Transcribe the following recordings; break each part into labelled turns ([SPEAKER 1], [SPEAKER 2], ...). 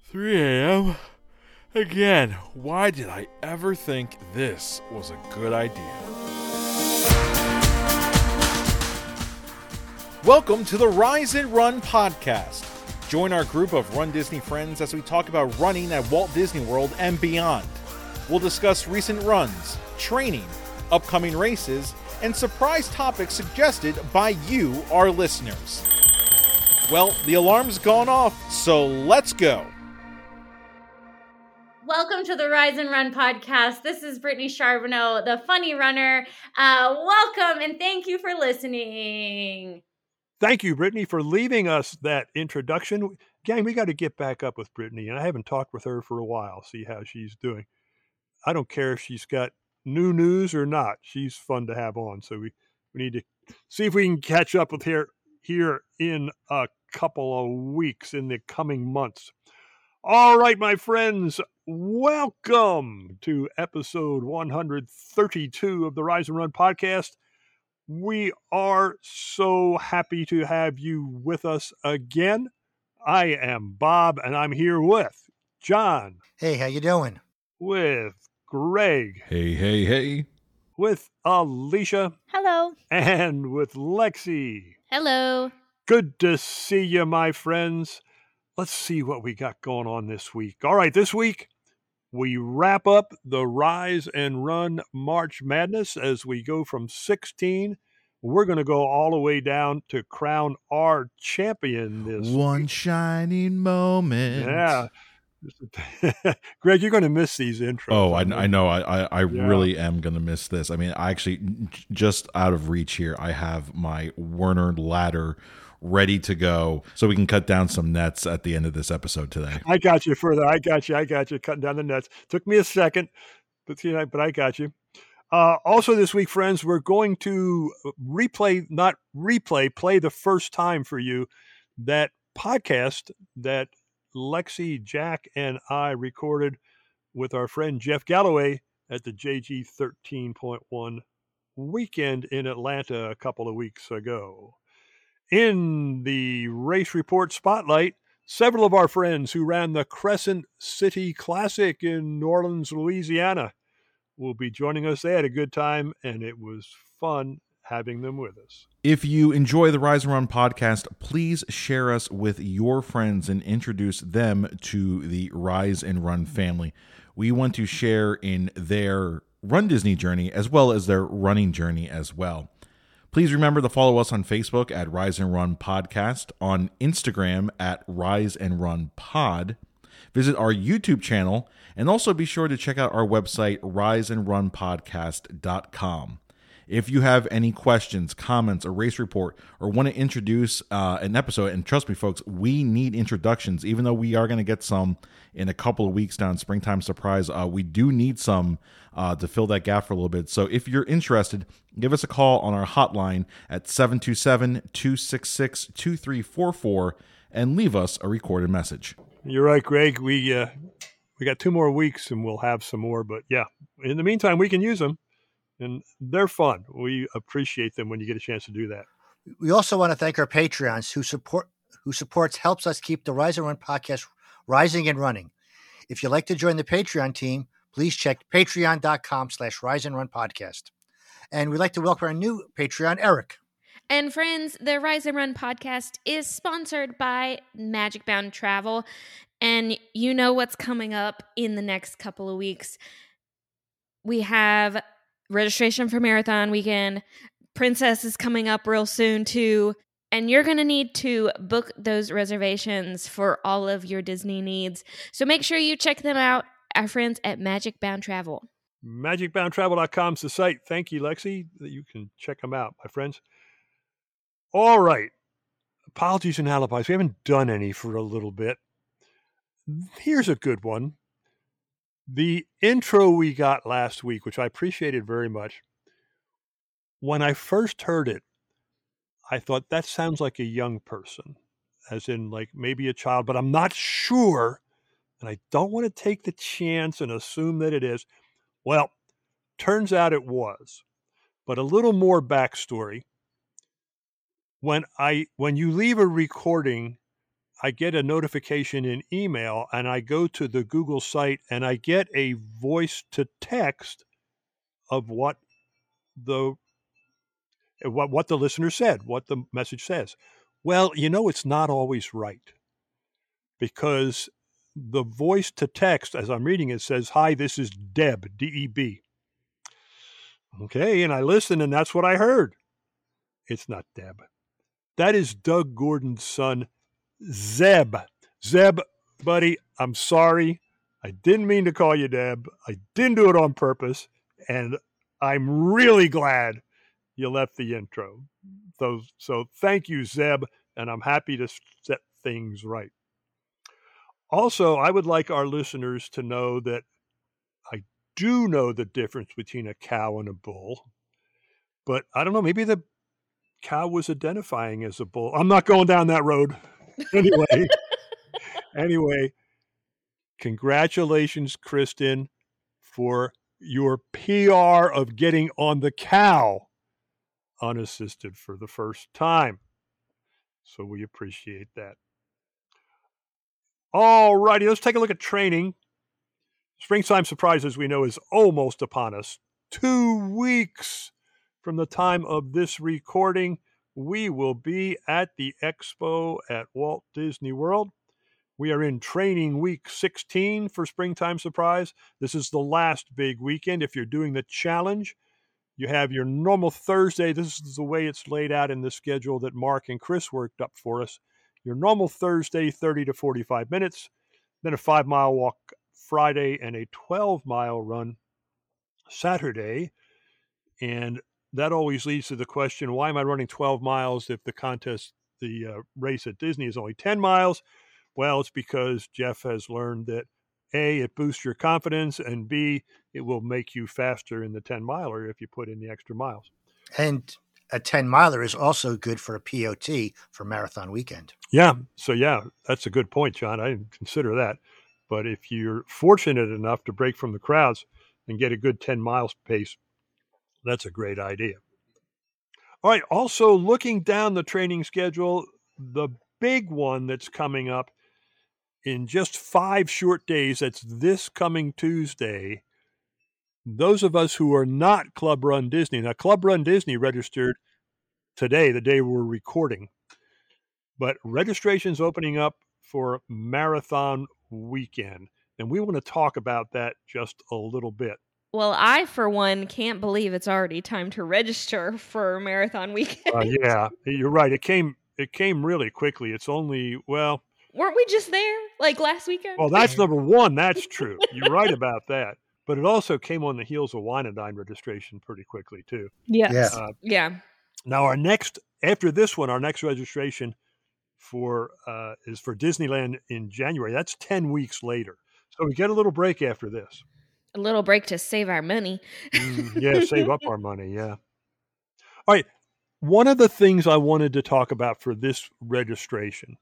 [SPEAKER 1] 3 a.m. Again, why did I ever think this was a good idea? Welcome to the Rise and Run podcast. Join our group of Run Disney friends as we talk about running at Walt Disney World and beyond. We'll discuss recent runs, training, upcoming races, and surprise topics suggested by you, our listeners. Well, the alarm's gone off, so let's go.
[SPEAKER 2] Welcome to the Rise and Run podcast. This is Brittany Charbonneau, the funny runner. Welcome and thank you for listening.
[SPEAKER 3] Thank you, Brittany, for leaving us that introduction. Gang, we got to get back up with Brittany, and I haven't talked with her for a while, see how she's doing. I don't care if she's got new news or not. She's fun to have on, so we need to see if we can catch up with her here in a couple of weeks in the coming months. All right, my friends, welcome to episode 132 of the Rise and Run podcast. We are so happy to have you with us again. I am Bob, and I'm here with John.
[SPEAKER 4] Hey, how you doing?
[SPEAKER 3] With Greg.
[SPEAKER 1] Hey.
[SPEAKER 3] With Alicia.
[SPEAKER 2] Hello.
[SPEAKER 3] And with Lexi.
[SPEAKER 2] Hello.
[SPEAKER 3] Good to see you, my friends. Let's see what we got going on this week. All right, this week, we wrap up the Rise and Run March Madness as we go from 16. We're going to go all the way down to crown our champion this
[SPEAKER 1] One
[SPEAKER 3] week.
[SPEAKER 1] shining moment.
[SPEAKER 3] Yeah. Greg, you're going to miss these intros.
[SPEAKER 1] Oh, I know. I really am going to miss this. I mean, I actually, just out of reach here, I have my Werner ladder ready to go so we can cut down some nets at the end of this episode today.
[SPEAKER 3] I got you further. I got you cutting down the nets. Took me a second, but I got you. Also this week, friends, we're going to play the first time for you that podcast that Lexi, Jack, and I recorded with our friend Jeff Galloway at the JG 13.1 weekend in Atlanta a couple of weeks ago. In the Race Report Spotlight, several of our friends who ran the Crescent City Classic in New Orleans, Louisiana, will be joining us. They had a good time, and it was fun having them with us.
[SPEAKER 1] If you enjoy the Rise and Run podcast, please share us with your friends and introduce them to the Rise and Run family. We want to share in their Run Disney journey as well as their running journey as well. Please remember to follow us on Facebook at Rise and Run Podcast, on Instagram at Rise and Run Pod. Visit our YouTube channel, and also be sure to check out our website, riseandrunpodcast.com. If you have any questions, comments, a race report, or want to introduce an episode, and trust me, folks, we need introductions, even though we are going to get some in a couple of weeks down Springtime Surprise. We do need some to fill that gap for a little bit. So if you're interested, give us a call on our hotline at 727-266-2344 and leave us a recorded message.
[SPEAKER 3] You're right, Greg. We got 2 more weeks and we'll have some more. But yeah, in the meantime, we can use them. And they're fun. We appreciate them when you get a chance to do that.
[SPEAKER 4] We also want to thank our Patreons whose supports helps us keep the Rise and Run podcast rising and running. If you'd like to join the Patreon team, please check patreon.com/Rise and Run podcast. And we'd like to welcome our new Patreon, Eric.
[SPEAKER 5] And friends, the Rise and Run podcast is sponsored by Magic Bound Travel. And you know what's coming up in the next couple of weeks. We have registration for Marathon Weekend. Princess is coming up real soon too. And you're going to need to book those reservations for all of your Disney needs. So make sure you check them out, our friends at Magic Bound Travel.
[SPEAKER 3] MagicBoundTravel.com is the site. Thank you, Lexi. You can check them out, my friends. All right. Apologies and alibis. We haven't done any for a little bit. Here's a good one. The intro we got last week, which I appreciated very much, when I first heard it, I thought that sounds like a young person, as in like maybe a child, but I'm not sure, and I don't want to take the chance and assume that it is. Well, turns out it was. But a little more backstory. When you leave a recording I get a notification in email, and I go to the Google site, and I get a voice to text of what the listener said, what the message says. Well, it's not always right, because the voice to text, as I'm reading it, says, "Hi, this is Deb, D-E-B." Okay, and I listened, and that's what I heard. It's not Deb. That is Doug Gordon's son, Zeb. Zeb, buddy, I'm sorry. I didn't mean to call you Deb. I didn't do it on purpose, and I'm really glad you left the intro. So thank you, Zeb, and I'm happy to set things right. Also, I would like our listeners to know that I do know the difference between a cow and a bull, but I don't know, maybe the cow was identifying as a bull. I'm not going down that road. Anyway, congratulations, Kristen, for your PR of getting on the cow unassisted for the first time. So we appreciate that. All righty, let's take a look at training. Springtime Surprise, as we know, is almost upon us. 2 weeks from the time of this recording, we will be at the expo at Walt Disney World. We are in training week 16 for Springtime Surprise. This is the last big weekend. If you're doing the challenge, you have your normal Thursday. This is the way it's laid out in the schedule that Mark and Chris worked up for us. Your normal Thursday, 30 to 45 minutes, then a 5-mile walk Friday and a 12-mile run Saturday. And that always leads to the question, why am I running 12 miles if the race at Disney is only 10 miles? Well, it's because Jeff has learned that A, it boosts your confidence, and B, it will make you faster in the 10-miler if you put in the extra miles.
[SPEAKER 4] And a 10-miler is also good for a POT for Marathon Weekend.
[SPEAKER 3] Yeah. So, that's a good point, John. I didn't consider that. But if you're fortunate enough to break from the crowds and get a good 10 miles pace, that's a great idea. All right. Also, looking down the training schedule, the big one that's coming up in just 5 short days, that's this coming Tuesday. Those of us who are not Club Run Disney. Now, Club Run Disney registered today, the day we're recording. But registration's opening up for Marathon Weekend. And we want to talk about that just a little bit.
[SPEAKER 5] Well, I, for one, can't believe it's already time to register for Marathon Weekend.
[SPEAKER 3] Yeah, you're right. It came really quickly. It's only, well...
[SPEAKER 5] Weren't we just there, like, last weekend?
[SPEAKER 3] Well, that's number one. That's true. You're right about that. But it also came on the heels of Wine and Dine registration pretty quickly, too.
[SPEAKER 5] Yes. Yeah.
[SPEAKER 3] Now, after this one, our next registration is for Disneyland in January. That's 10 weeks later. So we get a little break after this.
[SPEAKER 5] A little break to save our money.
[SPEAKER 3] Save up our money, yeah. All right. One of the things I wanted to talk about for this registration,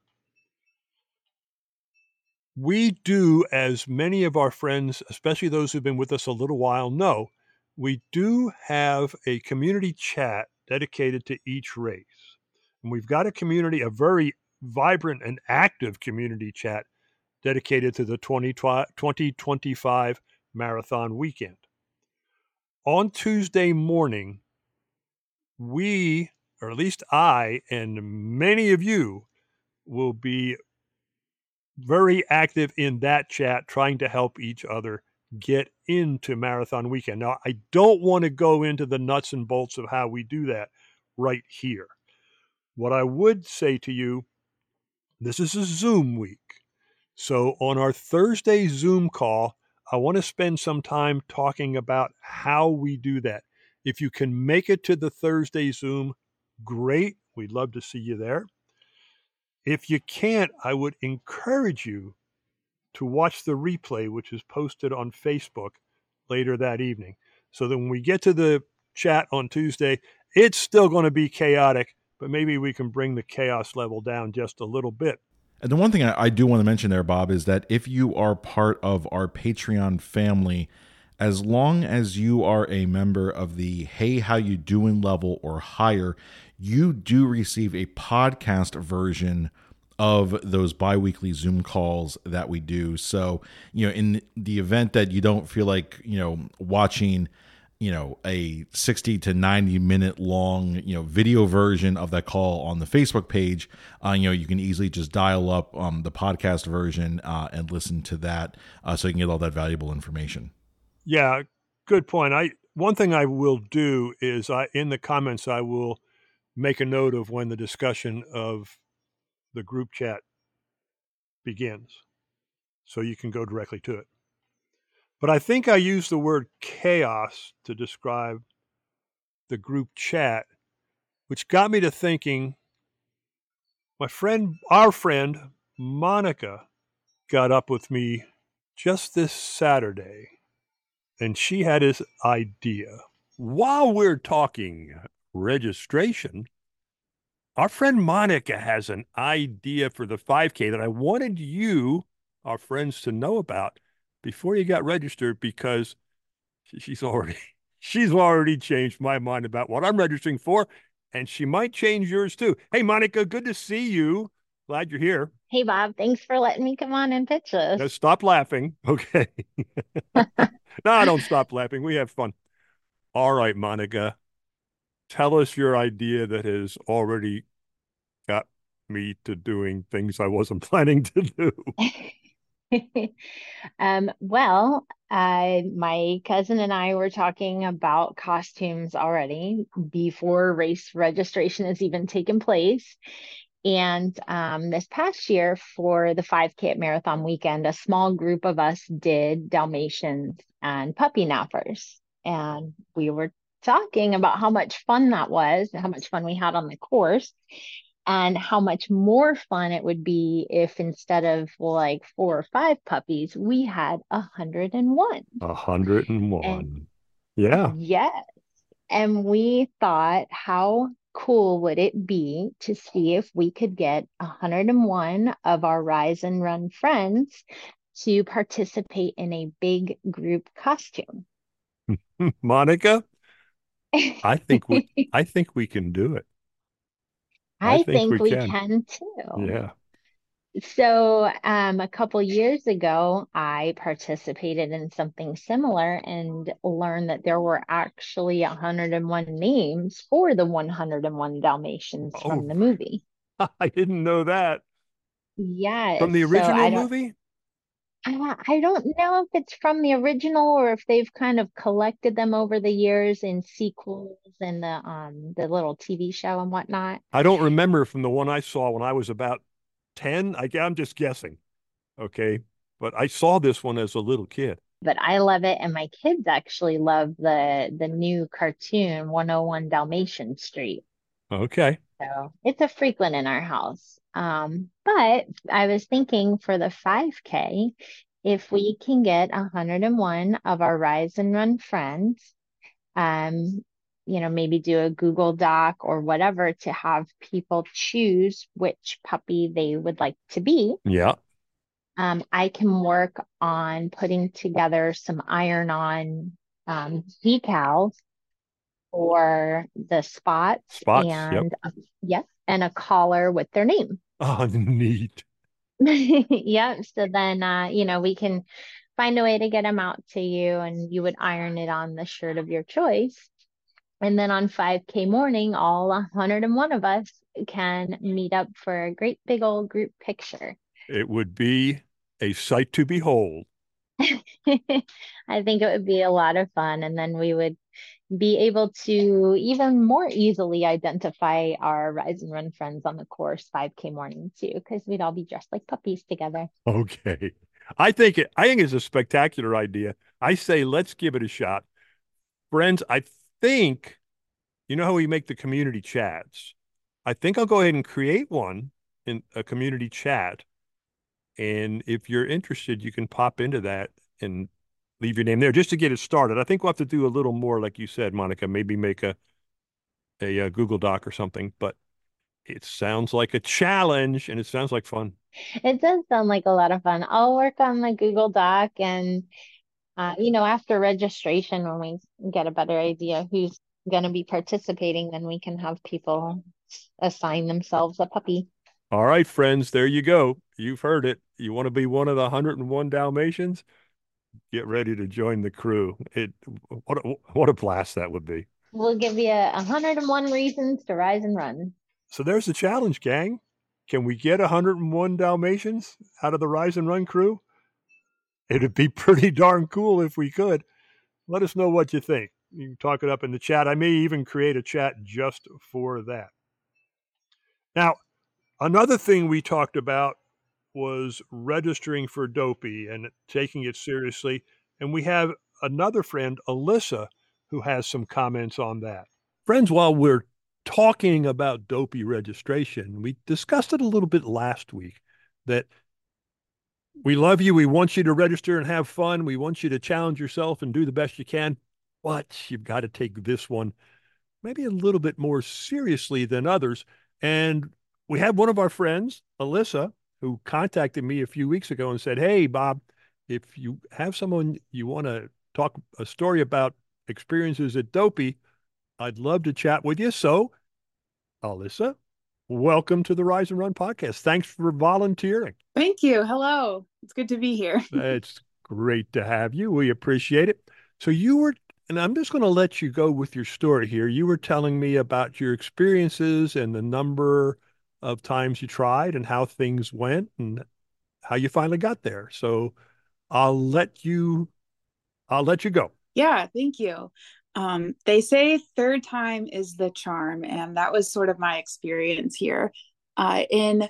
[SPEAKER 3] we do, as many of our friends, especially those who've been with us a little while, know, we do have a community chat dedicated to each race. And we've got a very vibrant and active community chat dedicated to the 2025 Marathon Weekend. On Tuesday morning, we, or at least I, and many of you will be very active in that chat, trying to help each other get into Marathon Weekend. Now, I don't want to go into the nuts and bolts of how we do that right here. What I would say to you, this is a Zoom week. So on our Thursday Zoom call, I want to spend some time talking about how we do that. If you can make it to the Thursday Zoom, great. We'd love to see you there. If you can't, I would encourage you to watch the replay, which is posted on Facebook later that evening. So that when we get to the chat on Tuesday, it's still going to be chaotic, but maybe we can bring the chaos level down just a little bit.
[SPEAKER 1] And the one thing I do want to mention there, Bob, is that if you are part of our Patreon family, as long as you are a member of the Hey How You Doing level or higher, you do receive a podcast version of those bi-weekly Zoom calls that we do. So, in the event that you don't feel like, watching, a 60 to 90 minute long, video version of that call on the Facebook page, you can easily just dial up the podcast version and listen to that so you can get all that valuable information.
[SPEAKER 3] Yeah, good point. One thing I will do is in the comments, I will make a note of when the discussion of the group chat begins, so you can go directly to it. But I think I used the word chaos to describe the group chat, which got me to thinking, our friend Monica got up with me just this Saturday, and she had this idea. While we're talking registration, our friend Monica has an idea for the 5K that I wanted you, our friends, to know about before you got registered, because she's already changed my mind about what I'm registering for, and she might change yours too. Hey, Monica, good to see you. Glad you're here.
[SPEAKER 2] Hey, Bob, thanks for letting me come on and pitch this.
[SPEAKER 3] Now stop laughing. Okay. No, don't stop laughing. We have fun. All right, Monica, tell us your idea that has already got me to doing things I wasn't planning to do.
[SPEAKER 2] Well, my cousin and I were talking about costumes already before race registration has even taken place. And this past year for the 5K at Marathon Weekend, a small group of us did Dalmatians and puppy nappers. And we were talking about how much fun that was, how much fun we had on the course, and how much more fun it would be if instead of like 4 or 5 puppies, we had 101.
[SPEAKER 3] 101.
[SPEAKER 2] And
[SPEAKER 3] yeah.
[SPEAKER 2] yes. And we thought, how cool would it be to see if we could get 101 of our Rise and Run friends to participate in a big group costume?
[SPEAKER 3] Monica, I think we can do it.
[SPEAKER 2] I think we can too.
[SPEAKER 3] Yeah.
[SPEAKER 2] So a couple years ago, I participated in something similar and learned that there were actually 101 names for the 101 Dalmatians from the movie.
[SPEAKER 3] I didn't know that.
[SPEAKER 2] Yes.
[SPEAKER 3] From the original movie?
[SPEAKER 2] I don't know if it's from the original or if they've kind of collected them over the years in sequels and the little TV show and whatnot.
[SPEAKER 3] I don't remember from the one I saw when I was about 10. I'm just guessing. Okay. But I saw this one as a little kid.
[SPEAKER 2] But I love it, and my kids actually love the new cartoon 101 Dalmatian Street.
[SPEAKER 3] Okay.
[SPEAKER 2] So it's a frequent in our house. But I was thinking for the 5K, if we can get 101 of our Rise and Run friends, maybe do a Google Doc or whatever to have people choose which puppy they would like to be.
[SPEAKER 3] Yeah.
[SPEAKER 2] I can work on putting together some iron-on decals for the spots and and a collar with their name.
[SPEAKER 3] Oh, neat.
[SPEAKER 2] Yeah. So then, we can find a way to get them out to you, and you would iron it on the shirt of your choice. And then on 5K morning, all 101 of us can meet up for a great big old group picture.
[SPEAKER 3] It would be a sight to behold.
[SPEAKER 2] I think it would be a lot of fun. And then we would be able to even more easily identify our Rise and Run friends on the course 5K morning too, because we'd all be dressed like puppies together.
[SPEAKER 3] Okay. I think it's a spectacular idea. I say, let's give it a shot. Friends, I think, you know how we make the community chats? I think I'll go ahead and create one in a community chat. And if you're interested, you can pop into that and leave your name there just to get it started. I think we'll have to do a little more, like you said, Monica, maybe make a Google Doc or something, but it sounds like a challenge and it sounds like fun.
[SPEAKER 2] It does sound like a lot of fun. I'll work on the Google Doc, and after registration, when we get a better idea who's going to be participating, then we can have people assign themselves a puppy.
[SPEAKER 3] All right, friends, there you go. You've heard it. You want to be one of the 101 Dalmatians? Get ready to join the crew. What a blast that would be.
[SPEAKER 2] We'll give you 101 reasons to rise and run.
[SPEAKER 3] So there's the challenge, gang. Can we get 101 Dalmatians out of the Rise and Run crew? It'd be pretty darn cool if we could. Let us know what you think. You can talk it up in the chat. I may even create a chat just for that. Now, another thing we talked about was registering for Dopey and taking it seriously. And we have another friend, Alyssa, who has some comments on that. Friends, while we're talking about Dopey registration, we discussed it a little bit last week that we love you. We want you to register and have fun. We want you to challenge yourself and do the best you can. But you've got to take this one maybe a little bit more seriously than others. And we had one of our friends, Alyssa, who contacted me a few weeks ago and said, hey, Bob, if you have someone you want to talk a story about experiences at Dopey, I'd love to chat with you. So, Alyssa, welcome to the Rise and Run podcast. Thanks for volunteering.
[SPEAKER 6] Thank you. Hello. It's good to be here.
[SPEAKER 3] It's great to have you. We appreciate it. So you were, and I'm just going to let you go with your story here. You were telling me about your experiences and the number of times you tried and how things went and how you finally got there. So I'll let you go.
[SPEAKER 6] Yeah, thank you. They say third time is the charm, and that was sort of my experience here. In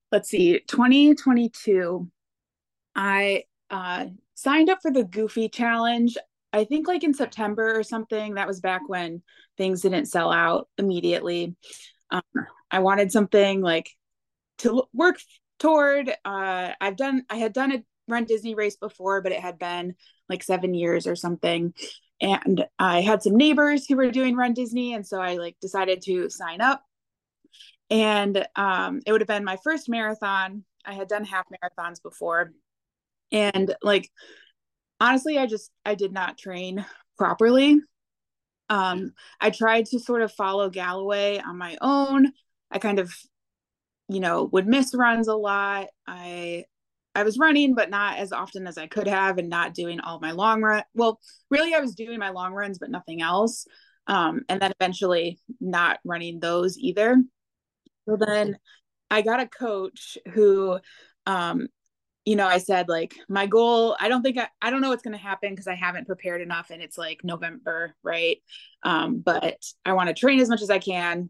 [SPEAKER 6] 2022, I signed up for the Goofy Challenge. I think like in September or something. That was back when things didn't sell out immediately. I wanted something like to work toward. I had done a Run Disney race before, but it had been like 7 years or something. And I had some neighbors who were doing Run Disney, and so I like decided to sign up. And it would have been my first marathon. I had done half marathons before, and like honestly, I did not train properly. I tried to sort of follow Galloway on my own. I kind of, would miss runs a lot. I was running, but not as often as I could have, and not doing all my long run. Well, really, I was doing my long runs, but nothing else. And then eventually not running those either. So then I got a coach who, I said like my goal, I don't know what's going to happen because I haven't prepared enough and it's like November, right? But I want to train as much as I can.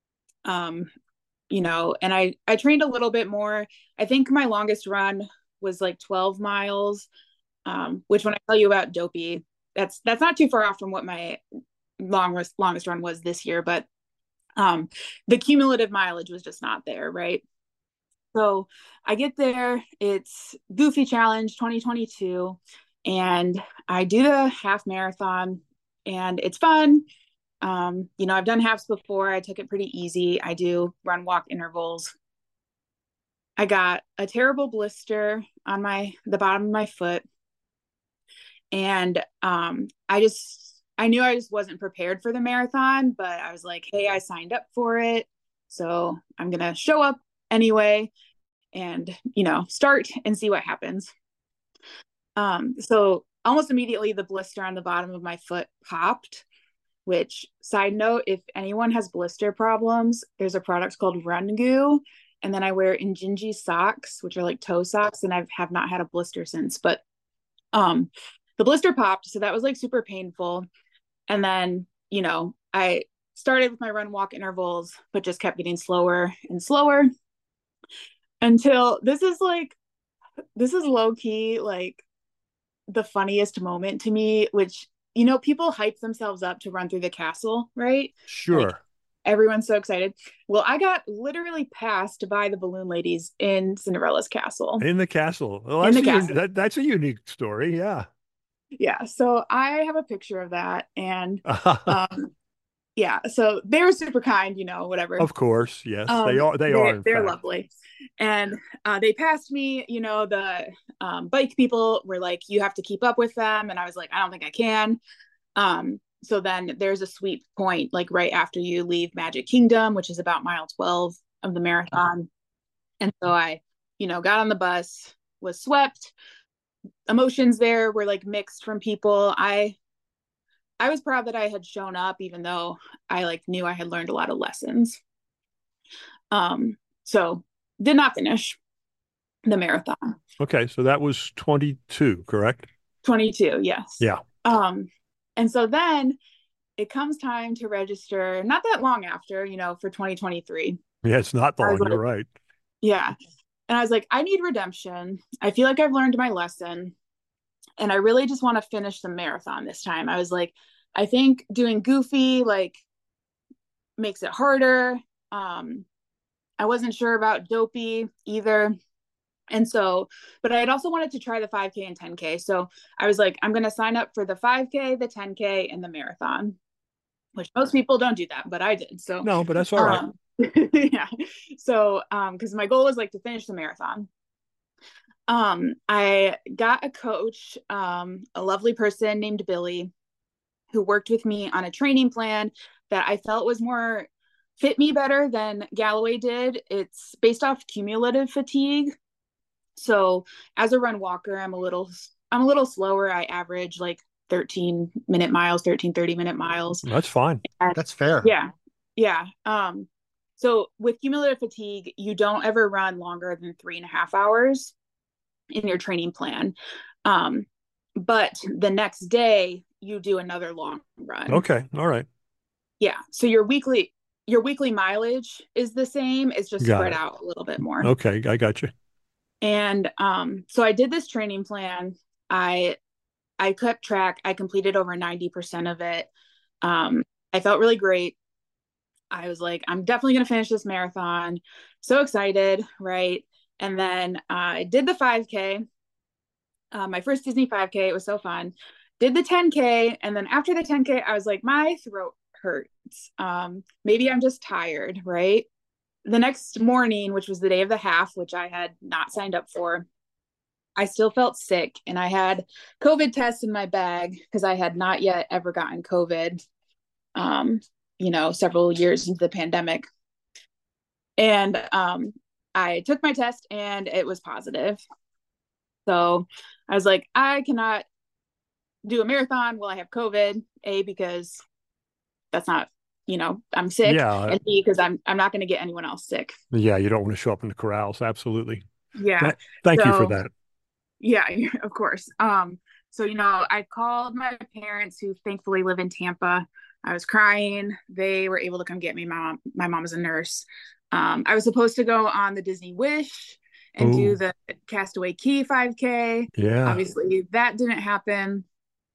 [SPEAKER 6] And I trained a little bit more. I think my longest run was like 12 miles, which when I tell you about Dopey, that's not too far off from what my longest run was this year, but the cumulative mileage was just not there, right? So I get there, it's Goofy Challenge 2022, and I do the half marathon, and it's fun. I've done halves before. I took it pretty easy. I do run walk intervals. I got a terrible blister on the bottom of my foot. And I knew I just wasn't prepared for the marathon, but I was like, hey, I signed up for it, so I'm going to show up anyway and, start and see what happens. So almost immediately the blister on the bottom of my foot popped. Which, side note, if anyone has blister problems, there's a product called Run Goo. And then I wear Injinji socks, which are like toe socks, and I have not had a blister since. But the blister popped, so that was like super painful. And then, I started with my run walk intervals, but just kept getting slower and slower until this is low key like the funniest moment to me, which people hype themselves up to run through the castle, right?
[SPEAKER 3] Sure.
[SPEAKER 6] Like, everyone's so excited. Well, I got literally passed by the balloon ladies in Cinderella's castle.
[SPEAKER 3] In the castle. Well, that's a unique story. Yeah.
[SPEAKER 6] Yeah. So I have a picture of that. And yeah, so they were super kind, whatever.
[SPEAKER 3] Of course. Yes, they are.
[SPEAKER 6] They're lovely. And they passed me, the bike people were like, you have to keep up with them. And I was like, I don't think I can. So then there's a sweep point, like right after you leave Magic Kingdom, which is about mile 12 of the marathon. And so I, got on the bus, was swept. Emotions there were like mixed from people. I was proud that I had shown up, even though I like knew I had learned a lot of lessons. So did not finish the marathon.
[SPEAKER 3] Okay, so that was 22, correct?
[SPEAKER 6] 22, yes.
[SPEAKER 3] Yeah.
[SPEAKER 6] And so then it comes time to register, not that long after, for 2023.
[SPEAKER 3] Yeah, it's not long, you're right.
[SPEAKER 6] Yeah. And I was like, I need redemption. I feel like I've learned my lesson. And I really just want to finish the marathon this time. I was like, I think doing Goofy like makes it harder. I wasn't sure about Dopey either. And so, but I had also wanted to try the 5K and 10K. So I was like, I'm going to sign up for the 5K, the 10K, and the marathon, which most people don't do that, but I did. So
[SPEAKER 3] no, but that's all right.
[SPEAKER 6] Yeah. So, because my goal was like to finish the marathon. I got a coach, a lovely person named Billy, who worked with me on a training plan that I felt was more fit me better than Galloway did. It's based off cumulative fatigue. So as a run walker, I'm a little slower. I average like 13-minute miles, 30-minute miles.
[SPEAKER 3] That's fine.
[SPEAKER 4] That's fair.
[SPEAKER 6] Yeah. Yeah. So with cumulative fatigue, you don't ever run longer than 3.5 hours in your training plan. But the next day you do another long run.
[SPEAKER 3] Okay. All right.
[SPEAKER 6] Yeah. So your weekly mileage is the same. It's just spread out a little bit more.
[SPEAKER 3] Okay. I got you.
[SPEAKER 6] And so I did this training plan. I kept track. I completed over 90% of it. I felt really great. I was like, I'm definitely going to finish this marathon. So excited, right? And then I did the 5K, my first Disney 5K. It was so fun. Did the 10K. And then after the 10K, I was like, my throat hurts. Maybe I'm just tired, right? The next morning, which was the day of the half, which I had not signed up for, I still felt sick, and I had COVID tests in my bag because I had not yet ever gotten COVID, several years into the pandemic. And I took my test and it was positive. So I was like, I cannot do a marathon while I have COVID, A, because that's not, I'm sick, and B, because I'm not going to get anyone else sick.
[SPEAKER 3] Yeah, you don't want to show up in the corrals. Absolutely.
[SPEAKER 6] Yeah.
[SPEAKER 3] Thank you for that.
[SPEAKER 6] Yeah, of course. So, I called my parents, who thankfully live in Tampa. I was crying. They were able to come get me. My mom is a nurse. I was supposed to go on the Disney Wish and do the Castaway Cay 5K.
[SPEAKER 3] Yeah.
[SPEAKER 6] Obviously that didn't happen.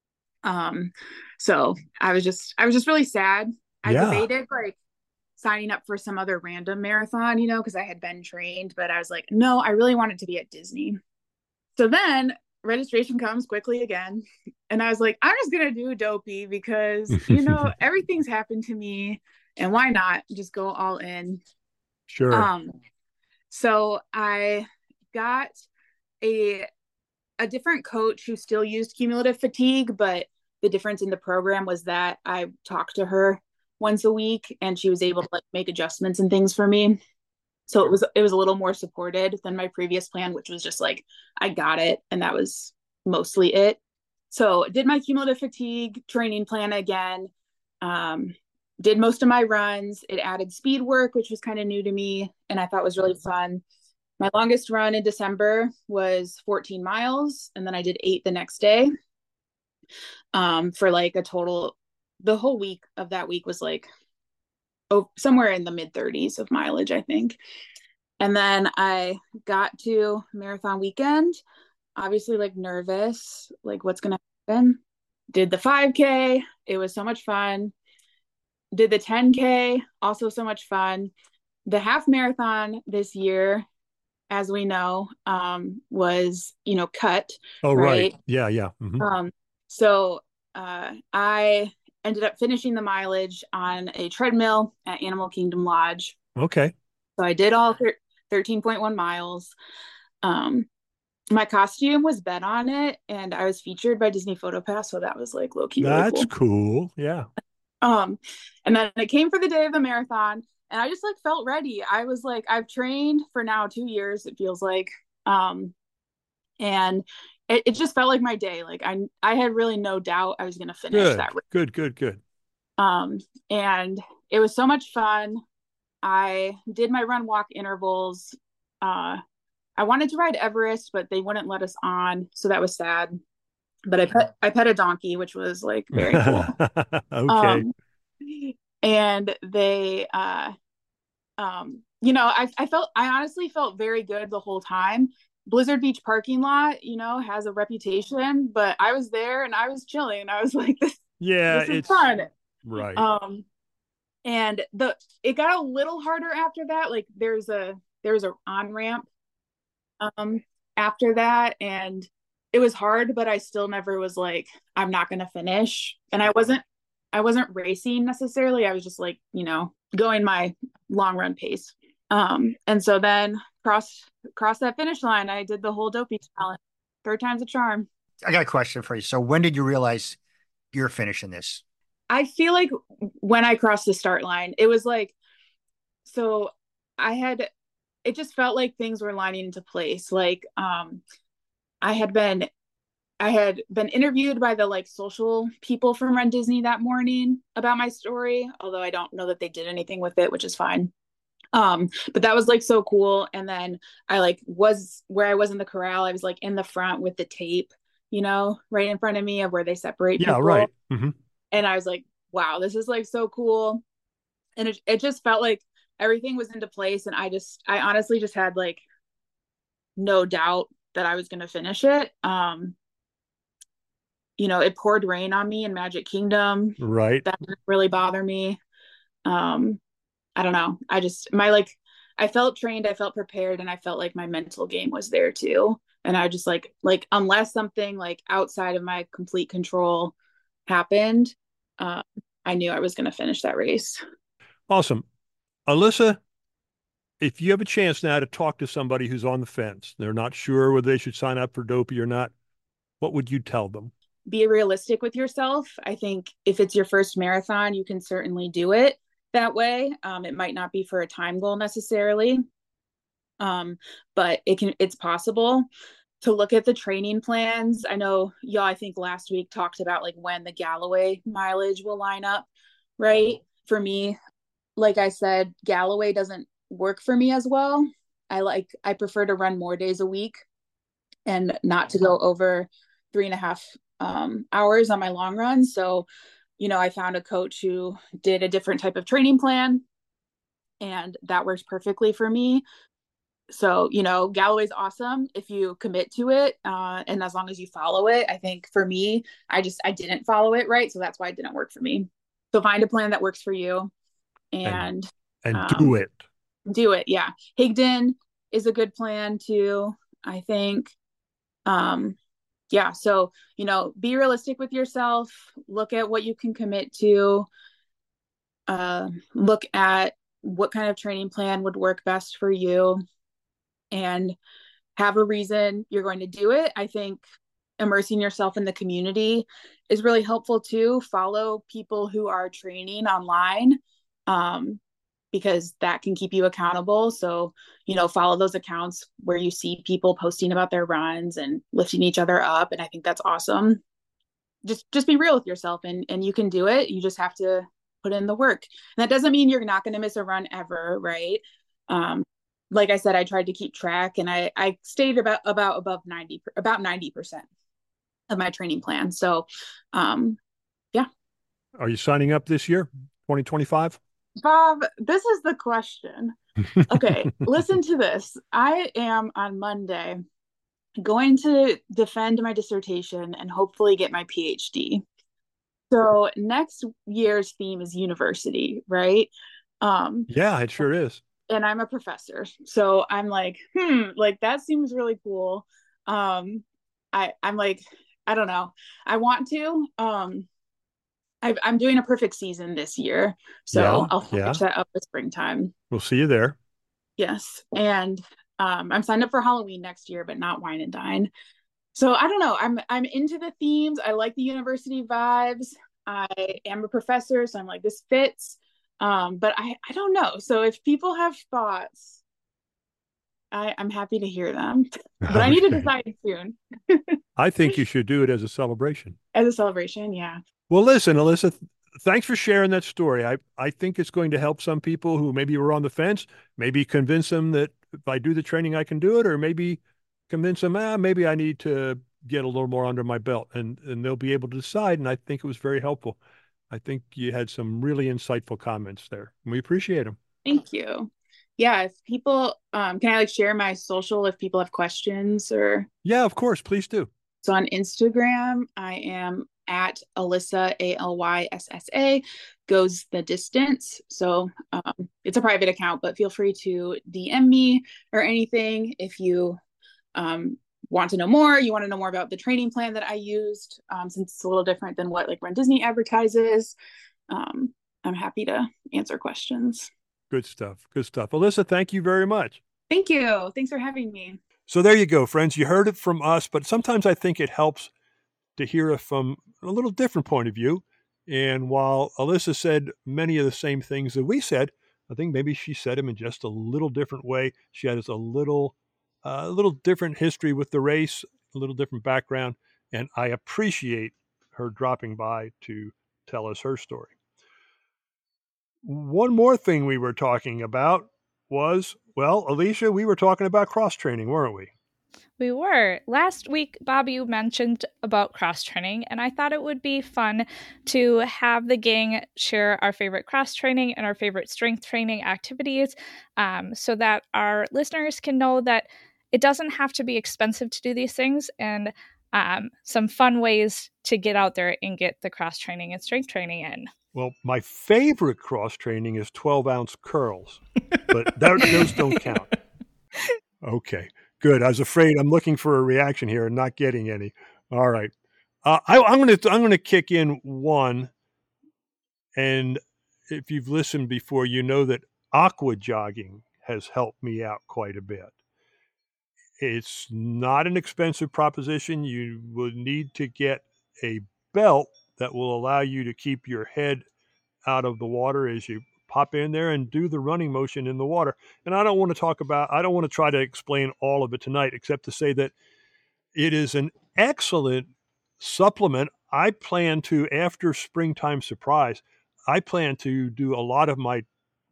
[SPEAKER 6] So I was just really sad. I debated like signing up for some other random marathon, because I had been trained, but I was like, no, I really wanted to be at Disney. So then registration comes quickly again. And I was like, I'm just going to do Dopey because, everything's happened to me, and why not just go all in?
[SPEAKER 3] Sure.
[SPEAKER 6] So I got a different coach who still used cumulative fatigue, but the difference in the program was that I talked to her once a week, and she was able to like make adjustments and things for me. So it was a little more supported than my previous plan, which was just like, I got it. And that was mostly it. So did my cumulative fatigue training plan again, did most of my runs. It added speed work, which was kind of new to me, and I thought was really fun. My longest run in December was 14 miles. And then I did 8 the next day, for like a total, the whole week of that week was like, somewhere in the mid-30s of mileage, I think. And then I got to marathon weekend, obviously like nervous, like what's going to happen. Did the 5K. It was so much fun. Did the 10K, also so much fun. The half marathon this year, as we know, was, cut.
[SPEAKER 3] Oh, right. Yeah. Mm-hmm.
[SPEAKER 6] So I ended up finishing the mileage on a treadmill at Animal Kingdom Lodge.
[SPEAKER 3] Okay.
[SPEAKER 6] So I did all 13.1 miles. My costume was bet on it, and I was featured by Disney PhotoPass, so that was like low-key really
[SPEAKER 3] That's cool. Yeah.
[SPEAKER 6] And then it came for the day of the marathon, and I just like felt ready. I was like, I've trained for now 2 years, it feels like. And it just felt like my day. Like I had really no doubt I was going to finish that.
[SPEAKER 3] Good.
[SPEAKER 6] And it was so much fun. I did my run walk intervals. I wanted to ride Everest, but they wouldn't let us on. So that was sad. But I pet a donkey, which was like very cool.
[SPEAKER 3] Okay.
[SPEAKER 6] And they, you know, I honestly felt very good the whole time. Blizzard Beach parking lot, you know, has a reputation, but I was there and I was chilling. I was like, this is fun.
[SPEAKER 3] Right.
[SPEAKER 6] And it got a little harder after that. Like there's a on-ramp after that, and it was hard, but I still never was like, I'm not gonna finish. And I wasn't racing necessarily. I was just like, you know, going my long run pace. And so then cross that finish line, I did the whole dopey challenge. 3rd time's a charm.
[SPEAKER 4] I got a question for you. So when did you realize you're finishing this?
[SPEAKER 6] I feel like when I crossed the start line, it was like, so it just felt like things were lining into place. Like, I had been interviewed by the like social people from Run Disney that morning about my story, although I don't know that they did anything with it, which is fine. But that was like so cool. And then I like was where I was in the corral. I was like in the front with the tape, you know, right in front of me of where they separate people.
[SPEAKER 3] Yeah, right. Mm-hmm.
[SPEAKER 6] And I was like, wow, this is like so cool. And it just felt like everything was into place. And I honestly just had like no doubt that I was going to finish it. You know, it poured rain on me in Magic Kingdom.
[SPEAKER 3] Right.
[SPEAKER 6] That didn't really bother me. I don't know. I felt trained, I felt prepared, and I felt like my mental game was there too. And I just like unless something like outside of my complete control happened, I knew I was going to finish that race.
[SPEAKER 3] Awesome. Alyssa, if you have a chance now to talk to somebody who's on the fence, they're not sure whether they should sign up for Dopey or not, what would you tell them?
[SPEAKER 6] Be realistic with yourself. I think if it's your first marathon, you can certainly do it that way. It might not be for a time goal necessarily, but it's possible to look at the training plans. I know y'all, I think last week talked about like when the Galloway mileage will line up, right? For me, like I said, Galloway doesn't work for me as well. I prefer to run more days a week and not to go over 3.5 hours on my long run. So, you know, I found a coach who did a different type of training plan, and that works perfectly for me. So, you know, Galloway's awesome if you commit to it. And as long as you follow it. I think for me, I didn't follow it right. So that's why it didn't work for me. So find a plan that works for you and
[SPEAKER 3] do it.
[SPEAKER 6] Do it. Yeah. Higdon is a good plan too, I think. Yeah. So, you know, be realistic with yourself, look at what you can commit to, look at what kind of training plan would work best for you, and have a reason you're going to do it. I think immersing yourself in the community is really helpful too. Follow people who are training online, because that can keep you accountable. So, you know, follow those accounts where you see people posting about their runs and lifting each other up. And I think that's awesome. Just be real with yourself, and you can do it. You just have to put in the work. And that doesn't mean you're not going to miss a run ever, right? Like I said, I tried to keep track, and I stayed about above 90% of my training plan. So, yeah.
[SPEAKER 3] Are you signing up this year, 2025?
[SPEAKER 6] Bob, this is the question. Okay, listen to this. I am on Monday going to defend my dissertation and hopefully get my PhD. So next year's theme is university, right?
[SPEAKER 3] Yeah, it sure is.
[SPEAKER 6] And I'm a professor. So I'm like, like that seems really cool. I'm like, I don't know. I want to. I'm doing a perfect season this year, so I'll finish that up this springtime.
[SPEAKER 3] We'll see you there.
[SPEAKER 6] Yes, and I'm signed up for Halloween next year, but not Wine and Dine. So I don't know. I'm into the themes. I like the university vibes. I am a professor, so I'm like, this fits. But I don't know. So if people have thoughts, I'm happy to hear them. But I need to decide soon.
[SPEAKER 3] I think you should do it as a celebration.
[SPEAKER 6] As a celebration, yeah.
[SPEAKER 3] Well, listen, Alyssa, thanks for sharing that story. I think it's going to help some people who maybe were on the fence, maybe convince them that if I do the training, I can do it, or maybe convince them, maybe I need to get a little more under my belt, and they'll be able to decide. And I think it was very helpful. I think you had some really insightful comments there. We appreciate them.
[SPEAKER 6] Thank you. Yeah, if people, can I share my social if people have questions or?
[SPEAKER 3] Yeah, of course. Please do.
[SPEAKER 6] So on Instagram, I am at Alyssa, ALYSSA, goes the distance. So it's a private account, but feel free to DM me or anything if you want to know more. You want to know more about the training plan that I used, since it's a little different than what Run Disney advertises. I'm happy to answer questions.
[SPEAKER 3] Good stuff. Good stuff. Alyssa, thank you very much.
[SPEAKER 6] Thank you. Thanks for having me.
[SPEAKER 3] So there you go, friends. You heard it from us, but sometimes I think it helps to hear it from a little different point of view. And while Alyssa said many of the same things that we said, I think maybe she said them in just a little different way. She has a little different history with the race, a little different background, and I appreciate her dropping by to tell us her story. One more thing we were talking about was, well, Alicia, we were talking about cross-training, weren't we?
[SPEAKER 7] We were. Last week, Bob, you mentioned about cross-training, and I thought it would be fun to have the gang share our favorite cross-training and our favorite strength training activities, so that our listeners can know that it doesn't have to be expensive to do these things, and some fun ways to get out there and get the cross-training and strength training in.
[SPEAKER 3] Well, my favorite cross-training is 12-ounce curls, but those don't count. Okay, good. I was afraid. I'm looking for a reaction here and not getting any. All right. I'm going to kick in one, and if you've listened before, you know that aqua jogging has helped me out quite a bit. It's not an expensive proposition. You will need to get a belt that will allow you to keep your head out of the water as you pop in there and do the running motion in the water. And I don't want to try to explain all of it tonight, except to say that it is an excellent supplement. I plan to, after Springtime Surprise, I plan to do a lot of my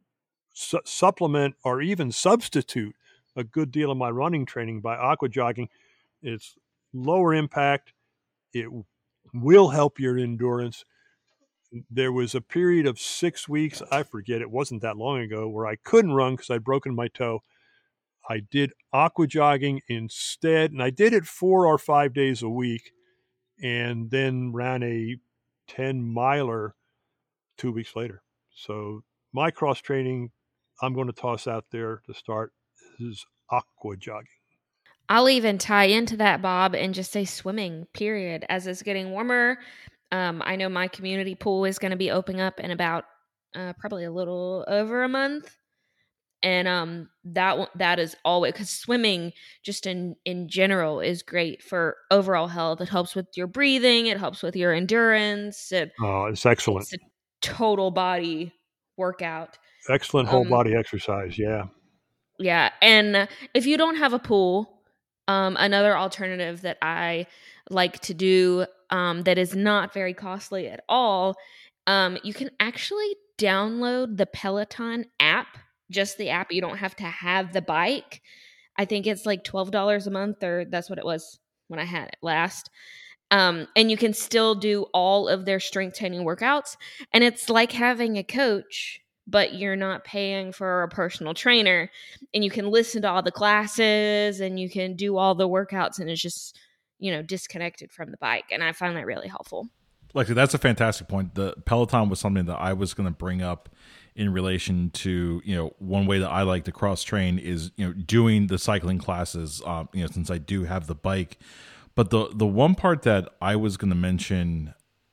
[SPEAKER 3] supplement or even substitute a good deal of my running training by aqua jogging. It's lower impact. It will help your endurance. There was a period of 6 weeks, I forget, it wasn't that long ago, where I couldn't run because I'd broken my toe. I did aqua jogging instead, and I did it 4 or 5 days a week, and then ran a 10-miler 2 weeks later. So my cross training, I'm going to toss out there to start, is aqua jogging.
[SPEAKER 5] I'll even tie into that, Bob, and just say swimming, period. As it's getting warmer, I know my community pool is going to be opening up in about probably a little over a month. And that is always, because swimming just in general is great for overall health. It helps with your breathing. It helps with your endurance.
[SPEAKER 3] It's excellent.
[SPEAKER 5] It's a total body workout.
[SPEAKER 3] Excellent whole body exercise. Yeah.
[SPEAKER 5] Yeah. And if you don't have a pool, another alternative that I like to do that is not very costly at all, you can actually download the Peloton app, just the app. You don't have to have the bike. I think it's like $12 a month, or that's what it was when I had it last. And you can still do all of their strength training workouts. And it's like having a coach, but you're not paying for a personal trainer, and you can listen to all the classes and you can do all the workouts, and it's just, disconnected from the bike. And I find that really helpful.
[SPEAKER 1] Like, that's a fantastic point. The Peloton was something that I was going to bring up in relation to, one way that I like to cross train is, doing the cycling classes, since I do have the bike. But the one part that I was going to mention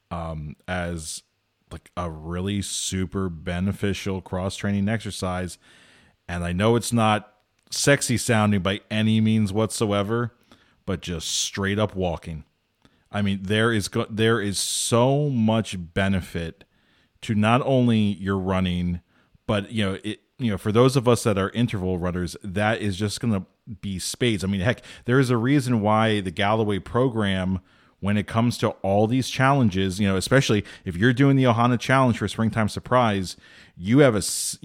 [SPEAKER 1] as like a really super beneficial cross-training exercise, and I know it's not sexy sounding by any means whatsoever, but just straight up walking. I mean, there is so much benefit to not only your running, But for those of us that are interval runners, that is just going to be spades. I mean, heck, there is a reason why the Galloway program, when it comes to all these challenges, especially if you're doing the Ohana Challenge for Springtime Surprise, you have a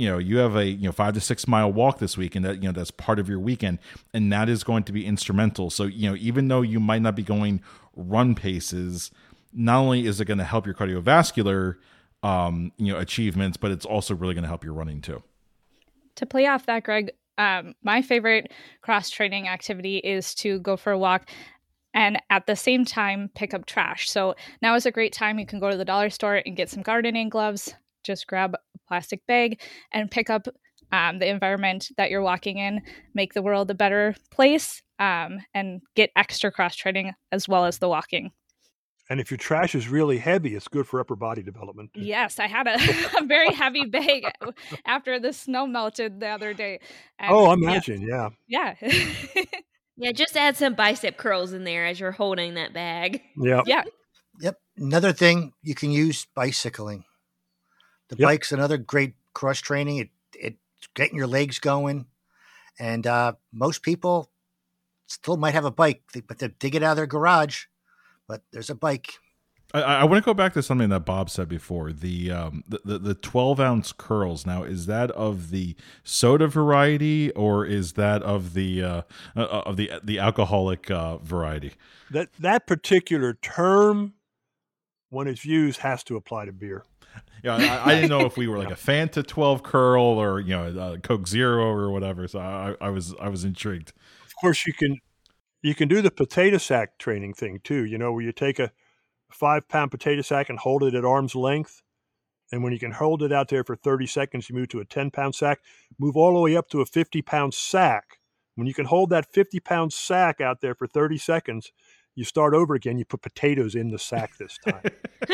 [SPEAKER 1] 5 to 6 mile walk this week, and that that's part of your weekend, and that is going to be instrumental. So even though you might not be going run paces, not only is it going to help your cardiovascular achievements, but it's also really going to help your running too.
[SPEAKER 7] To play off that, Greg, my favorite cross training activity is to go for a walk and at the same time pick up trash. So now is a great time. You can go to the dollar store and get some gardening gloves, just grab a plastic bag and pick up the environment that you're walking in, make the world a better place, and get extra cross training as well as the walking.
[SPEAKER 3] And if your trash is really heavy, it's good for upper body development.
[SPEAKER 7] Yes, I had a very heavy bag after the snow melted the other day. And
[SPEAKER 3] I imagine, yeah.
[SPEAKER 7] Yeah.
[SPEAKER 5] Yeah, just add some bicep curls in there as you're holding that bag.
[SPEAKER 3] Yeah.
[SPEAKER 7] Yeah.
[SPEAKER 4] Yep. Another thing, you can use bicycling. The bike's another great cross training. It's getting your legs going. And most people still might have a bike, but they dig it out of their garage. But there's a bike.
[SPEAKER 1] I want to go back to something that Bob said before. The 12-ounce curls. Now, is that of the soda variety, or is that of the alcoholic variety?
[SPEAKER 3] That particular term, when it's used, has to apply to beer.
[SPEAKER 1] Yeah, I didn't know if we were like a Fanta 12 curl or Coke Zero or whatever. So I was intrigued.
[SPEAKER 3] Of course, you can do the potato sack training thing too. Where you take a 5-pound potato sack and hold it at arm's length. And when you can hold it out there for 30 seconds, you move to a 10-pound sack, move all the way up to a 50-pound sack. When you can hold that 50-pound sack out there for 30 seconds, you start over again. You put potatoes in the sack this time.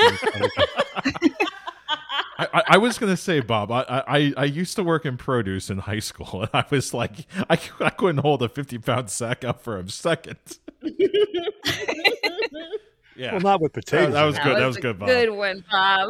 [SPEAKER 1] I was going to say, Bob, I used to work in produce in high school, and I was like, I couldn't hold a 50-pound sack up for a second. Yeah.
[SPEAKER 3] Well, not with potatoes.
[SPEAKER 1] That was good. That was good, Bob.
[SPEAKER 5] Good one, Bob.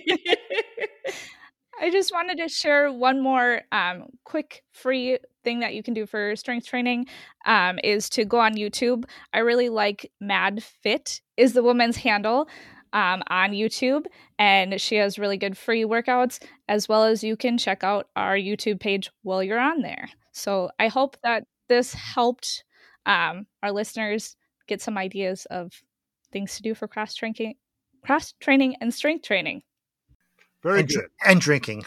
[SPEAKER 7] I just wanted to share one more quick free thing that you can do for strength training is to go on YouTube. I really like Mad Fit is the woman's handle on YouTube, and she has really good free workouts, as well as you can check out our YouTube page while you're on there. So I hope that this helped our listeners get some ideas of things to do for cross training and strength training.
[SPEAKER 3] Very good.
[SPEAKER 4] And drinking.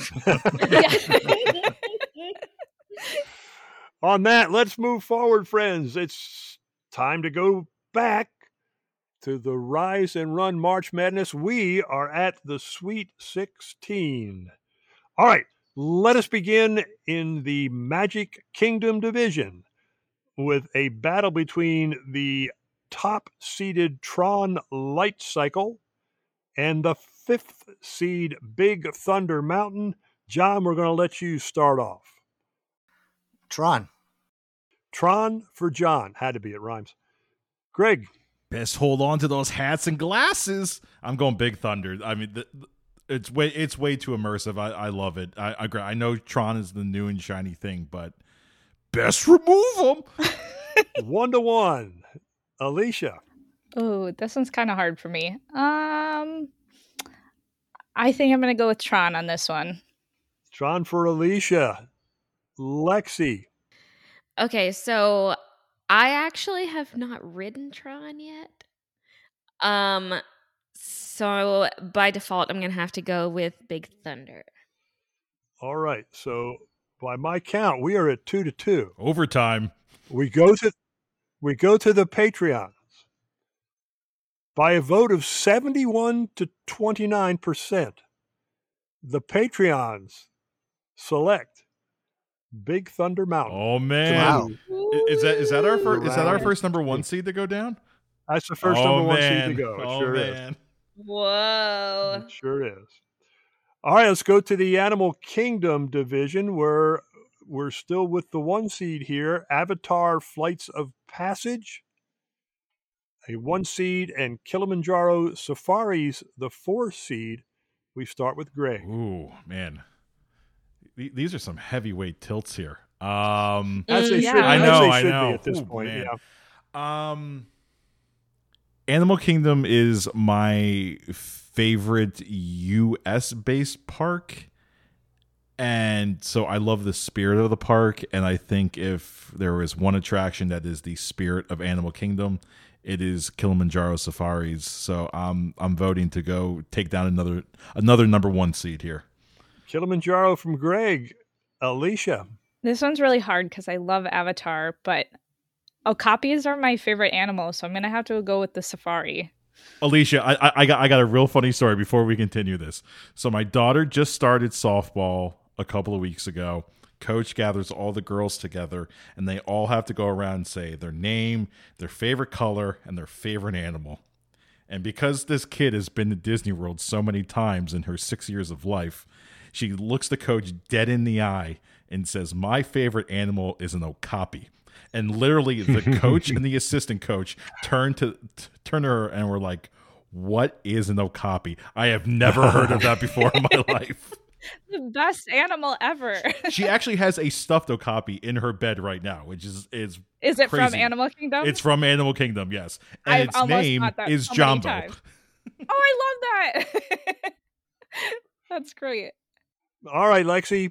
[SPEAKER 3] On that, let's move forward, friends. It's time to go back to the Rise and Run March Madness. We are at the Sweet 16. All right, let us begin in the Magic Kingdom division with a battle between the top-seeded Tron Light Cycle and the 5th seed Big Thunder Mountain. John, we're going to let you start off.
[SPEAKER 4] Tron
[SPEAKER 3] for John. Had to be, it rhymes. Greg.
[SPEAKER 1] Best hold on to those hats and glasses. I'm going Big Thunder. I mean, it's way too immersive. I love it. I know Tron is the new and shiny thing, but best remove them.
[SPEAKER 3] 1-1. Alicia.
[SPEAKER 7] Oh, this one's kind of hard for me. I think I'm going to go with Tron on this one.
[SPEAKER 3] Tron for Alicia. Lexi.
[SPEAKER 5] Okay, so I actually have not ridden Tron yet. So by default, I'm going to have to go with Big Thunder.
[SPEAKER 3] All right. So by my count, we are at 2-2.
[SPEAKER 1] Overtime.
[SPEAKER 3] We go to the Patreons. By a vote of 71 to 29%, the Patreons select Big Thunder Mountain.
[SPEAKER 1] Oh man!
[SPEAKER 4] Wow.
[SPEAKER 1] Is that our first? Is that our first number 1 seed to go down?
[SPEAKER 3] That's the first number 1 seed to go. It sure
[SPEAKER 1] man.
[SPEAKER 3] is.
[SPEAKER 5] Whoa.
[SPEAKER 3] It sure is. All right, let's go to the Animal Kingdom division, where we're still with the 1 seed here. Avatar Flights of Passage, a 1 seed, and Kilimanjaro Safaris, the 4 seed. We start with Greg.
[SPEAKER 1] Ooh, man. These are some heavyweight tilts here.
[SPEAKER 3] As they should,
[SPEAKER 1] I know
[SPEAKER 3] be at this point.
[SPEAKER 1] Man.
[SPEAKER 3] Yeah.
[SPEAKER 1] Animal Kingdom is my favorite U.S. based park, and so I love the spirit of the park. And I think if there is one attraction that is the spirit of Animal Kingdom, it is Kilimanjaro Safaris. So I'm voting to go take down another number one seed here.
[SPEAKER 3] Kilimanjaro from Greg. Alicia.
[SPEAKER 7] This one's really hard because I love Avatar, but okapis are my favorite animal, so I'm going to have to go with the safari.
[SPEAKER 1] Alicia, I got a real funny story before we continue this. So my daughter just started softball a couple of weeks ago. Coach gathers all the girls together, and they all have to go around and say their name, their favorite color, and their favorite animal. And because this kid has been to Disney World so many times in her 6 years of life, she looks the coach dead in the eye and says, "My favorite animal is an okapi." And literally the coach and the assistant coach turn to her and were like, "What is an okapi? I have never heard of that before in my life."
[SPEAKER 7] The best animal ever.
[SPEAKER 1] She actually has a stuffed okapi in her bed right now, which is
[SPEAKER 7] it crazy. From Animal Kingdom?
[SPEAKER 1] It's from Animal Kingdom, yes. And its name is Jumbo.
[SPEAKER 7] Oh, I love that. That's great.
[SPEAKER 3] All right, Lexi,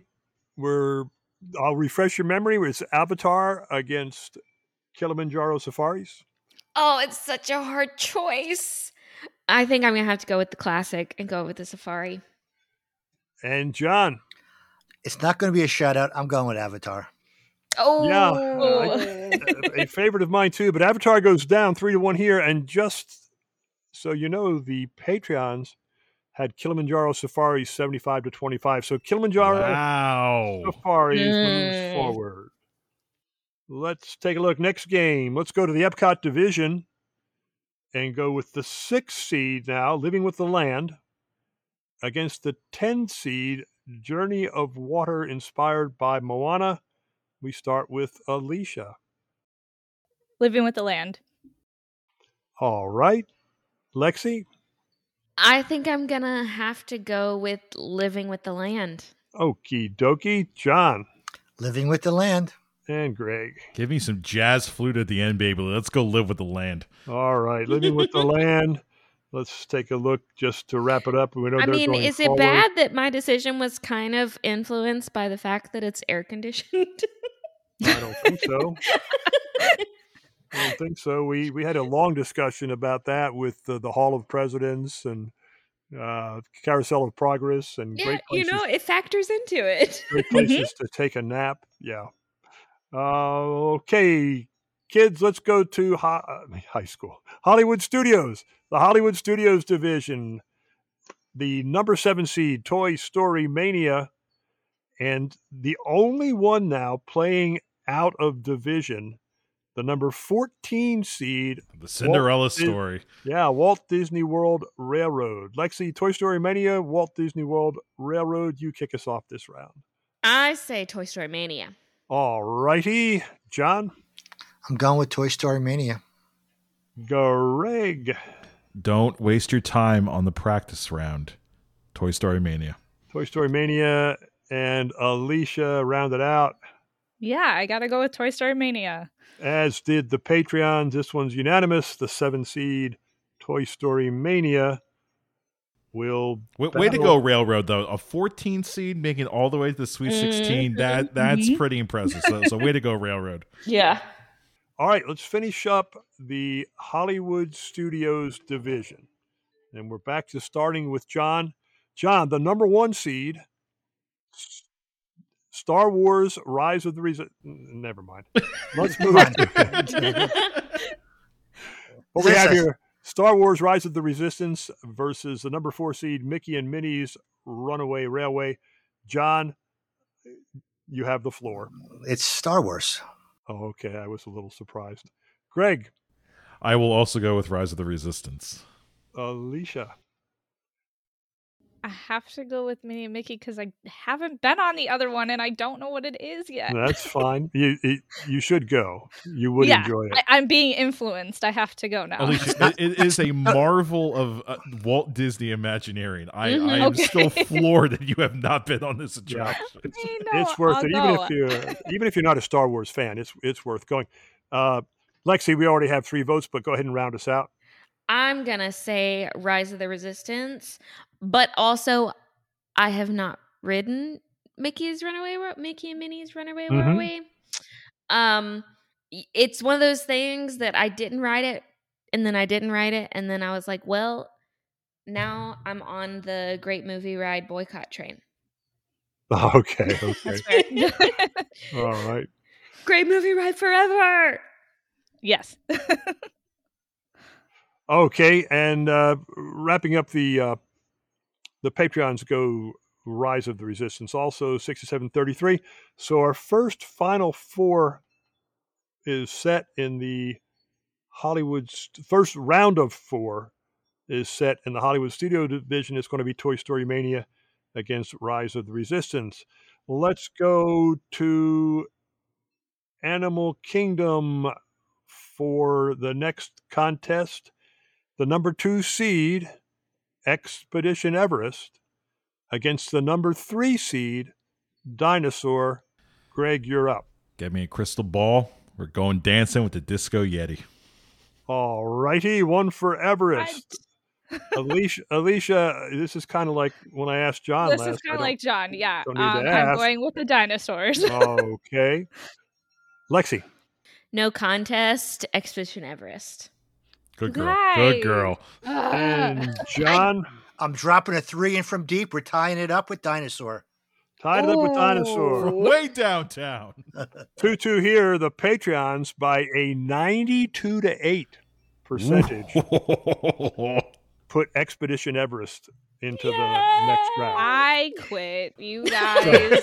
[SPEAKER 3] I'll refresh your memory. It's Avatar against Kilimanjaro Safaris.
[SPEAKER 5] Oh, it's such a hard choice. I think I'm going to have to go with the classic and go with the safari.
[SPEAKER 3] And John.
[SPEAKER 4] It's not going to be a shutout. I'm going with Avatar.
[SPEAKER 5] Oh.
[SPEAKER 3] Yeah, a favorite of mine too, but Avatar goes down 3-1 here. And just so you know, the Patreons had Kilimanjaro Safaris 75-25. So Kilimanjaro Safaris moves forward. Let's take a look. Next game. Let's go to the Epcot division and go with the 6th seed now, Living with the Land, against the 10 seed Journey of Water, inspired by Moana. We start with Alicia.
[SPEAKER 7] Living with the Land.
[SPEAKER 3] All right. Lexi?
[SPEAKER 5] I think I'm going to have to go with Living with the Land.
[SPEAKER 3] Okie dokie. John?
[SPEAKER 4] Living with the Land.
[SPEAKER 3] And Greg?
[SPEAKER 1] Give me some jazz flute at the end, baby. Let's go live with the land.
[SPEAKER 3] All right. Living with the Land. Let's take a look just to wrap it up.
[SPEAKER 5] I mean, is it bad that my decision was kind of influenced by the fact that it's air conditioned?
[SPEAKER 3] I don't think so. I don't think so. We had a long discussion about that with the Hall of Presidents and Carousel of Progress and
[SPEAKER 5] yeah,
[SPEAKER 3] great places.
[SPEAKER 5] It factors into it.
[SPEAKER 3] Great places to take a nap. Yeah. Okay, kids, let's go to high school. Hollywood Studios. The Hollywood Studios division. The number 7 seed, Toy Story Mania. And the only one now playing out of division, the number 14 seed.
[SPEAKER 1] The Cinderella story.
[SPEAKER 3] Walt Disney World Railroad. Lexi, Toy Story Mania, Walt Disney World Railroad. You kick us off this round.
[SPEAKER 5] I say Toy Story Mania.
[SPEAKER 3] All righty. John?
[SPEAKER 4] I'm going with Toy Story Mania.
[SPEAKER 3] Greg?
[SPEAKER 1] Don't waste your time on the practice round. Toy Story Mania.
[SPEAKER 3] Toy Story Mania. And Alicia rounded out.
[SPEAKER 7] Yeah, I got to go with Toy Story Mania.
[SPEAKER 3] As did the Patreons. This one's unanimous. The 7 seed Toy Story Mania will
[SPEAKER 1] way to go, Railroad, though. A 14 seed making it all the way to the Sweet 16. That's pretty impressive. So way to go, Railroad.
[SPEAKER 5] Yeah.
[SPEAKER 3] All right, let's finish up the Hollywood Studios division. And we're back to starting with John. John, the number 1 seed, Star Wars Rise of the Resistance. Never mind. Let's move on. What we have here, Star Wars Rise of the Resistance versus the number 4 seed, Mickey and Minnie's Runaway Railway. John, you have the floor.
[SPEAKER 4] It's Star Wars.
[SPEAKER 3] Oh, okay. I was a little surprised. Greg?
[SPEAKER 1] I will also go with Rise of the Resistance.
[SPEAKER 3] Alicia?
[SPEAKER 7] I have to go with Minnie and Mickey because I haven't been on the other one and I don't know what it is yet.
[SPEAKER 3] That's fine. You should go. You would
[SPEAKER 7] Yeah,
[SPEAKER 3] enjoy it.
[SPEAKER 7] I'm being influenced. I have to go now.
[SPEAKER 1] Alicia, it is a marvel of Walt Disney Imagineering. I am
[SPEAKER 7] Okay.
[SPEAKER 1] still floored that you have not been on this attraction.
[SPEAKER 7] I know,
[SPEAKER 3] It's worth
[SPEAKER 7] I'll
[SPEAKER 3] it.
[SPEAKER 7] go.
[SPEAKER 3] Even if you're not a Star Wars fan, it's worth going. Lexi, we already have 3 votes, but go ahead and round us out.
[SPEAKER 5] I'm going to say Rise of the Resistance, but also I have not ridden Mickey and Minnie's Runaway Railway. It's one of those things that I didn't ride it, and then I didn't ride it, and then I was like, well, now I'm on the Great Movie Ride boycott train.
[SPEAKER 3] Okay.
[SPEAKER 7] That's right.
[SPEAKER 3] All right.
[SPEAKER 5] Great Movie Ride forever.
[SPEAKER 7] Yes.
[SPEAKER 3] Okay, and wrapping up the Patreons go Rise of the Resistance, also 6733. So our final 4 is set in the first round of 4 is set in the Hollywood Studio Division. It's going to be Toy Story Mania against Rise of the Resistance. Let's go to Animal Kingdom for the next contest. The number 2 seed, Expedition Everest, against the number 3 seed, Dinosaur. Greg, you're up.
[SPEAKER 1] Get me a crystal ball. We're going dancing with the Disco Yeti.
[SPEAKER 3] All righty, 1 for Everest. Alicia, this is kind of like when I asked John
[SPEAKER 7] This
[SPEAKER 3] last.
[SPEAKER 7] is kind of like John, yeah.
[SPEAKER 3] don't need to
[SPEAKER 7] I'm
[SPEAKER 3] ask.
[SPEAKER 7] going with the dinosaurs.
[SPEAKER 3] Okay. Lexi.
[SPEAKER 5] No contest, Expedition Everest.
[SPEAKER 1] Good girl.
[SPEAKER 7] Nice.
[SPEAKER 1] Good girl.
[SPEAKER 3] And John.
[SPEAKER 4] I'm dropping a 3 in from deep. We're tying it up with Dinosaur.
[SPEAKER 3] Tied it up with Dinosaur.
[SPEAKER 1] From way downtown.
[SPEAKER 3] 2-2 here, the Patreons by a 92-8 percentage put Expedition Everest into the next round.
[SPEAKER 7] I quit, you guys.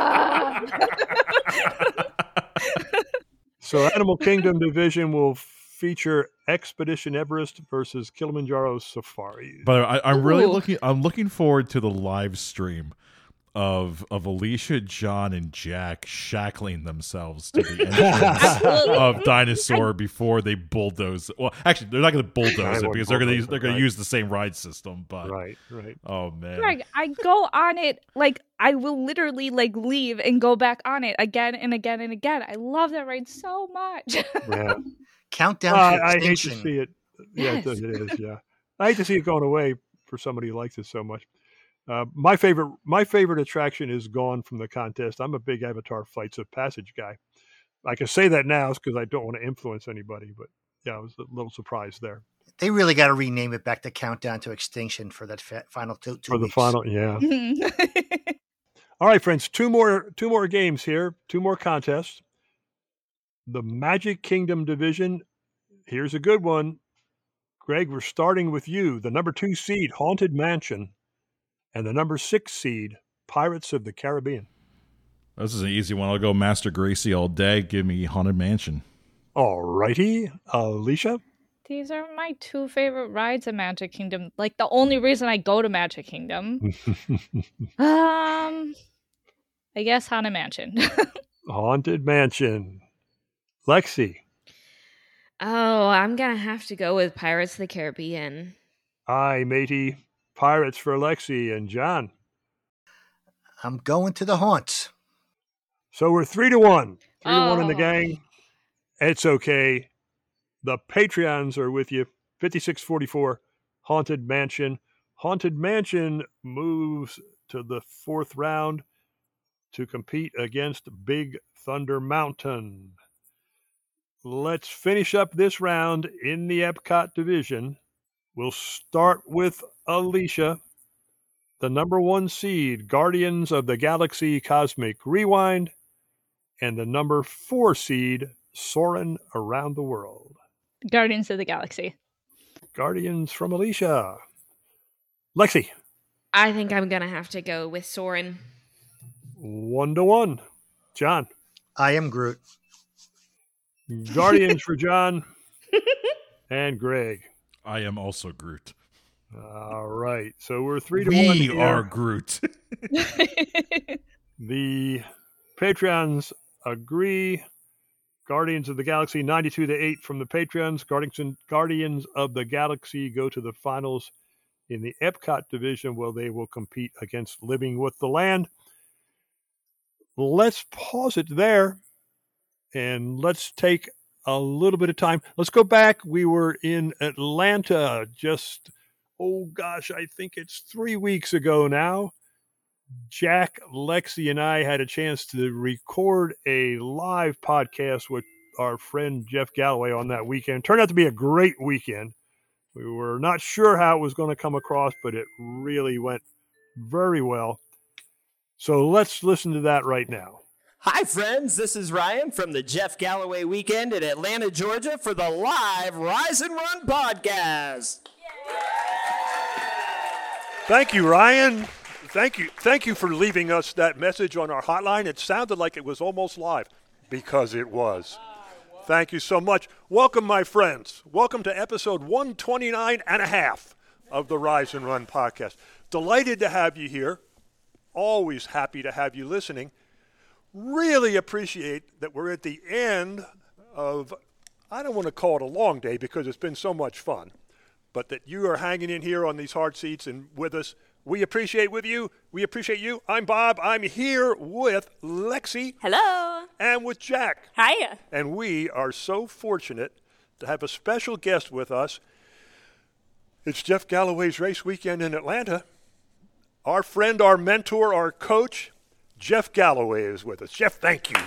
[SPEAKER 3] So Animal Kingdom Division will feature Expedition Everest versus Kilimanjaro Safari.
[SPEAKER 1] But I'm really
[SPEAKER 5] Ooh.
[SPEAKER 1] looking forward to the live stream of Alicia, John, and Jack shackling themselves to the entrance of Dinosaur before they bulldoze. Well, actually, they're not going to bulldoze it because they're going to use the same ride system. But
[SPEAKER 3] Right.
[SPEAKER 1] oh man,
[SPEAKER 7] Greg, I go on it, like, I will literally, like, leave and go back on it again and again and again. I love that ride so much.
[SPEAKER 3] Yeah.
[SPEAKER 4] Countdown to
[SPEAKER 3] I hate to
[SPEAKER 4] extinction.
[SPEAKER 3] see it. Yeah,
[SPEAKER 7] Yes.
[SPEAKER 3] it is. Yeah, I hate to see it going away for somebody who likes it so much. My favorite attraction is gone from the contest. I'm a big Avatar Flights of Passage guy. I can say that now because I don't want to influence anybody, but yeah, I was a little surprised there.
[SPEAKER 4] They really got to rename it back to Countdown to Extinction for that final two
[SPEAKER 3] For the
[SPEAKER 4] weeks.
[SPEAKER 3] final, yeah. All right, friends, two more games here, 2 more contests. The Magic Kingdom Division. Here's a good one. Greg, we're starting with you. The number 2 seed, Haunted Mansion, and the number 6 seed, Pirates of the Caribbean.
[SPEAKER 1] this is an easy one. I'll go Master Gracie all day. Give me Haunted Mansion.
[SPEAKER 3] All righty. Alicia?
[SPEAKER 7] These are my 2 favorite rides at Magic Kingdom. Like, the only reason I go to Magic Kingdom. I guess Haunted Mansion.
[SPEAKER 3] Haunted Mansion. Lexi?
[SPEAKER 5] Oh, I'm going to have to go with Pirates of the Caribbean.
[SPEAKER 3] Aye, matey. Pirates for Lexi. And John?
[SPEAKER 4] I'm going to the haunts.
[SPEAKER 3] So we're 3-1. 3-1 in the
[SPEAKER 5] Oh.
[SPEAKER 3] gang. It's okay. The Patreons are with you. 5644, Haunted Mansion. Haunted Mansion moves to the 4th round to compete against Big Thunder Mountain. Let's finish up this round in the Epcot division. We'll start with Alicia. The number 1 seed, Guardians of the Galaxy Cosmic Rewind, and the number 4 seed, Soarin' Around the World.
[SPEAKER 7] Guardians of the Galaxy.
[SPEAKER 3] Guardians from Alicia. Lexi.
[SPEAKER 5] I think I'm going to have to go with Soarin'.
[SPEAKER 3] 1-1. John.
[SPEAKER 4] I am Groot.
[SPEAKER 3] Guardians for John. And Greg.
[SPEAKER 1] I am also Groot.
[SPEAKER 3] All right. So we're 3-1
[SPEAKER 1] We
[SPEAKER 3] here.
[SPEAKER 1] are Groot.
[SPEAKER 3] The Patreons agree. Guardians of the Galaxy 92-8 from the Patreons. Guardians of the Galaxy go to the finals in the Epcot division, where they will compete against Living with the Land. Let's pause it there, and let's take a little bit of time. Let's go back. We were in Atlanta just, I think it's 3 weeks ago now. Jack, Lexi, and I had a chance to record a live podcast with our friend Jeff Galloway on that weekend. Turned out to be a great weekend. We were not sure how it was going to come across, but it really went very well. So let's listen to that right now.
[SPEAKER 8] Hi, friends. This is Ryan from the Jeff Galloway Weekend in Atlanta, Georgia for the live Rise and Run podcast.
[SPEAKER 3] Thank you, Ryan. Thank you for leaving us that message on our hotline. It sounded like it was almost live, because it was. Thank you so much. Welcome, my friends. Welcome to episode 129.5 of the Rise and Run podcast. Delighted to have you here. Always happy to have you listening. Really appreciate that we're at the end of, I don't want to call it a long day because it's been so much fun, but that you are hanging in here on these hard seats and with us. We appreciate you. I'm Bob. I'm here with Lexi.
[SPEAKER 9] Hello.
[SPEAKER 3] And with Jack.
[SPEAKER 9] Hiya.
[SPEAKER 3] And we are so fortunate to have a special guest with us. It's Jeff Galloway's race weekend in Atlanta. Our friend, our mentor, our coach, Jeff Galloway is with us. Jeff, thank you.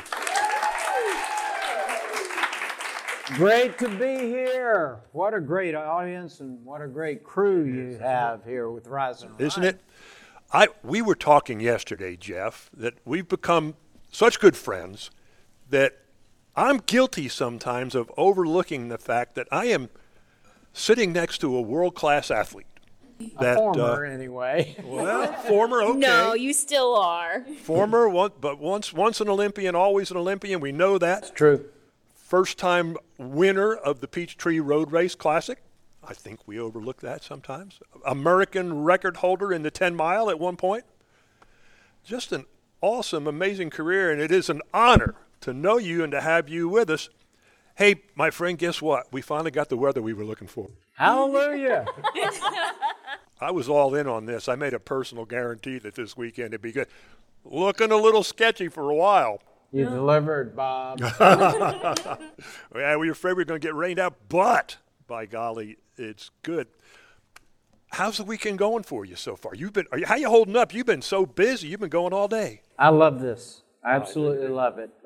[SPEAKER 10] Great to be here. What a great audience and what a great crew you have here with Rise and Run.
[SPEAKER 3] Isn't it? We were talking yesterday, Jeff, that we've become such good friends that I'm guilty sometimes of overlooking the fact that I am sitting next to a world-class athlete.
[SPEAKER 10] Former, anyway.
[SPEAKER 3] Well, former, okay.
[SPEAKER 9] No, you still are.
[SPEAKER 3] Former, but once an Olympian, always an Olympian. We know that.
[SPEAKER 10] It's true.
[SPEAKER 3] First-time winner of the Peachtree Road Race Classic. I think we overlook that sometimes. American record holder in the 10-mile at one point. Just an awesome, amazing career, and it is an honor to know you and to have you with us. Hey, my friend, guess what? We finally got the weather we were looking for.
[SPEAKER 10] Hallelujah.
[SPEAKER 3] I was all in on this. I made a personal guarantee that this weekend it'd be good. Looking a little sketchy for a while.
[SPEAKER 10] You delivered, Bob.
[SPEAKER 3] Yeah, we were afraid we were going to get rained out, but by golly, it's good. How's the weekend going for you so far? How you holding up? You've been so busy. You've been going all day.
[SPEAKER 10] I love this. I absolutely love it.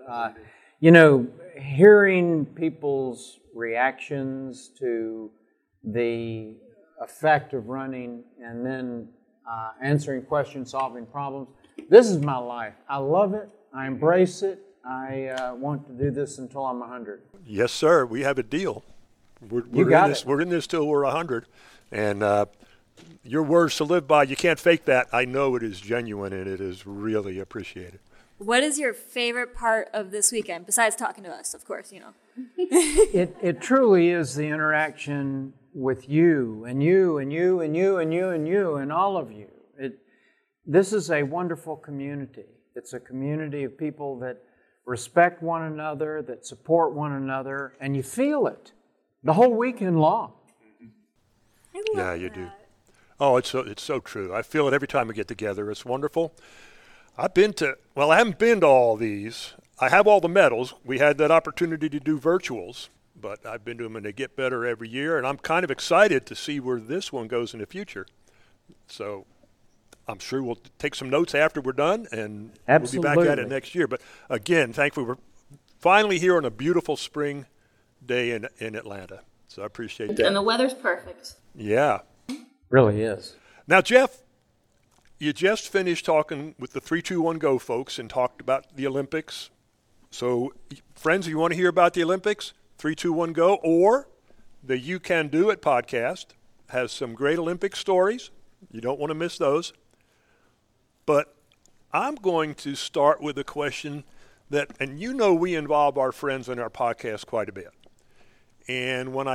[SPEAKER 10] Hearing people's reactions to the effect of running and then answering questions, solving problems. This is my life. I love it. I embrace it. I want to do this until I'm 100.
[SPEAKER 3] Yes, sir. We have a deal. We're in this till we're 100. And your words to live by, you can't fake that. I know it is genuine and it is really appreciated.
[SPEAKER 9] What is your favorite part of this weekend, besides talking to us, of course,
[SPEAKER 10] It truly is the interaction with you and you and you and you and you and you and all of you. This is a wonderful community. It's a community of people that respect one another, that support one another, and you feel it the whole weekend long.
[SPEAKER 3] Yeah, you do. Oh, it's so true. I feel it every time we get together. It's wonderful. I haven't been to all these. I have all the medals. We had that opportunity to do virtuals, but I've been to them and they get better every year, and I'm kind of excited to see where this one goes in the future. So I'm sure we'll take some notes after we're done, and
[SPEAKER 10] Absolutely.
[SPEAKER 3] We'll be back at it next year. But again, thankfully we're finally here on a beautiful spring day in Atlanta. So I appreciate that.
[SPEAKER 9] And the weather's perfect.
[SPEAKER 3] Yeah.
[SPEAKER 10] Really is.
[SPEAKER 3] Now, Jeff, you just finished talking with the 3-2-1-GO folks and talked about the Olympics. So, friends, if you want to hear about the Olympics, 3-2-1-GO or the You Can Do It podcast has some great Olympic stories. You don't want to miss those. But I'm going to start with a question that, and we involve our friends in our podcast quite a bit. And when I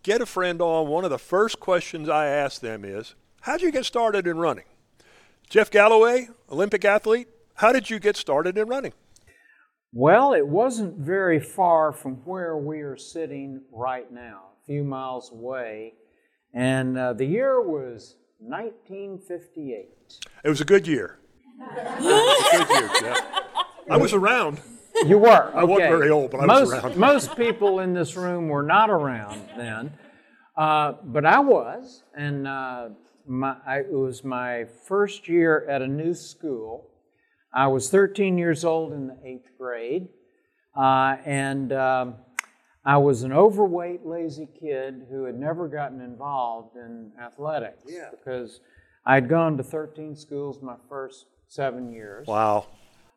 [SPEAKER 3] get a friend on, one of the first questions I ask them is, how'd you get started in running? Jeff Galloway, Olympic athlete, how did you get started in running?
[SPEAKER 10] Well, it wasn't very far from where we are sitting right now, a few miles away. And the year was 1958.
[SPEAKER 3] It was a good year. Good year, Jeff. I was around.
[SPEAKER 10] You were. Okay.
[SPEAKER 3] I wasn't very old, but I was around.
[SPEAKER 10] Most people in this room were not around then, but I was, and it was my first year at a new school. I was 13 years old in the 8th grade, and I was an overweight, lazy kid who had never gotten involved in athletics because I'd gone to 13 schools my first 7 years.
[SPEAKER 3] Wow.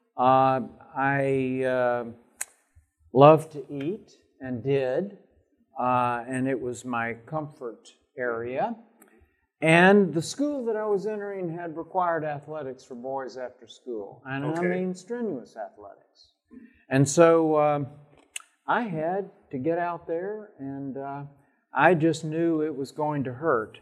[SPEAKER 10] I loved to eat and did, and it was my comfort area. And the school that I was entering had required athletics for boys after school, and I mean strenuous athletics. And so I had to get out there, and I just knew it was going to hurt.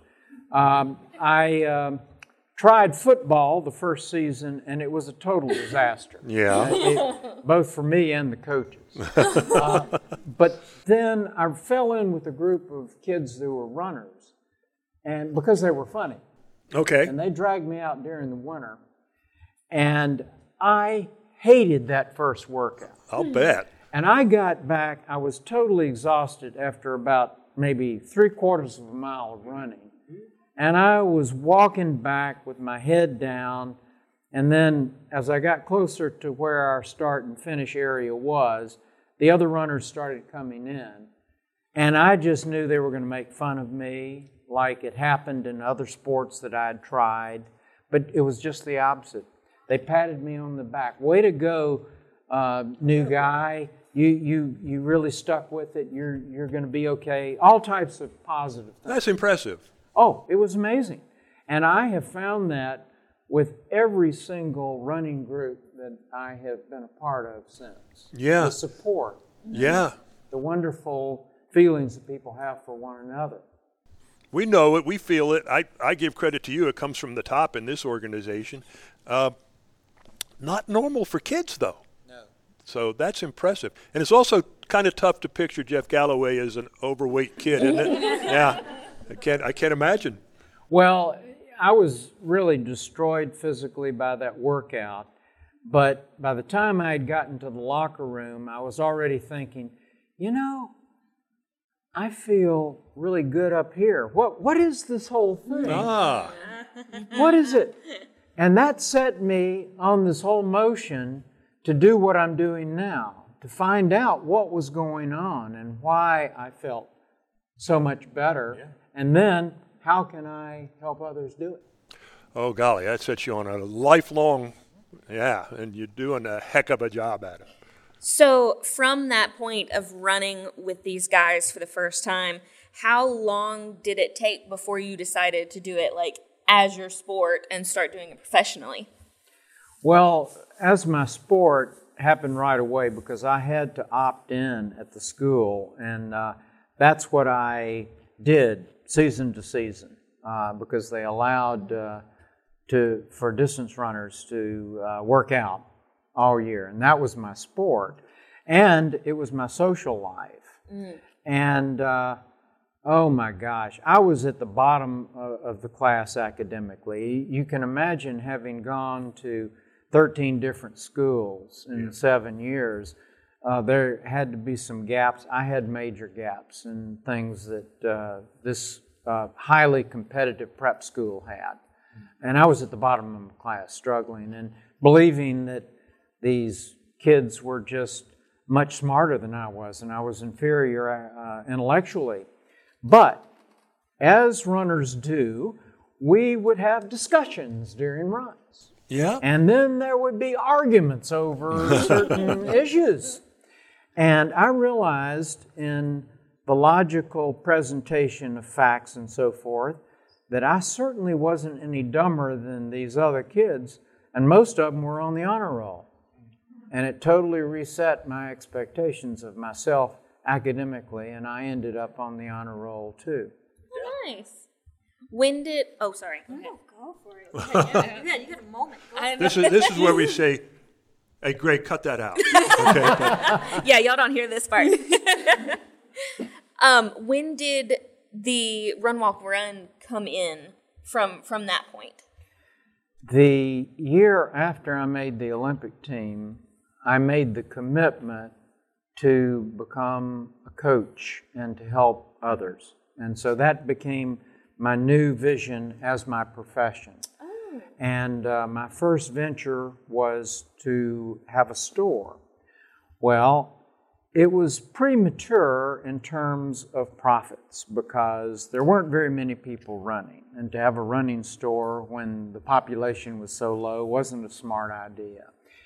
[SPEAKER 10] I tried football the first season, and it was a total disaster. Both for me and the coaches. But then I fell in with a group of kids who were runners, and because they were funny.
[SPEAKER 3] Okay.
[SPEAKER 10] And they dragged me out during the winter, and I hated that first workout.
[SPEAKER 3] I'll bet.
[SPEAKER 10] And I got back, I was totally exhausted after about maybe 3/4 of a mile of running. And I was walking back with my head down, and then as I got closer to where our start and finish area was, the other runners started coming in. And I just knew they were going to make fun of me, like it happened in other sports that I'd tried. But it was just the opposite. They patted me on the back. Way to go, new guy. You really stuck with it. You're going to be okay. All types of positive things.
[SPEAKER 3] That's impressive.
[SPEAKER 10] Oh, it was amazing. And I have found that with every single running group that I have been a part of since.
[SPEAKER 3] Yeah.
[SPEAKER 10] The support.
[SPEAKER 3] Yeah.
[SPEAKER 10] The wonderful feelings that people have for one another.
[SPEAKER 3] We know it. We feel it. I give credit to you. It comes from the top in this organization. Not normal for kids, though.
[SPEAKER 10] No.
[SPEAKER 3] So that's impressive. And it's also kind of tough to picture Jeff Galloway as an overweight kid, isn't it? Yeah. I can't imagine.
[SPEAKER 10] Well, I was really destroyed physically by that workout, but by the time I had gotten to the locker room, I was already thinking, I feel really good up here. What is this whole thing? What is it? And that set me on this whole motion to do what I'm doing now, to find out what was going on and why I felt so much better. Yeah. And then, how can I help others do it?
[SPEAKER 3] Oh, golly, that sets you on a lifelong, and you're doing a heck of a job at it.
[SPEAKER 5] So from that point of running with these guys for the first time, how long did it take before you decided to do it as your sport and start doing it professionally?
[SPEAKER 10] Well, as my sport happened right away because I had to opt in at the school, and that's what I did season to season because they allowed for distance runners to work out all year, and that was my sport, and it was my social life. And oh my gosh, I was at the bottom of the class academically. You can imagine having gone to 13 different schools in 7 years. There had to be some gaps. I had major gaps in things that this highly competitive prep school had. And I was at the bottom of my class struggling and believing that these kids were just much smarter than I was, and I was inferior intellectually. But as runners do, we would have discussions during runs.
[SPEAKER 3] Yeah.
[SPEAKER 10] And then there would be arguments over certain issues. And I realized in the logical presentation of facts and so forth that I certainly wasn't any dumber than these other kids, and most of them were on the honor roll. And it totally reset my expectations of myself academically, and I ended up on the honor roll too.
[SPEAKER 5] Nice. When did? Oh, sorry.
[SPEAKER 9] No, go for it. You had a moment.
[SPEAKER 3] This is where we say, "Hey, Greg, cut that out." Okay.
[SPEAKER 5] Yeah, y'all don't hear this part. When did the Run Walk Run come in from that point?
[SPEAKER 10] The year after I made the Olympic team, I made the commitment to become a coach and to help others. And so that became my new vision as my profession. Oh. And my first venture was to have a store. Well, it was premature in terms of profits because there weren't very many people running. And to have a running store when the population was so low wasn't a smart idea.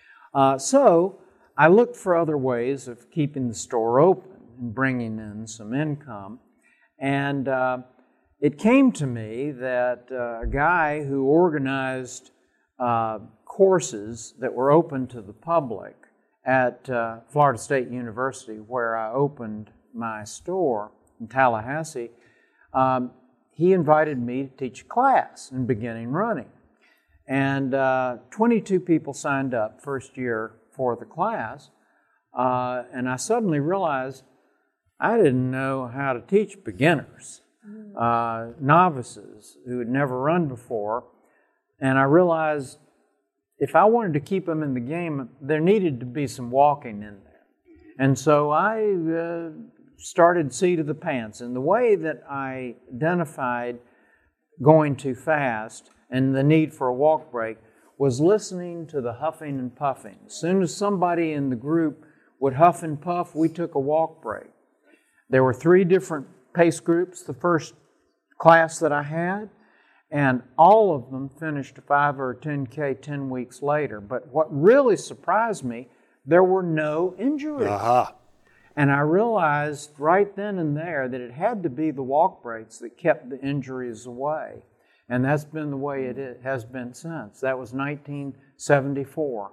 [SPEAKER 10] So I looked for other ways of keeping the store open and bringing in some income. And it came to me that a guy who organized courses that were open to the public at Florida State University, where I opened my store in Tallahassee, he invited me to teach a class in beginning running. And 22 people signed up first year for the class, and I suddenly realized I didn't know how to teach beginners, novices who had never run before, and I realized if I wanted to keep them in the game, there needed to be some walking in there. And so I started seat of the pants. And the way that I identified going too fast and the need for a walk break was listening to the huffing and puffing. As soon as somebody in the group would huff and puff, we took a walk break. There were 3 different pace groups the first class that I had, and all of them finished a 5 or a 10K 10 weeks later. But what really surprised me, there were no injuries.
[SPEAKER 3] Aha.
[SPEAKER 10] And I realized right then and there that it had to be the walk breaks that kept the injuries away. And that's been the way it has been since. That was 1974.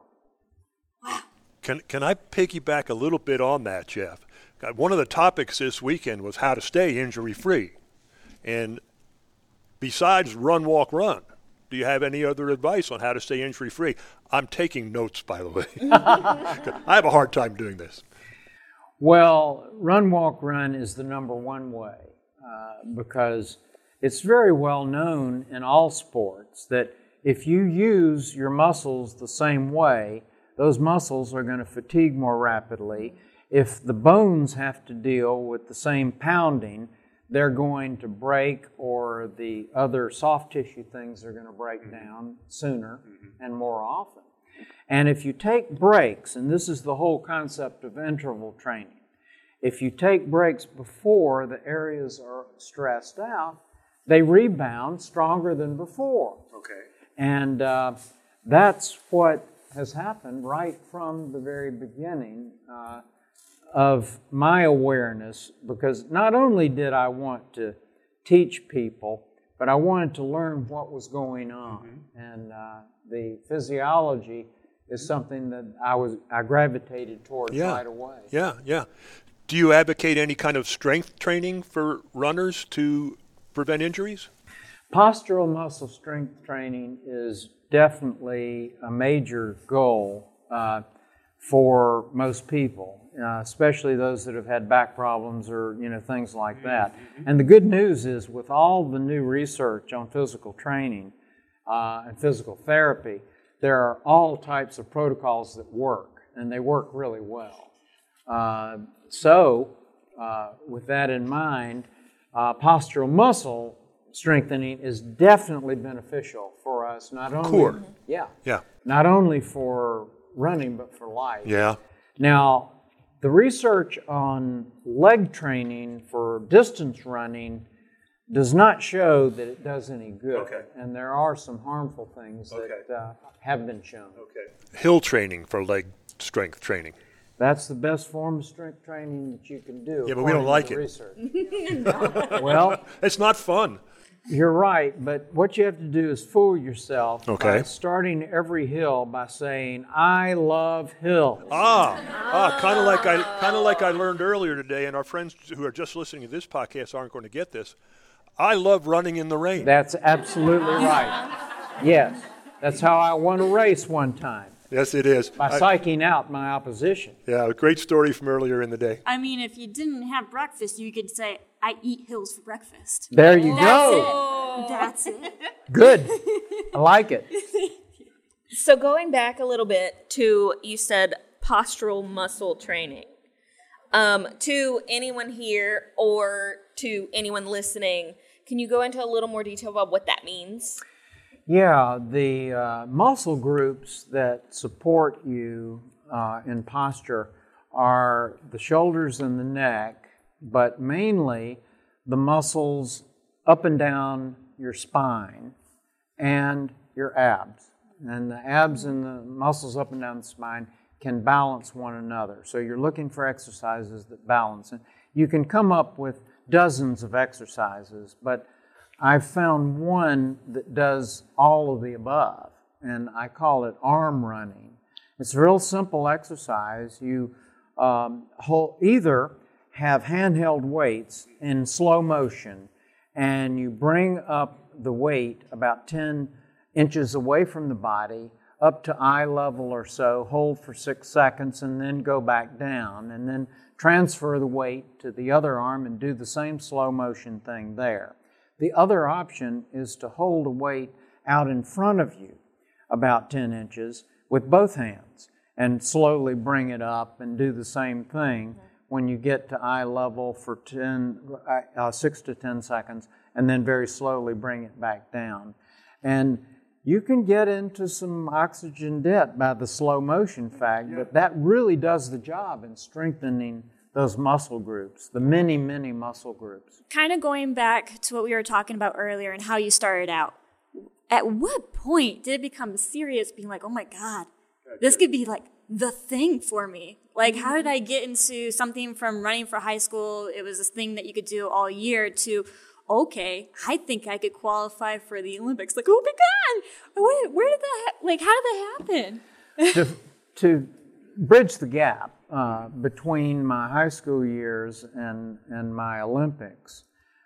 [SPEAKER 3] Can I piggyback a little bit on that, Jeff? One of the topics this weekend was how to stay injury-free. And besides Run, Walk, Run, do you have any other advice on how to stay injury-free? I'm taking notes, by the way. I have a hard time doing this.
[SPEAKER 10] Well, Run, Walk, Run is the number one way because it's very well known in all sports that if you use your muscles the same way, those muscles are going to fatigue more rapidly. If the bones have to deal with the same pounding, they're going to break, or the other soft tissue things are going to break down sooner and more often. And if you take breaks, and this is the whole concept of interval training, if you take breaks before the areas are stressed out, they rebound stronger than before.
[SPEAKER 3] Okay.
[SPEAKER 10] And that's what has happened right from the very beginning of my awareness, because not only did I want to teach people, but I wanted to learn what was going on. And the physiology is something that I gravitated towards right away.
[SPEAKER 3] Yeah. Do you advocate any kind of strength training for runners to prevent injuries?
[SPEAKER 10] Postural muscle strength training is definitely a major goal for most people, especially those that have had back problems or things like that. And the good news is, with all the new research on physical training and physical therapy, there are all types of protocols that work, and they work really well. So, with that in mind, postural muscle strengthening is definitely beneficial for us, not only
[SPEAKER 3] Core.
[SPEAKER 10] Not only for running, but for life.
[SPEAKER 3] Yeah.
[SPEAKER 10] Now, the research on leg training for distance running does not show that it does any good.
[SPEAKER 3] Okay.
[SPEAKER 10] And there are some harmful things that have been shown.
[SPEAKER 3] Okay. Hill training for leg strength training.
[SPEAKER 10] That's the best form of strength training that you can do.
[SPEAKER 3] Yeah, but we don't like it.
[SPEAKER 10] Research. Well,
[SPEAKER 3] it's not fun.
[SPEAKER 10] You're right, but what you have to do is fool yourself
[SPEAKER 3] Okay.
[SPEAKER 10] by starting every hill by saying, "I love hills."
[SPEAKER 3] Kind of like I learned earlier today, and our friends who are just listening to this podcast aren't going to get this. I love running in the rain.
[SPEAKER 10] That's absolutely right. Yes, that's how I won a race one time.
[SPEAKER 3] Yes, it is.
[SPEAKER 10] By psyching out my opposition.
[SPEAKER 3] Yeah, a great story from earlier in the day.
[SPEAKER 9] I mean, if you didn't have breakfast, you could say, I eat hills for breakfast.
[SPEAKER 10] There you go.
[SPEAKER 9] That's it.
[SPEAKER 10] Good. I like it.
[SPEAKER 5] So going back a little bit to, you said postural muscle training. To anyone here or to anyone listening, can you go into a little more detail about what that means?
[SPEAKER 10] Yeah, the muscle groups that support you in posture are the shoulders and the neck, but mainly the muscles up and down your spine and your abs. And the abs and the muscles up and down the spine can balance one another. So you're looking for exercises that balance. And you can come up with dozens of exercises, but I've found one that does all of the above, and I call it arm running. It's a real simple exercise. You either have handheld weights in slow motion, and you bring up the weight about 10 inches away from the body, up to eye level or so, hold for 6 seconds, and then go back down, and then transfer the weight to the other arm and do the same slow motion thing there. The other option is to hold a weight out in front of you about 10 inches with both hands and slowly bring it up and do the same thing when you get to eye level for 6 to 10 seconds and then very slowly bring it back down. And you can get into some oxygen debt by the slow motion fact, but that really does the job in strengthening those muscle groups, the many, many muscle groups.
[SPEAKER 9] Kind of going back to what we were talking about earlier and how you started out. At what point did it become serious, being like, oh my God, this could be like the thing for me? Like, how did I get into something from running for high school? It was this thing that you could do all year to, okay, I think I could qualify for the Olympics. Like, oh my God, where did that, like, how did that happen?
[SPEAKER 10] To bridge the gap between my high school years and my Olympics,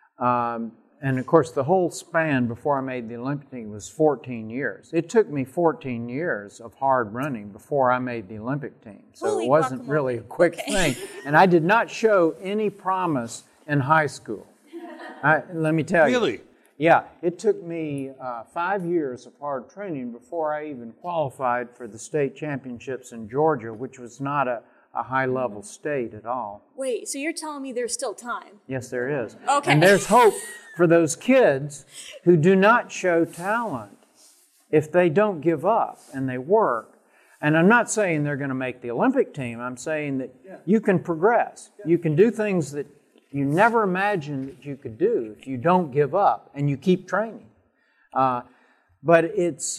[SPEAKER 10] and of course the whole span before I made the Olympic team was 14 years. It took me 14 years of hard running before I made the Olympic team, so
[SPEAKER 9] Holy
[SPEAKER 10] it wasn't really a quick thing. And I did not show any promise in high school. Let me tell you.
[SPEAKER 3] Really?
[SPEAKER 10] Yeah, it took me 5 years of hard training before I even qualified for the state championships in Georgia, which was not a high-level state at all.
[SPEAKER 9] Wait, so you're telling me there's still time?
[SPEAKER 10] Yes, there is.
[SPEAKER 9] Okay.
[SPEAKER 10] And there's hope for those kids who do not show talent if they don't give up and they work. And I'm not saying they're going to make the Olympic team. I'm saying that you can progress. You can do things that you never imagined that you could do if you don't give up and you keep training. But it's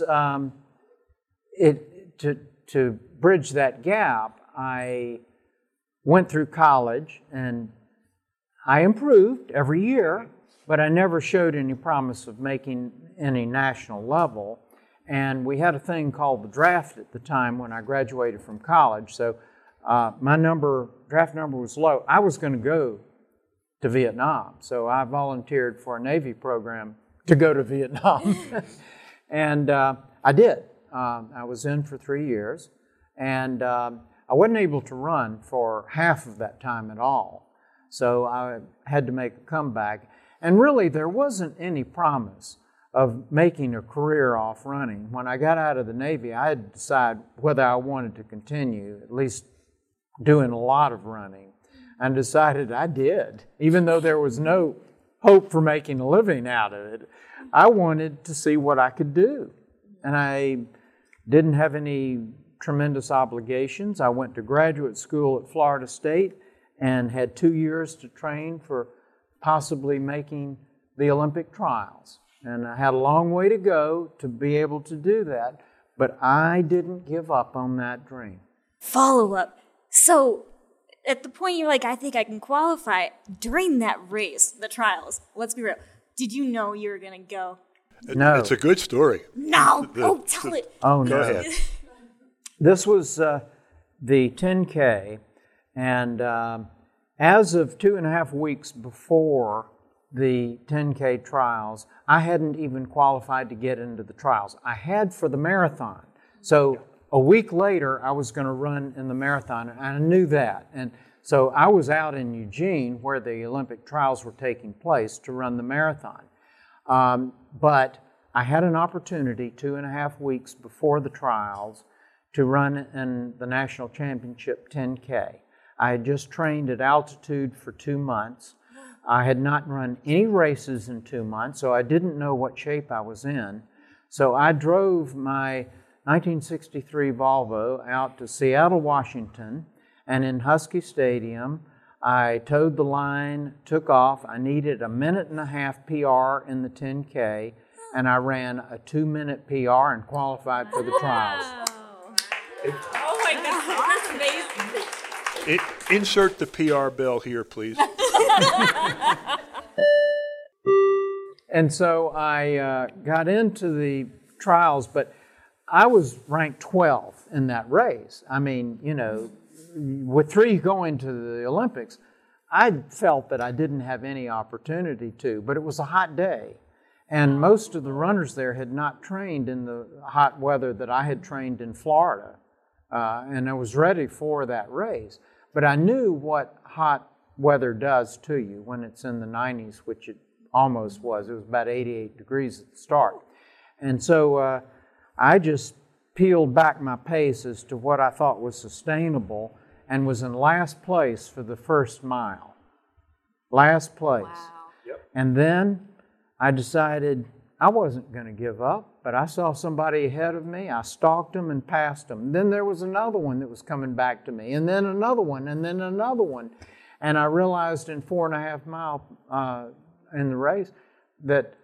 [SPEAKER 10] to bridge that gap. I went through college and I improved every year, but I never showed any promise of making any national level. And we had a thing called the draft at the time when I graduated from college. So my draft number was low. I was going to go to Vietnam. So I volunteered for a Navy program to go to Vietnam. And I did. I was in for 3 years. And I wasn't able to run for half of that time at all. So I had to make a comeback. And really, there wasn't any promise of making a career off running. When I got out of the Navy, I had to decide whether I wanted to continue, at least doing a lot of running. And decided I did, even though there was no hope for making a living out of it. I wanted to see what I could do. And I didn't have any tremendous obligations. I went to graduate school at Florida State and had 2 years to train for possibly making the Olympic trials. And I had a long way to go to be able to do that, but I didn't give up on that dream.
[SPEAKER 9] Follow up. So at the point you're like, I think I can qualify, during that race, the trials, let's be real, Did you know you were going to go?
[SPEAKER 10] No.
[SPEAKER 3] It's a good story.
[SPEAKER 9] No. Tell it.
[SPEAKER 10] Oh,
[SPEAKER 3] Go
[SPEAKER 10] no.
[SPEAKER 3] ahead.
[SPEAKER 10] This was the 10K, and as of 2.5 weeks before the 10K trials, I hadn't even qualified to get into the trials. I had for the marathon. So a week later, I was going to run in the marathon, and I knew that. And so I was out in Eugene, where the Olympic trials were taking place, to run the marathon. But I had an opportunity 2.5 weeks before the trials to run in the national championship 10K. I had just trained at altitude for 2 months. I had not run any races in 2 months, so I didn't know what shape I was in. So I drove my 1963 Volvo out to Seattle, Washington, and in Husky Stadium, I towed the line, took off. I needed a 1.5-minute PR in the 10K, and I ran a 2-minute PR and qualified for the trials.
[SPEAKER 9] Oh my God, that's amazing.
[SPEAKER 3] Insert the PR bell here, please.
[SPEAKER 10] And so I got into the trials, but I was ranked 12th in that race. I mean, you know, with 3 going to the Olympics, I felt that I didn't have any opportunity to, but it was a hot day. And most of the runners there had not trained in the hot weather that I had trained in Florida. And I was ready for that race. But I knew what hot weather does to you when it's in the 90s, which it almost was. It was about 88 degrees at the start. And so I just peeled back my pace as to what I thought was sustainable and was in last place for the first mile. Last place.
[SPEAKER 9] Wow.
[SPEAKER 3] Yep.
[SPEAKER 10] And then I decided I wasn't going to give up, but I saw somebody ahead of me. I stalked them and passed them. Then there was another one that was coming back to me, and then another one, and then another one. And I realized in 4.5 miles in the race that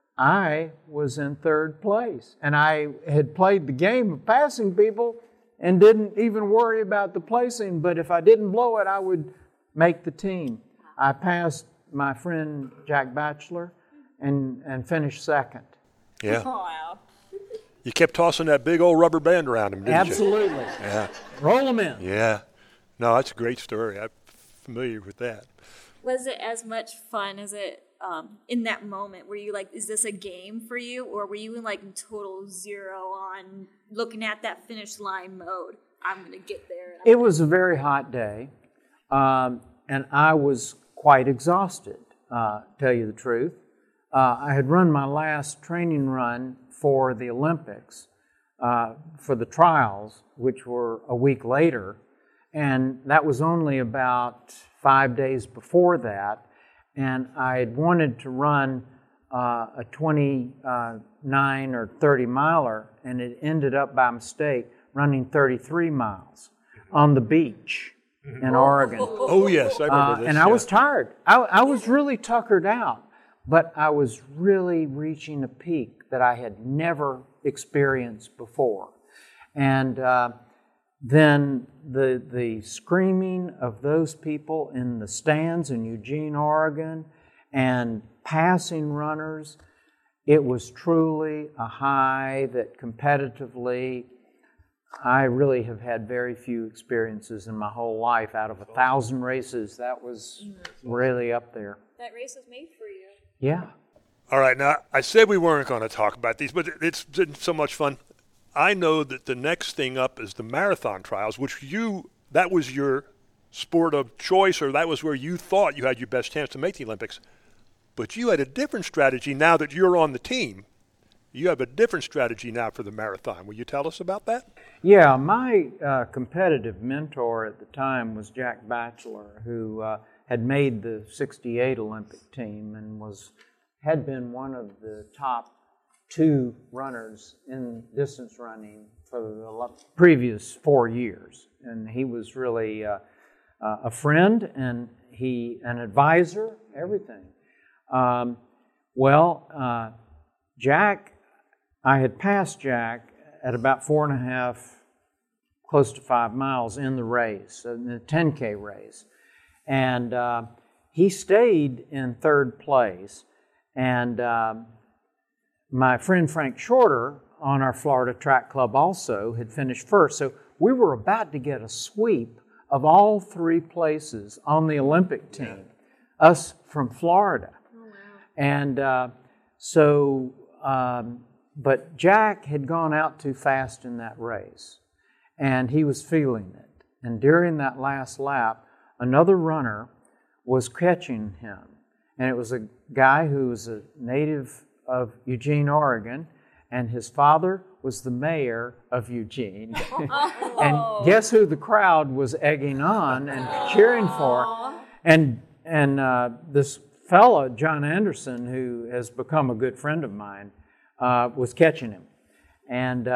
[SPEAKER 10] I was in 3rd place. And I had played the game of passing people and didn't even worry about the placing, but if I didn't blow it, I would make the team. I passed my friend Jack Batchelor and finished 2nd.
[SPEAKER 3] Yeah.
[SPEAKER 9] Oh, wow.
[SPEAKER 3] You kept tossing that big old rubber band around him, didn't
[SPEAKER 10] Absolutely.
[SPEAKER 3] you? Yeah.
[SPEAKER 10] Roll them in.
[SPEAKER 3] Yeah. No, that's a great story. I'm familiar with that.
[SPEAKER 9] Was it as much fun as it in that moment? Were you like, is this a game for you? Or were you in like total zero on looking at that finish line mode? I'm going to get there.
[SPEAKER 10] It was a very hot day, and I was quite exhausted, tell you the truth. I had run my last training run for the Olympics, for the trials, which were a week later, and that was only about 5 days before that. And I had wanted to run a 29 or 30 miler, and it ended up by mistake running 33 miles on the beach in Oregon.
[SPEAKER 3] Oh, yes, I remember this.
[SPEAKER 10] And I was tired. I was really tuckered out, but I was really reaching a peak that I had never experienced before. And then the screaming of those people in the stands in Eugene, Oregon, and passing runners, it was truly a high that competitively, I really have had very few experiences in my whole life. Out of 1,000 races, that was really up there.
[SPEAKER 9] That race was made for you.
[SPEAKER 10] Yeah.
[SPEAKER 3] All right, now, I said we weren't going to talk about these, but it's been so much fun. I know that the next thing up is the marathon trials, which that was your sport of choice, or that was where you thought you had your best chance to make the Olympics. But you had a different strategy now that you're on the team. You have a different strategy now for the marathon. Will you tell us about that?
[SPEAKER 10] Yeah, my competitive mentor at the time was Jack Batchelor, who had made the '68 Olympic team and had been one of the top 2 runners in distance running for the previous 4 years. And he was really a friend and an advisor, everything. Jack, I had passed Jack at about 4.5, close to 5 miles in the race, in the 10K race. And he stayed in 3rd place. And my friend Frank Shorter on our Florida Track Club also had finished first. So we were about to get a sweep of all 3 places on the Olympic team, us from Florida. Oh, wow. And but Jack had gone out too fast in that race, and he was feeling it. And during that last lap, another runner was catching him. And it was a guy who was a native of Eugene, Oregon, and his father was the mayor of Eugene. And guess who the crowd was egging on and cheering for? And this fella, John Anderson, who has become a good friend of mine, was catching him. And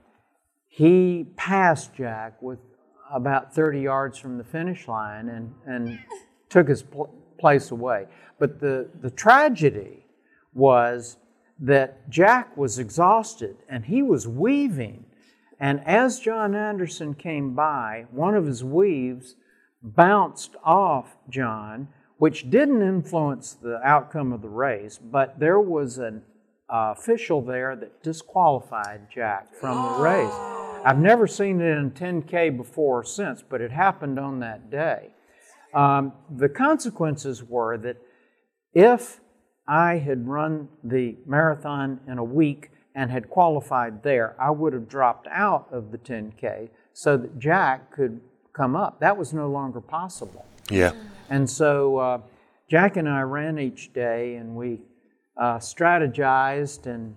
[SPEAKER 10] he passed Jack with about 30 yards from the finish line and took his place away. But the tragedy was that Jack was exhausted and he was weaving. And as John Anderson came by, one of his weaves bounced off John, which didn't influence the outcome of the race, but there was an official there that disqualified Jack from the race. I've never seen it in 10K before or since, but it happened on that day. The consequences were that if I had run the marathon in a week and had qualified there, I would have dropped out of the 10K so that Jack could come up. That was no longer possible.
[SPEAKER 3] Yeah.
[SPEAKER 10] And so Jack and I ran each day, and we strategized and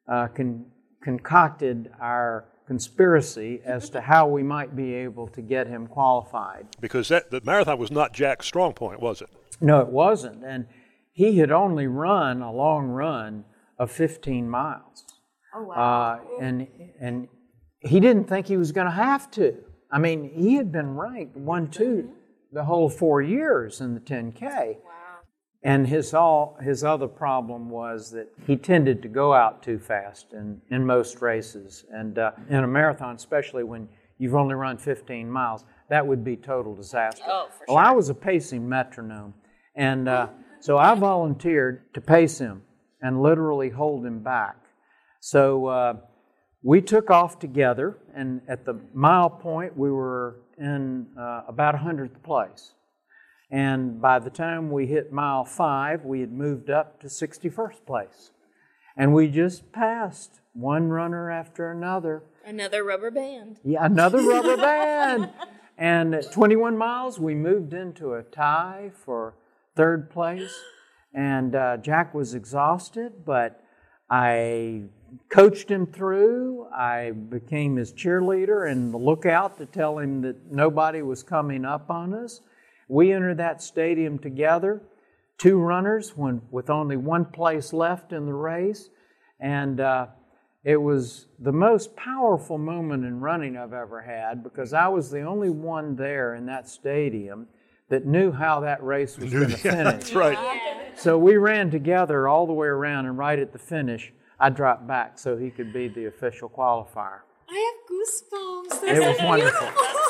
[SPEAKER 10] concocted our conspiracy as to how we might be able to get him qualified.
[SPEAKER 3] Because the marathon was not Jack's strong point, was it?
[SPEAKER 10] No, it wasn't. And he had only run a long run of 15 miles.
[SPEAKER 9] Oh, wow.
[SPEAKER 10] And he didn't think he was going to have to. I mean, he had been ranked 1-2 the whole 4 years in the 10K.
[SPEAKER 9] Wow.
[SPEAKER 10] And his other problem was that he tended to go out too fast in most races. And in a marathon, especially when you've only run 15 miles, that would be total disaster.
[SPEAKER 9] Oh, for sure.
[SPEAKER 10] Well, I was a pacing metronome. And so I volunteered to pace him and literally hold him back. So we took off together, and at the mile point, we were in about 100th place. And by the time we hit mile 5, we had moved up to 61st place. And we just passed one runner after another.
[SPEAKER 5] Another rubber band.
[SPEAKER 10] Yeah, another rubber band. And at 21 miles, we moved into a tie for 3rd place. And Jack was exhausted, but I coached him through. I became his cheerleader and the lookout to tell him that nobody was coming up on us. We entered that stadium together, 2 runners with only 1 place left in the race. And it was the most powerful moment in running I've ever had, because I was the only one there in that stadium that knew how that race was going to finish.
[SPEAKER 3] That's right.
[SPEAKER 10] So we ran together all the way around, and right at the finish, I dropped back so he could be the official qualifier.
[SPEAKER 9] I have goosebumps.
[SPEAKER 10] It was wonderful.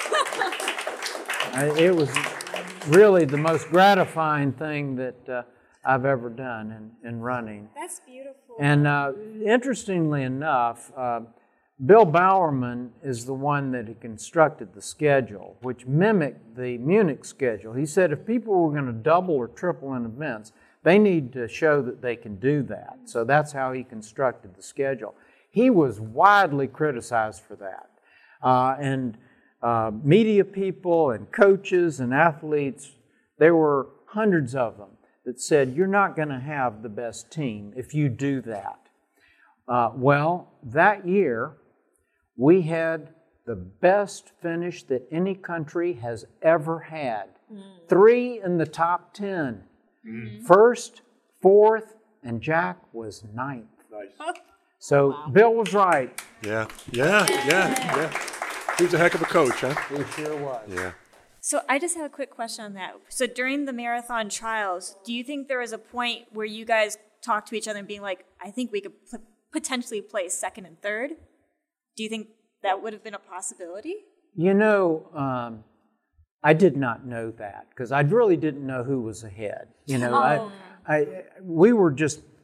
[SPEAKER 10] It was really the most gratifying thing that I've ever done in running.
[SPEAKER 9] That's beautiful.
[SPEAKER 10] And interestingly enough, Bill Bowerman is the one that had constructed the schedule, which mimicked the Munich schedule. He said if people were going to double or triple in events, they need to show that they can do that. So that's how he constructed the schedule. He was widely criticized for that. And media people and coaches and athletes, there were hundreds of them that said, you're not going to have the best team if you do that. Well, that year, we had the best finish that any country has ever had. 3 in the top 10. 1st, 4th, and Jack was 9th.
[SPEAKER 3] Nice.
[SPEAKER 10] So Bill was right.
[SPEAKER 3] Yeah. He was a heck of a coach, huh?
[SPEAKER 10] He sure was.
[SPEAKER 3] Yeah.
[SPEAKER 9] So I just have a quick question on that. So during the marathon trials, do you think there was a point where you guys talked to each other and being like, I think we could potentially place 2nd and 3rd? Do you think that would have been a possibility?
[SPEAKER 10] You know, I did not know that because I really didn't know who was ahead. You know, we were just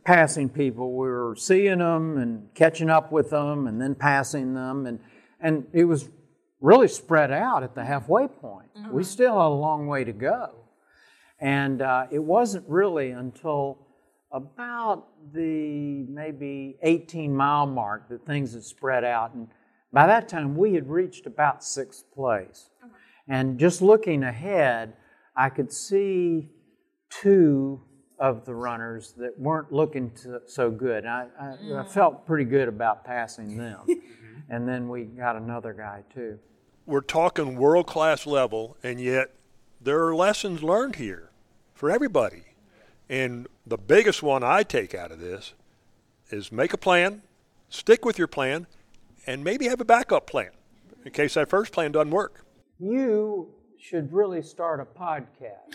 [SPEAKER 10] passing people. We were seeing them and catching up with them and then passing them. And it was really spread out at the halfway point. Mm-hmm. We still had a long way to go. And it wasn't really until about the maybe 18-mile mark that things had spread out. And by that time, we had reached about 6th place. Okay. And just looking ahead, I could see 2 of the runners that weren't looking so good. I felt pretty good about passing them. And then we got another guy, too.
[SPEAKER 3] We're talking world-class level, and yet there are lessons learned here for everybody. And the biggest one I take out of this is make a plan, stick with your plan, and maybe have a backup plan in case that first plan doesn't work.
[SPEAKER 10] You should really start a podcast.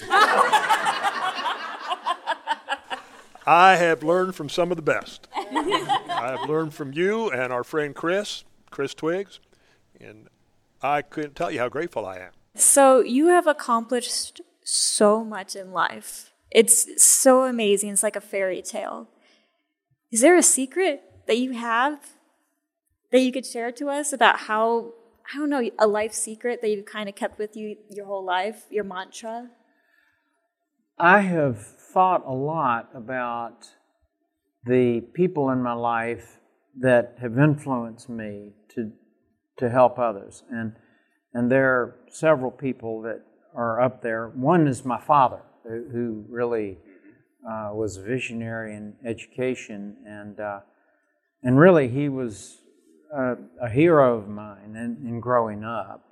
[SPEAKER 3] I have learned from some of the best. I have learned from you and our friend Chris Twiggs, and I couldn't tell you how grateful I am.
[SPEAKER 9] So you have accomplished so much in life. It's so amazing. It's like a fairy tale. Is there a secret that you have that you could share to us about how, I don't know, a life secret that you've kind of kept with you your whole life, your mantra?
[SPEAKER 10] I have thought a lot about the people in my life that have influenced me to help others. And there are several people that are up there. One is my father, who really was a visionary in education, and really he was a hero of mine in growing up.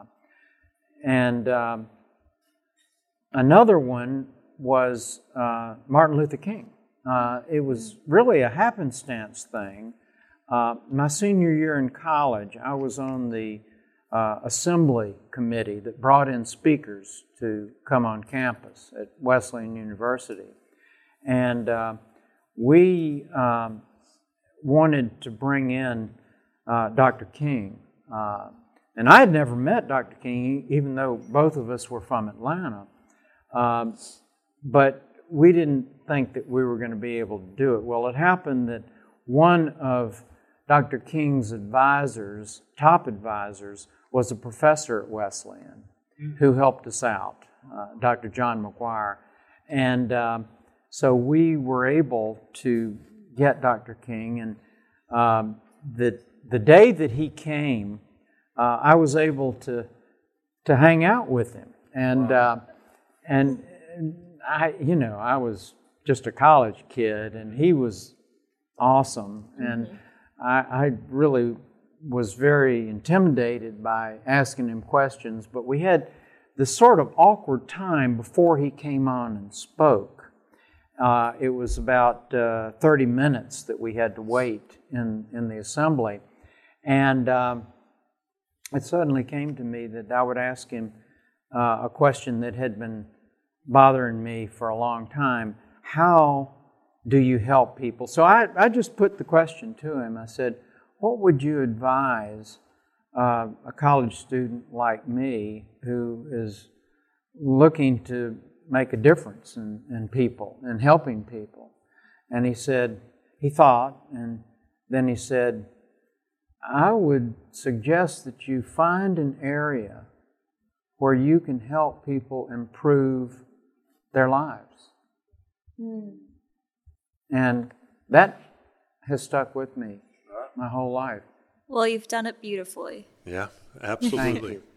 [SPEAKER 10] Another one was Martin Luther King. It was really a happenstance thing. My senior year in college, I was on the assembly committee that brought in speakers to come on campus at Wesleyan University. And we wanted to bring in Dr. King. And I had never met Dr. King, even though both of us were from Atlanta. But we didn't think that we were going to be able to do it. Well, it happened that one of Dr. King's advisors, top advisors, was a professor at Wesleyan who helped us out, Dr. John McGuire. And so we were able to get Dr. King. And the day that he came, I was able to hang out with him. And and I was just a college kid, and he was awesome. And I really was very intimidated by asking him questions, but we had this sort of awkward time before he came on and spoke. It was about 30 minutes that we had to wait in the assembly. And it suddenly came to me that I would ask him a question that had been bothering me for a long time. How do you help people? So I just put the question to him. I said, what would you advise a college student like me who is looking to make a difference in people and helping people? And he said, he thought, and then he said, I would suggest that you find an area where you can help people improve their lives. And that has stuck with me my whole life.
[SPEAKER 9] Well, you've done it beautifully.
[SPEAKER 3] Yeah, absolutely.
[SPEAKER 10] Thank you.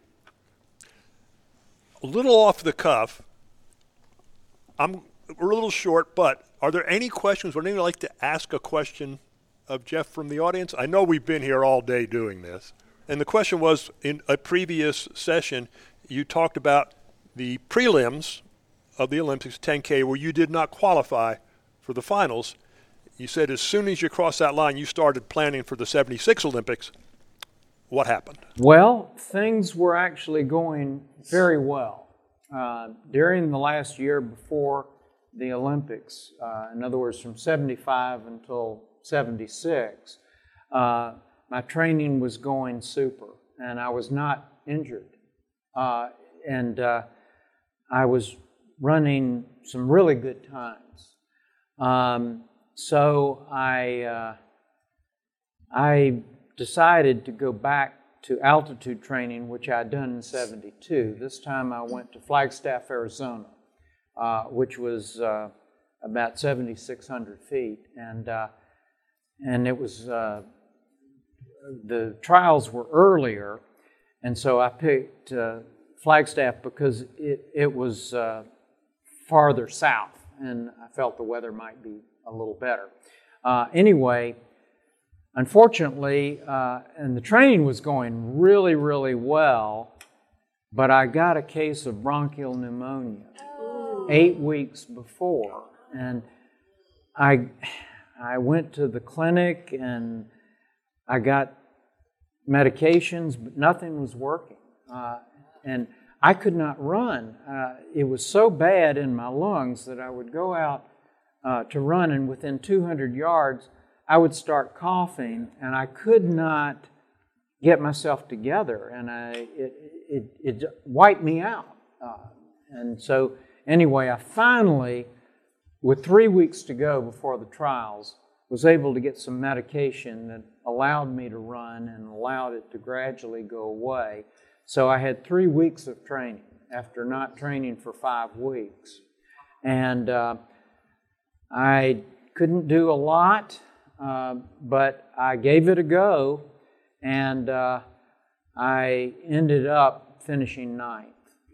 [SPEAKER 3] A little off the cuff. We're a little short, but are there any questions? Would anyone like to ask a question of Jeff from the audience? I know we've been here all day doing this. And the question was, in a previous session, you talked about the prelims of the Olympics, 10K, where you did not qualify for the finals. You said as soon as you crossed that line, you started planning for the 76 Olympics. What happened?
[SPEAKER 10] Well, things were actually going very well. During the last year before the Olympics, in other words, from 75 until 76, my training was going super, and I was not injured. And I was running some really good times. So I decided to go back to altitude training, which I'd done in 72. This time I went to Flagstaff, Arizona, which was about 7,600 feet. And it was, the trials were earlier, and so I picked Flagstaff because it was farther south, and I felt the weather might be a little better. Anyway, unfortunately, and the training was going really, really well, but I got a case of bronchial pneumonia 8 weeks before, and I went to the clinic and I got medications, but nothing was working. And I could not run. It was so bad in my lungs that I would go out to run, and within 200 yards, I would start coughing, and I could not get myself together, and it wiped me out. And so anyway, I finally, with 3 weeks to go before the trials, was able to get some medication that allowed me to run and allowed it to gradually go away. So I had 3 weeks of training after not training for 5 weeks. And I couldn't do a lot, but I gave it a go, and I ended up finishing ninth.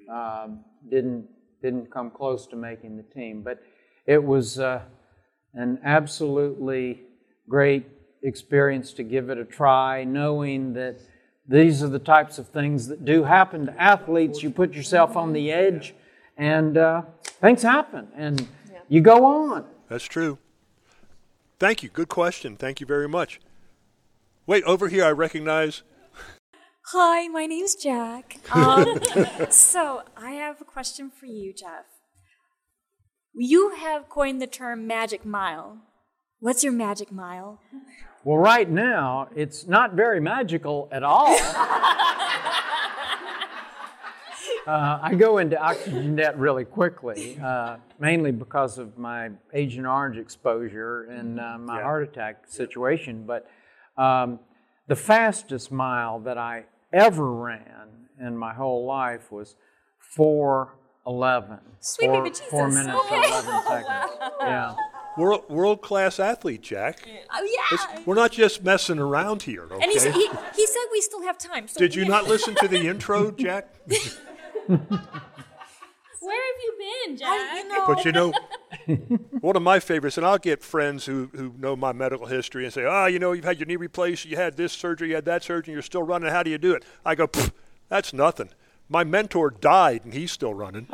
[SPEAKER 10] Didn't come close to making the team, but it was an absolutely great experience to give it a try, knowing that these are the types of things that do happen to athletes. You put yourself on the edge, and things happen, and you go on.
[SPEAKER 3] That's true. Thank you. Good question. Thank you very much. Wait, over here I recognize.
[SPEAKER 9] Hi, my name's Jack. So I have a question for you, Jeff. You have coined the term magic mile. What's your magic mile?
[SPEAKER 10] Well, right now, it's not very magical at all. I go into oxygen debt really quickly, mainly because of my Agent Orange exposure and my heart attack situation. But the fastest mile that I ever ran in my whole life was 4:11.
[SPEAKER 9] Sweet baby Jesus.
[SPEAKER 10] 4 minutes and 11 seconds. Yeah.
[SPEAKER 3] World-class athlete, Jack.
[SPEAKER 9] Oh, yeah.
[SPEAKER 3] We're not just messing around here, okay?
[SPEAKER 9] And he said we still have time. So
[SPEAKER 3] Did you not listen to the intro, Jack?
[SPEAKER 5] Where have you been, Jack?
[SPEAKER 3] But you know, one of my favorites, and I'll get friends who know my medical history and say, you've had your knee replaced, you had this surgery, you had that surgery, you're still running, how do you do it? I go, that's nothing. My mentor died, and he's still running.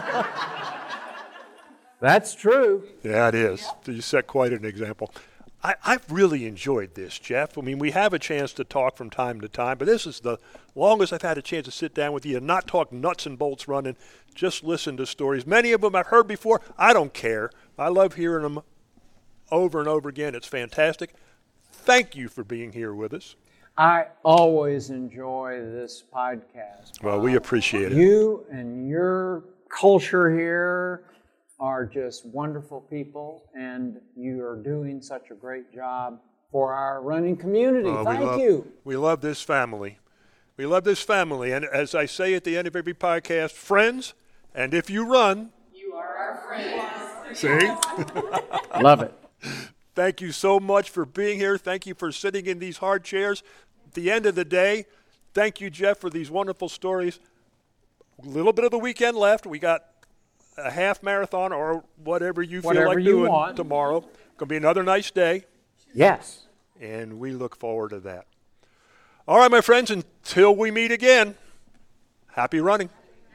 [SPEAKER 10] That's true.
[SPEAKER 3] Yeah, it is. You set quite an example. I've really enjoyed this, Jeff. I mean, we have a chance to talk from time to time, but this is the longest I've had a chance to sit down with you and not talk nuts and bolts running, just listen to stories. Many of them I've heard before. I don't care. I love hearing them over and over again. It's fantastic. Thank you for being here with us.
[SPEAKER 10] I always enjoy this podcast.
[SPEAKER 3] Well, we appreciate it.
[SPEAKER 10] You and your culture here are just wonderful people, and you are doing such a great job for our running community. Thank you.
[SPEAKER 3] We love this family. We love this family. And as I say at the end of every podcast, friends, and if you run, you are our friends. See?
[SPEAKER 10] Love it.
[SPEAKER 3] Thank you so much for being here. Thank you for sitting in these hard chairs. At the end of the day, thank you, Jeff, for these wonderful stories. A little bit of the weekend left. We got a half marathon or whatever you feel like doing tomorrow. Going to be another nice day.
[SPEAKER 10] Yes.
[SPEAKER 3] And we look forward to that. All right, my friends, until we meet again, happy running.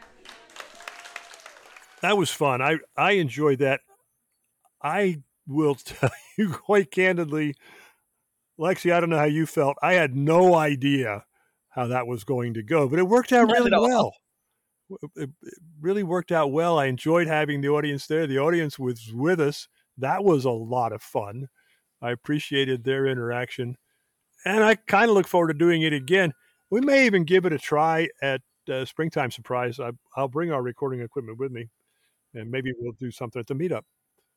[SPEAKER 3] That was fun. I enjoyed that. I will tell you quite candidly, Lexi, I don't know how you felt. I had no idea how that was going to go, but it worked out really well. It really worked out well. I enjoyed having the audience there. The audience was with us. That was a lot of fun. I appreciated their interaction. And I kind of look forward to doing it again. We may even give it a try at Springtime Surprise. I'll bring our recording equipment with me, and maybe we'll do something at the meetup.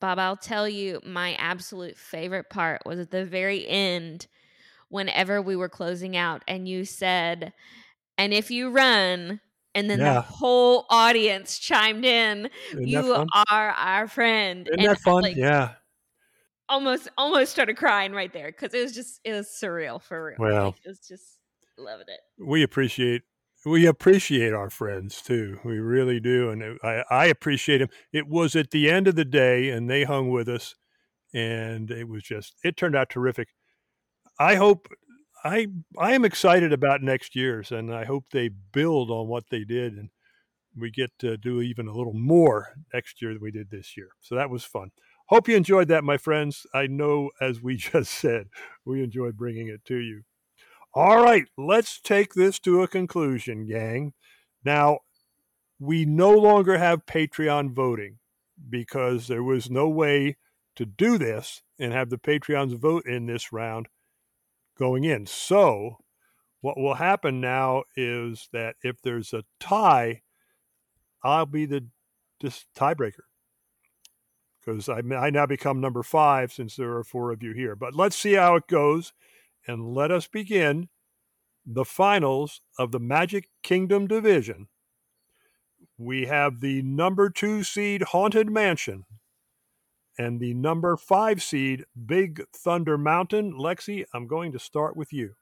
[SPEAKER 5] Bob, I'll tell you, my absolute favorite part was at the very end, whenever we were closing out, and you said, "And if you run," and then the
[SPEAKER 3] Yeah.
[SPEAKER 5] whole audience chimed in,
[SPEAKER 3] Isn't that
[SPEAKER 5] "You
[SPEAKER 3] fun?
[SPEAKER 5] are our friend."
[SPEAKER 3] Isn't
[SPEAKER 5] And
[SPEAKER 3] that fun?
[SPEAKER 5] like
[SPEAKER 3] Yeah.
[SPEAKER 5] almost started crying right there because it was surreal for real.
[SPEAKER 3] Well.
[SPEAKER 5] Like, it was just loving it.
[SPEAKER 3] We appreciate our friends too. We really do, and I appreciate them. It was at the end of the day, and they hung with us, and it turned out terrific. I hope I am excited about next year's, and I hope they build on what they did, and we get to do even a little more next year than we did this year. So that was fun. Hope you enjoyed that, my friends. I know, as we just said, we enjoyed bringing it to you. All right, let's take this to a conclusion, gang. Now, we no longer have Patreon voting because there was no way to do this and have the Patreons vote in this round going in. So what will happen now is that if there's a tie, I'll be this tiebreaker because I now become number 5 since there are 4 of you here. But let's see how it goes, and let us begin the finals of the Magic Kingdom division. We have the number 2 seed Haunted Mansion and the number 5 seed Big Thunder Mountain. Lexi, I'm going to start with you.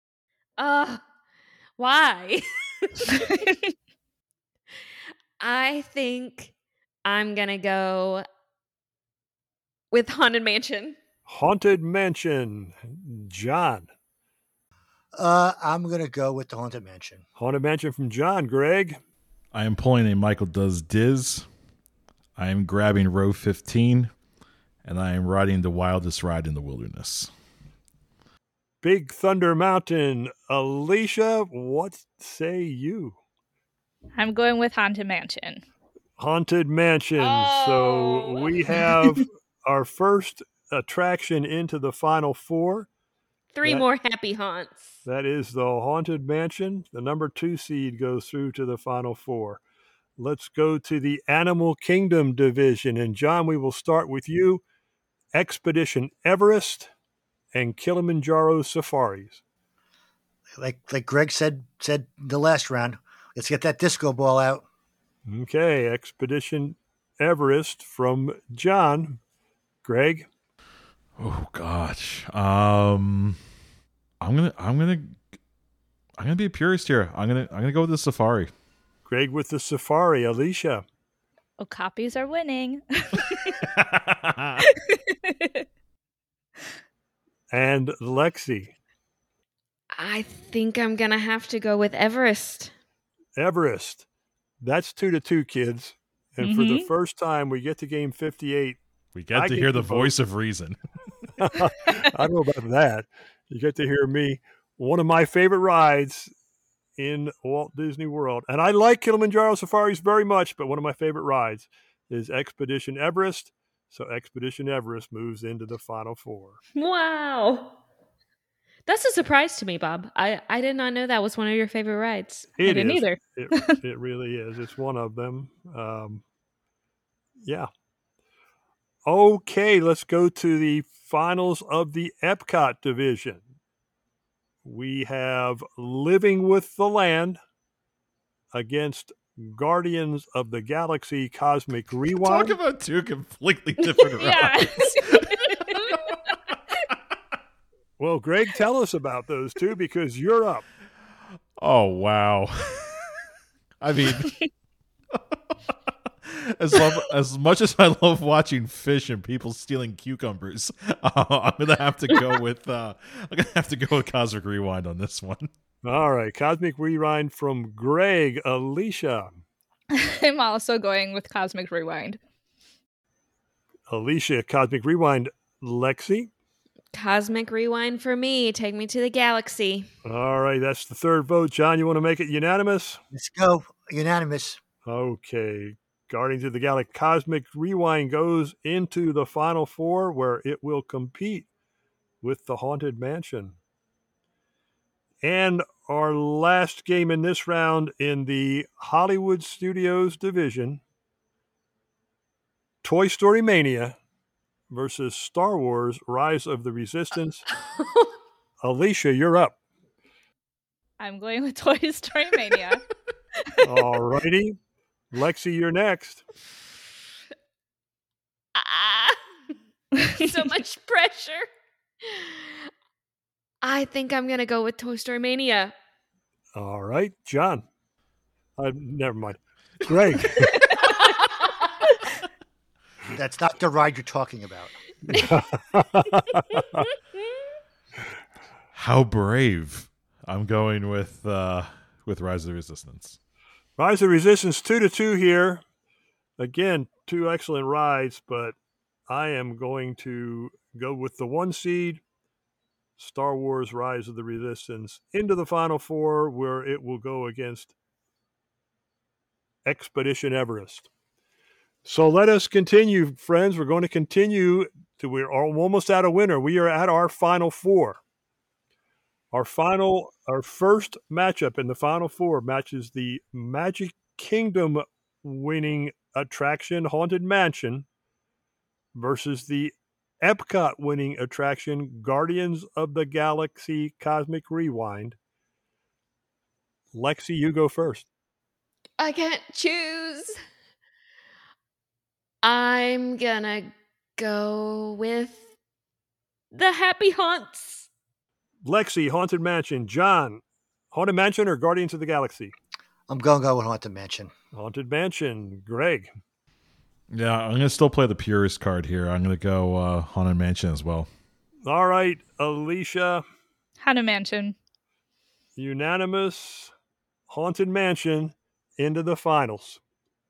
[SPEAKER 5] Why? I think I'm gonna go with Haunted Mansion.
[SPEAKER 3] Haunted Mansion. John.
[SPEAKER 4] I'm going to go with the Haunted Mansion.
[SPEAKER 3] Haunted Mansion from John. Greg.
[SPEAKER 1] I am pulling a Michael Does Diz. I am grabbing row 15, and I am riding the wildest ride in the wilderness.
[SPEAKER 3] Big Thunder Mountain. Alicia, what say you?
[SPEAKER 7] I'm going with Haunted Mansion.
[SPEAKER 3] Haunted Mansion.
[SPEAKER 5] Oh.
[SPEAKER 3] So we have our first attraction into the final 4.
[SPEAKER 5] 3 more happy haunts.
[SPEAKER 3] That is the Haunted Mansion. The number 2 seed goes through to the final 4. Let's go to the Animal Kingdom division. And John, we will start with you. Expedition Everest and Kilimanjaro Safaris.
[SPEAKER 4] Like Greg said the last round, let's get that disco ball out.
[SPEAKER 3] Okay, Expedition Everest from John. Greg.
[SPEAKER 1] Oh gosh. I'm gonna be a purist here. I'm gonna go with the Safari.
[SPEAKER 3] Greg with the Safari. Alicia.
[SPEAKER 7] Oh, copies are winning.
[SPEAKER 3] And Lexi.
[SPEAKER 5] I think I'm gonna have to go with Everest.
[SPEAKER 3] Everest. That's 2-2, kids. And for the first time, we get to game 58.
[SPEAKER 1] We get to hear the voice of reason.
[SPEAKER 3] I don't know about that. You get to hear me. One of my favorite rides in Walt Disney World. And I like Kilimanjaro Safaris very much, but one of my favorite rides is Expedition Everest. So Expedition Everest moves into the final 4.
[SPEAKER 5] Wow. That's a surprise to me, Bob. I did not know that was one of your favorite rides.
[SPEAKER 7] I didn't either.
[SPEAKER 3] It really is. It's one of them. Yeah. Okay, let's go to the finals of the Epcot division. We have Living with the Land against Guardians of the Galaxy Cosmic Rewind.
[SPEAKER 1] Talk about 2 completely different rides.
[SPEAKER 3] Well, Greg, tell us about those 2 because you're up.
[SPEAKER 1] Oh, wow. I mean, as much as I love watching fish and people stealing cucumbers, I'm gonna have to go with Cosmic Rewind on this one.
[SPEAKER 3] All right, Cosmic Rewind from Greg. Alicia.
[SPEAKER 7] I'm also going with Cosmic Rewind.
[SPEAKER 3] Alicia, Cosmic Rewind. Lexi.
[SPEAKER 5] Cosmic Rewind for me. Take me to the galaxy.
[SPEAKER 3] All right, that's the third vote. John, you want to make it unanimous?
[SPEAKER 4] Let's go. Unanimous.
[SPEAKER 3] Okay. Guardians of the Galaxy Cosmic Rewind goes into the final 4 where it will compete with the Haunted Mansion. And our last game in this round in the Hollywood Studios division, Toy Story Mania versus Star Wars Rise of the Resistance. Alicia, you're up.
[SPEAKER 7] I'm going with Toy Story Mania.
[SPEAKER 3] All righty. Lexi, you're next.
[SPEAKER 5] So much pressure. I think I'm going to go with Toy Story Mania.
[SPEAKER 3] All right. John. Never mind. Greg.
[SPEAKER 4] That's not the ride you're talking about.
[SPEAKER 1] How brave. I'm going with Rise of the Resistance.
[SPEAKER 3] Rise of the Resistance 2-2 here. Again, two excellent rides, but I am going to go with the 1 seed, Star Wars Rise of the Resistance, into the Final Four, where it will go against Expedition Everest. So let us continue, friends. We're going to continue we're almost at a winner. We are at our Final Four. Our first matchup in the Final Four matches the Magic Kingdom winning attraction, Haunted Mansion, versus the Epcot winning attraction, Guardians of the Galaxy Cosmic Rewind. Lexi, you go first.
[SPEAKER 5] I can't choose. I'm gonna go with the Happy Haunts.
[SPEAKER 3] Lexi, Haunted Mansion. John, Haunted Mansion or Guardians of the Galaxy?
[SPEAKER 4] I'm going to go with Haunted Mansion.
[SPEAKER 3] Haunted Mansion. Greg.
[SPEAKER 1] Yeah, I'm going to still play the purist card here. I'm going to go Haunted Mansion as well.
[SPEAKER 3] All right, Alicia.
[SPEAKER 7] Haunted Mansion.
[SPEAKER 3] Unanimous. Haunted Mansion into the finals.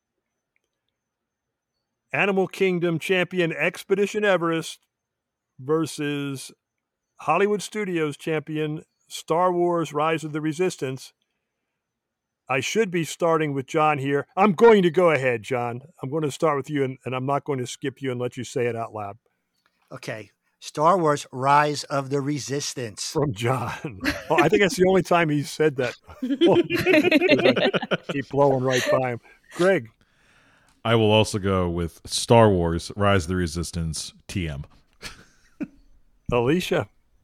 [SPEAKER 3] Animal Kingdom champion Expedition Everest versus Hollywood Studios champion Star Wars Rise of the Resistance. I should be starting with John here. I'm going to go ahead, John. I'm going to start with you, and I'm not going to skip you and let you say it out loud.
[SPEAKER 4] Okay. Star Wars Rise of the Resistance.
[SPEAKER 3] From John. Well, I think that's the only time he said that. Keep blowing right by him. Greg.
[SPEAKER 1] I will also go with Star Wars Rise of the Resistance TM.
[SPEAKER 3] Alicia.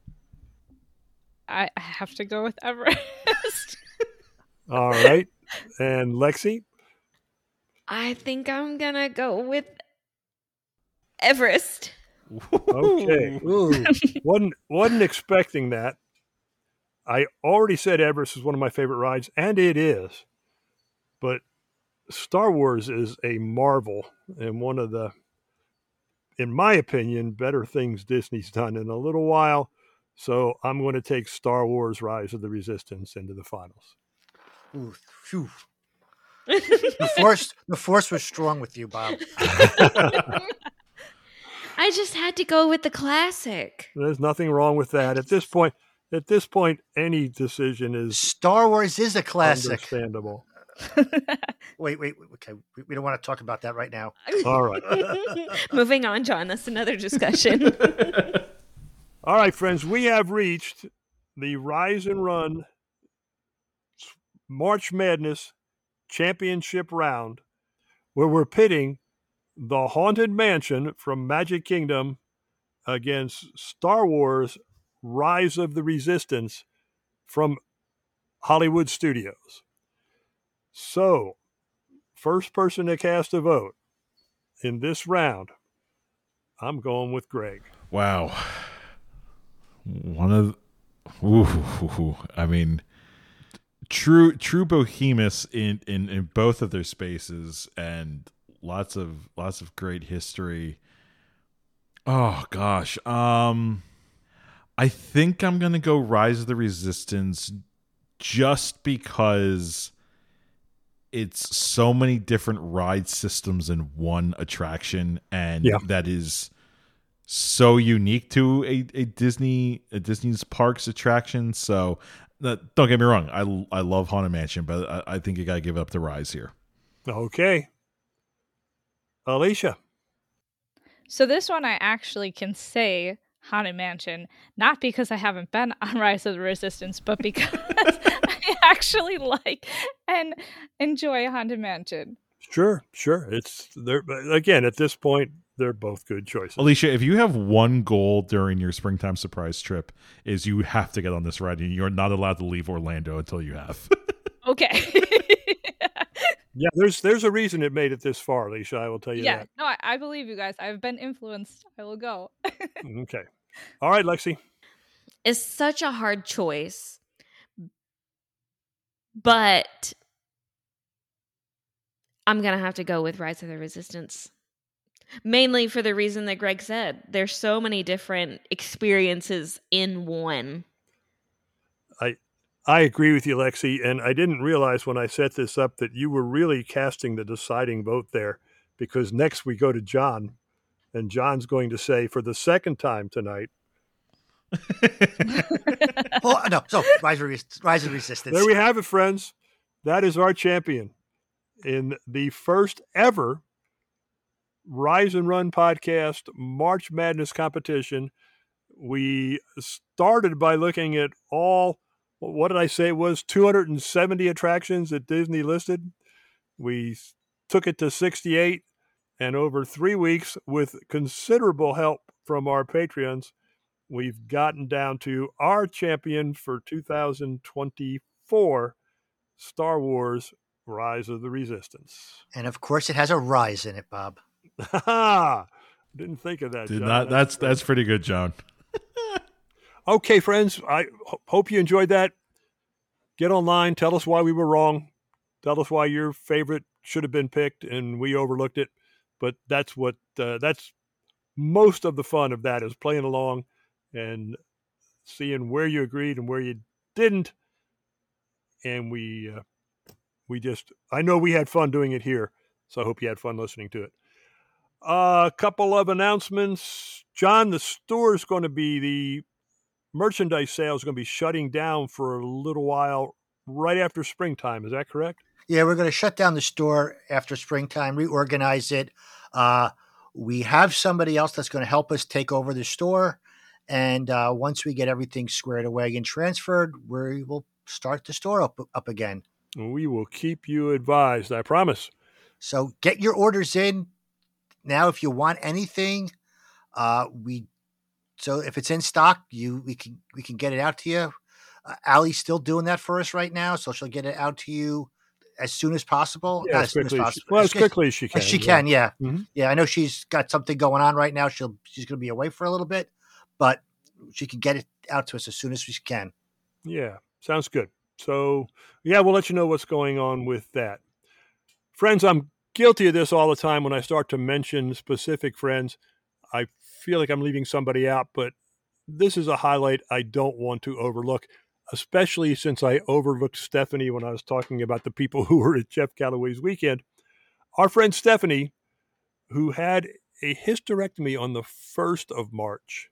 [SPEAKER 7] I have to go with Everest.
[SPEAKER 3] All right. And Lexi?
[SPEAKER 5] I think I'm going to go with Everest.
[SPEAKER 3] Okay. Wasn't expecting that. I already said Everest is one of my favorite rides, and it is. But Star Wars is a marvel and one of the, in my opinion, better things Disney's done in a little while. So I'm going to take Star Wars Rise of the Resistance into the finals.
[SPEAKER 4] Ooh, phew. The force was strong with you, Bob.
[SPEAKER 5] I just had to go with the classic.
[SPEAKER 3] There's nothing wrong with that. At this point, any decision is
[SPEAKER 4] Star Wars is a classic.
[SPEAKER 3] Understandable.
[SPEAKER 4] Wait. Okay, we don't want to talk about that right now.
[SPEAKER 3] All right.
[SPEAKER 5] Moving on, John. That's another discussion.
[SPEAKER 3] All right, friends. We have reached the Rise and Run March Madness Championship round, where we're pitting the Haunted Mansion from Magic Kingdom against Star Wars Rise of the Resistance from Hollywood Studios. So, first person to cast a vote in this round, I'm going with Greg.
[SPEAKER 1] Wow. I mean, true behemoths in both of their spaces, and lots of great history. Oh gosh. I think I'm going to go Rise of the Resistance just because it's so many different ride systems in one attraction, and that is so unique to a Disney's parks attraction. So don't get me wrong, I love Haunted Mansion, but I think you got to give up the Rise here.
[SPEAKER 3] Okay. Alicia.
[SPEAKER 7] So this one I actually can say Haunted Mansion, not because I haven't been on Rise of the Resistance, but because I actually like and enjoy Haunted Mansion.
[SPEAKER 3] Sure. It's there again. At this point, They're both good choices.
[SPEAKER 1] Alicia, if you have one goal during your springtime surprise trip, is you have to get on this ride, and you're not allowed to leave Orlando until you have.
[SPEAKER 7] Okay.
[SPEAKER 3] Yeah, there's a reason it made it this far, Alicia. I will tell you that.
[SPEAKER 7] No, I believe you guys. I've been influenced. I will go.
[SPEAKER 3] Okay. All right, Lexi.
[SPEAKER 5] It's such a hard choice, but I'm going to have to go with Rise of the Resistance. Mainly for the reason that Greg said. There's so many different experiences in one.
[SPEAKER 3] I agree with you, Lexi, and I didn't realize when I set this up that you were really casting the deciding vote there, because next we go to John, and John's going to say for the second time tonight.
[SPEAKER 4] So Rise of Resistance.
[SPEAKER 3] There we have it, friends. That is our champion in the first ever Rise and Run podcast March Madness competition. We started by looking at all, what did I say it was, 270 attractions that Disney listed. We took it to 68, and over 3 weeks, with considerable help from our Patreons, we've gotten down to our champion for 2024, Star Wars Rise of the Resistance.
[SPEAKER 4] And of course, it has a rise in it, Bob.
[SPEAKER 3] Didn't think of that,
[SPEAKER 1] Did
[SPEAKER 3] John.
[SPEAKER 1] not. That's pretty good, John.
[SPEAKER 3] Okay, friends, I hope you enjoyed that. Get online. Tell us why we were wrong. Tell us why your favorite should have been picked and we overlooked it. But that's most of the fun of that, is playing along and seeing where you agreed and where you didn't. And I know we had fun doing it here, so I hope you had fun listening to it. A couple of announcements. John, the merchandise sale is going to be shutting down for a little while right after springtime. Is that correct?
[SPEAKER 4] Yeah, we're going to shut down the store after springtime, reorganize it. We have somebody else that's going to help us take over the store. And once we get everything squared away and transferred, we will start the store up again.
[SPEAKER 3] We will keep you advised, I promise.
[SPEAKER 4] So get your orders in now. If you want anything, so if it's in stock, we can get it out to you. Allie's still doing that for us right now, so she'll get it out to you as soon as possible.
[SPEAKER 3] Yeah, as quickly as she can.
[SPEAKER 4] She can, yeah.
[SPEAKER 3] Mm-hmm.
[SPEAKER 4] Yeah, I know she's got something going on right now. She's going to be away for a little bit, but she can get it out to us as soon as she can.
[SPEAKER 3] Yeah, sounds good. So, yeah, we'll let you know what's going on with that. Friends, I'm guilty of this all the time when I start to mention specific friends. I feel like I'm leaving somebody out, but this is a highlight I don't want to overlook, especially since I overlooked Stephanie when I was talking about the people who were at Jeff Galloway's weekend. Our friend Stephanie, who had a hysterectomy on the 1st of March,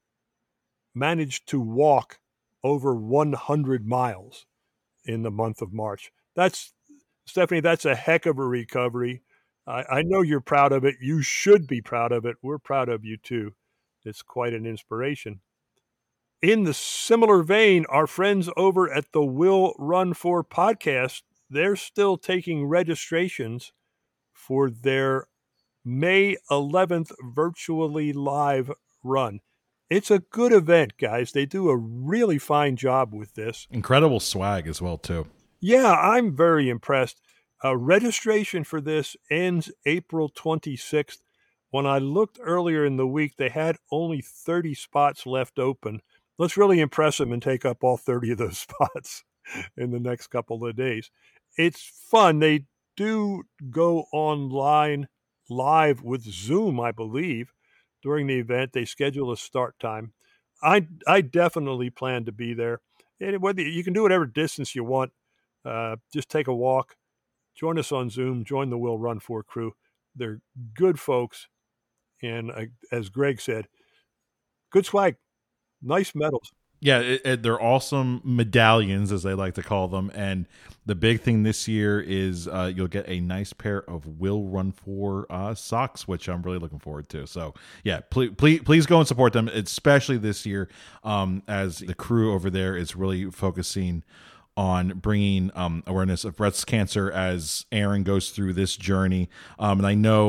[SPEAKER 3] managed to walk over 100 miles in the month of March. Stephanie, that's a heck of a recovery. I know you're proud of it. You should be proud of it. We're proud of you too. It's quite an inspiration. In the similar vein, our friends over at the Will Run For podcast, they're still taking registrations for their May 11th virtually live run. It's a good event, guys. They do a really fine job with this.
[SPEAKER 1] Incredible swag as well, too.
[SPEAKER 3] Yeah, I'm very impressed. Registration for this ends April 26th. When I looked earlier in the week, they had only 30 spots left open. Let's really impress them and take up all 30 of those spots in the next couple of days. It's fun. They do go online live with Zoom, I believe, during the event. They schedule a start time. I definitely plan to be there. And whether you can do whatever distance you want, just take a walk. Join us on Zoom. Join the Will Run For crew. They're good folks. And as Greg said, good swag. Nice medals.
[SPEAKER 1] Yeah, they're awesome medallions, as they like to call them. And the big thing this year is you'll get a nice pair of Will Run For socks, which I'm really looking forward to. So, yeah, please go and support them, especially this year, as the crew over there is really focusing on bringing awareness of breast cancer as Aaron goes through this journey. And I know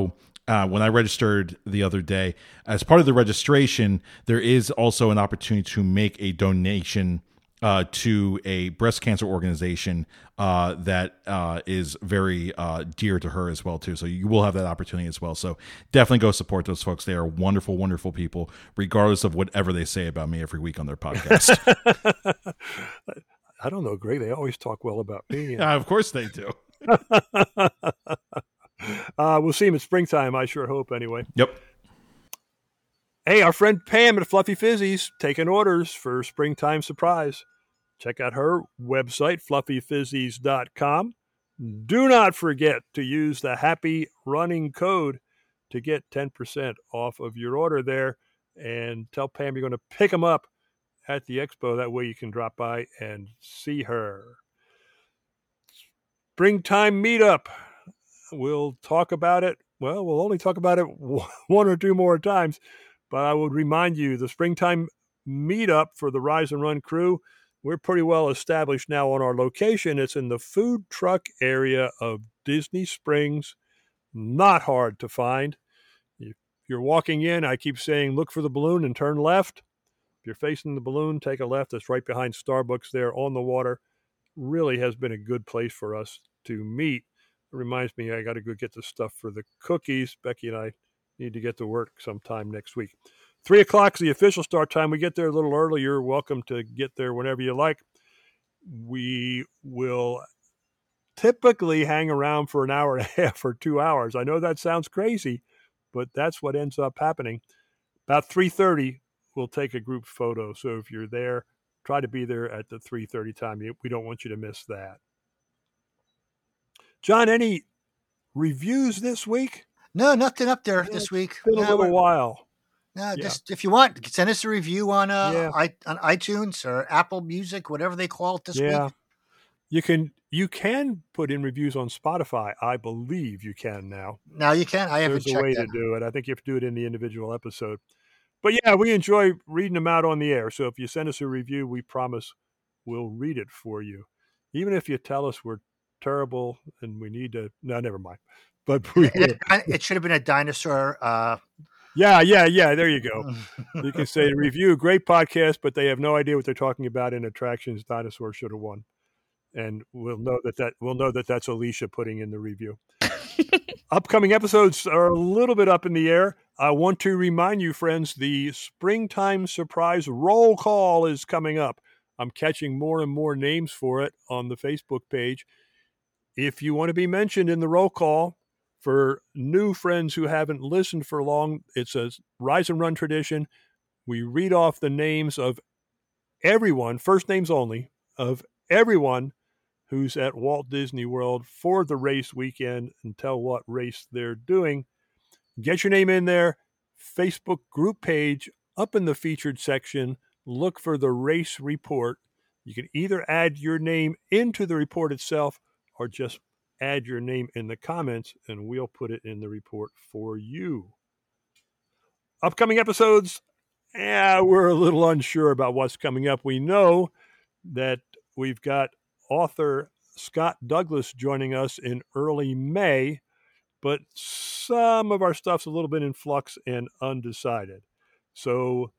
[SPEAKER 1] when I registered the other day, as part of the registration, there is also an opportunity to make a donation to a breast cancer organization that is very dear to her as well too. So you will have that opportunity as well. So definitely go support those folks. They are wonderful, wonderful people, regardless of whatever they say about me every week on their podcast.
[SPEAKER 3] I don't know, Greg. They always talk well about me.
[SPEAKER 1] Of course they do.
[SPEAKER 3] We'll see him in springtime, I sure hope, anyway.
[SPEAKER 1] Yep.
[SPEAKER 3] Hey, our friend Pam at Fluffy Fizzies taking orders for Springtime Surprise. Check out her website, fluffyfizzies.com. Do not forget to use the Happy Running code to get 10% off of your order there. And tell Pam you're going to pick them up at the expo. That way you can drop by and see her. Springtime meetup. We'll talk about it. Well, we'll only talk about it one or two more times. But I would remind you, the springtime meetup for the Rise and Run crew, we're pretty well established now on our location. It's in the food truck area of Disney Springs. Not hard to find. If you're walking in, I keep saying, look for the balloon and turn left. If you're facing the balloon, take a left. It's right behind Starbucks there on the water. Really has been a good place for us to meet. It reminds me, I got to go get the stuff for the cookies. Becky and I need to get to work sometime next week. 3 o'clock is the official start time. We get there a little earlier. Welcome to get there whenever you like. We will typically hang around for an hour and a half or 2 hours. I know that sounds crazy, but that's what ends up happening. About 3:30, we'll take a group photo. So if you're there, try to be there at the 3:30 time. We don't want you to miss that. John, any reviews this week?
[SPEAKER 4] No, nothing up there this week.
[SPEAKER 3] It's been a little while.
[SPEAKER 4] No, just if you want, send us a review on iTunes or Apple Music, whatever they call it this week.
[SPEAKER 3] You can put in reviews on Spotify. I believe you can now.
[SPEAKER 4] Now you can. I haven't checked that.
[SPEAKER 3] There's a way to do it. I think you have to do it in the individual episode. But yeah, we enjoy reading them out on the air. So if you send us a review, we promise we'll read it for you. Even if you tell us we're terrible and we need to, no, never mind. But
[SPEAKER 4] it should have been a dinosaur.
[SPEAKER 3] Yeah. There you go. You can say review, great podcast, but they have no idea what they're talking about in attractions. Dinosaur should have won, and we'll know that that's Alicia putting in the review. Upcoming episodes are a little bit up in the air. I want to remind you, friends, the Springtime Surprise roll call is coming up. I'm catching more and more names for it on the Facebook page. If you want to be mentioned in the roll call, for new friends who haven't listened for long, it's a Rise and Run tradition. We read off the names of everyone, first names only, of everyone who's at Walt Disney World for the race weekend and tell what race they're doing. Get your name in there. Facebook group page, up in the featured section, look for the race report. You can either add your name into the report itself or just add your name in the comments, and we'll put it in the report for you. Upcoming episodes, we're a little unsure about what's coming up. We know that we've got author Scott Douglas joining us in early May, but some of our stuff's a little bit in flux and undecided. So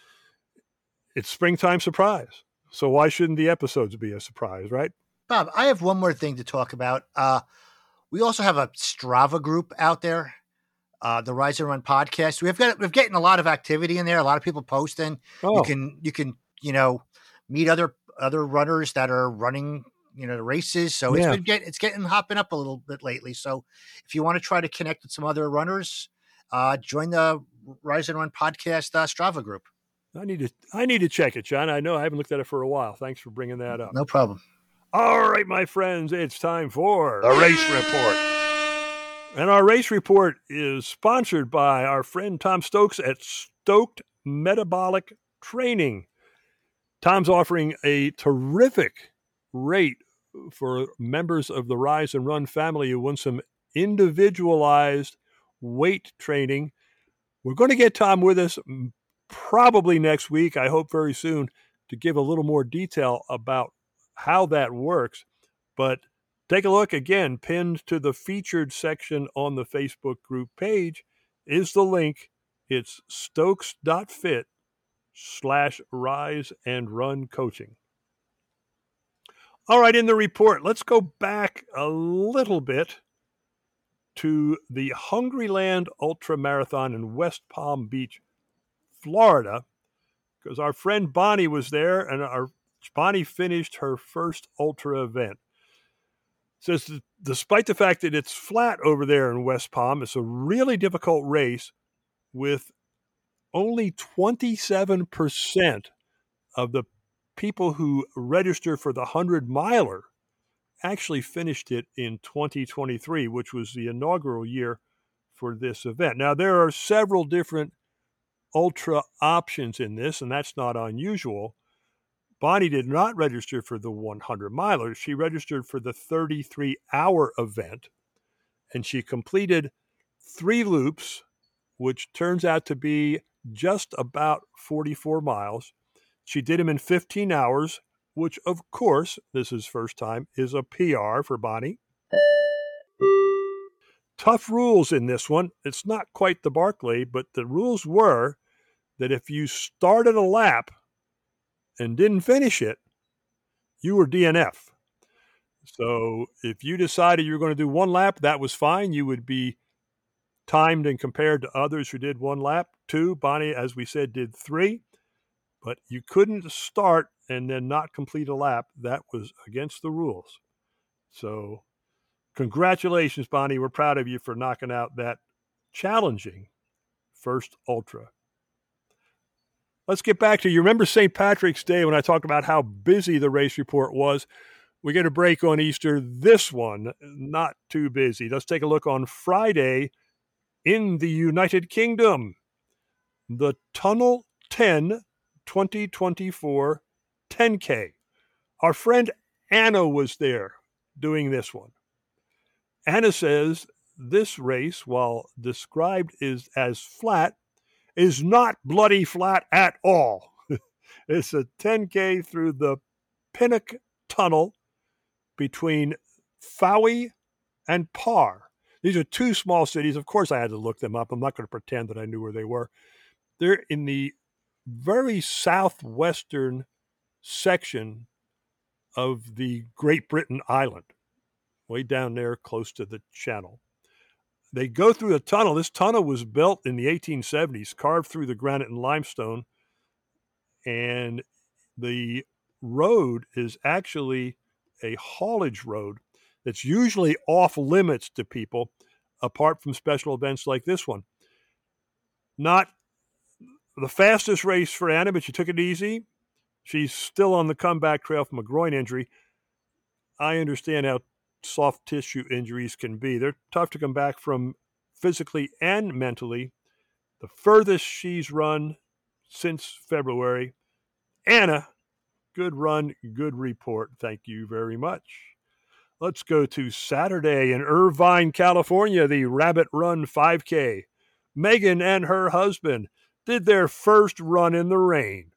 [SPEAKER 3] it's Springtime Surprise. So why shouldn't the episodes be a surprise, right?
[SPEAKER 4] Bob, I have one more thing to talk about. We also have a Strava group out there, the Rise and Run podcast. We've getting a lot of activity in there. A lot of people posting.
[SPEAKER 3] Oh.
[SPEAKER 4] You can meet other runners that are running the races. So it's getting hopping up a little bit lately. So if you want to try to connect with some other runners, join the Rise and Run podcast Strava group.
[SPEAKER 3] I need to check it, John. I know I haven't looked at it for a while. Thanks for bringing that up.
[SPEAKER 4] No problem.
[SPEAKER 3] All right, my friends, it's time for the Race Report. And our Race Report is sponsored by our friend Tom Stokes at Stoked Metabolic Training. Tom's offering a terrific rate for members of the Rise and Run family who want some individualized weight training. We're going to get Tom with us probably next week, I hope very soon, to give a little more detail about how that works. But take a look again. Pinned to the featured section on the Facebook group page is the link. It's stokes.fit/rise and run coaching. All right, in the report, let's go back a little bit to the Hungryland Ultra Marathon in West Palm Beach, Florida, because our friend Bonnie was there, and Bonnie finished her first ultra event. Says that despite the fact that it's flat over there in West Palm, it's a really difficult race with only 27% of the people who register for the 100-miler actually finished it in 2023, which was the inaugural year for this event. Now, there are several different ultra options in this, and that's not unusual. Bonnie did not register for the 100-miler. She registered for the 33-hour event, and she completed 3 loops, which turns out to be just about 44 miles. She did them in 15 hours, which, of course, this is first time, is a PR for Bonnie. Tough rules in this one. It's not quite the Barkley, but the rules were that if you started a lap and didn't finish it, you were DNF. So if you decided you were going to do 1 lap, that was fine. You would be timed and compared to others who did 1 lap. 2, Bonnie, as we said, did 3. But you couldn't start and then not complete a lap. That was against the rules. So congratulations, Bonnie. We're proud of you for knocking out that challenging first ultra. Let's get back to, you remember St. Patrick's Day when I talked about how busy the race report was? We get a break on Easter. This one, not too busy. Let's take a look on Friday in the United Kingdom. The Tunnel 10 2024 10K. Our friend Anna was there doing this one. Anna says this race, while described as flat, is not bloody flat at all. It's a 10K through the Pinnock Tunnel between Fowey and Parr. These are 2 small cities. Of course, I had to look them up. I'm not going to pretend that I knew where they were. They're in the very southwestern section of the Great Britain Island, way down there close to the channel. They go through a tunnel. This tunnel was built in the 1870s, carved through the granite and limestone, and the road is actually a haulage road that's usually off limits to people apart from special events like this one. Not the fastest race for Anna, but she took it easy. She's still on the comeback trail from a groin injury. I understand how soft tissue injuries can be. They're tough to come back from physically and mentally. The furthest she's run since February. Anna, good run, good report. Thank you very much. Let's go to Saturday in Irvine, California, the Rabbit Run 5K. Megan and her husband did their first run in the rain,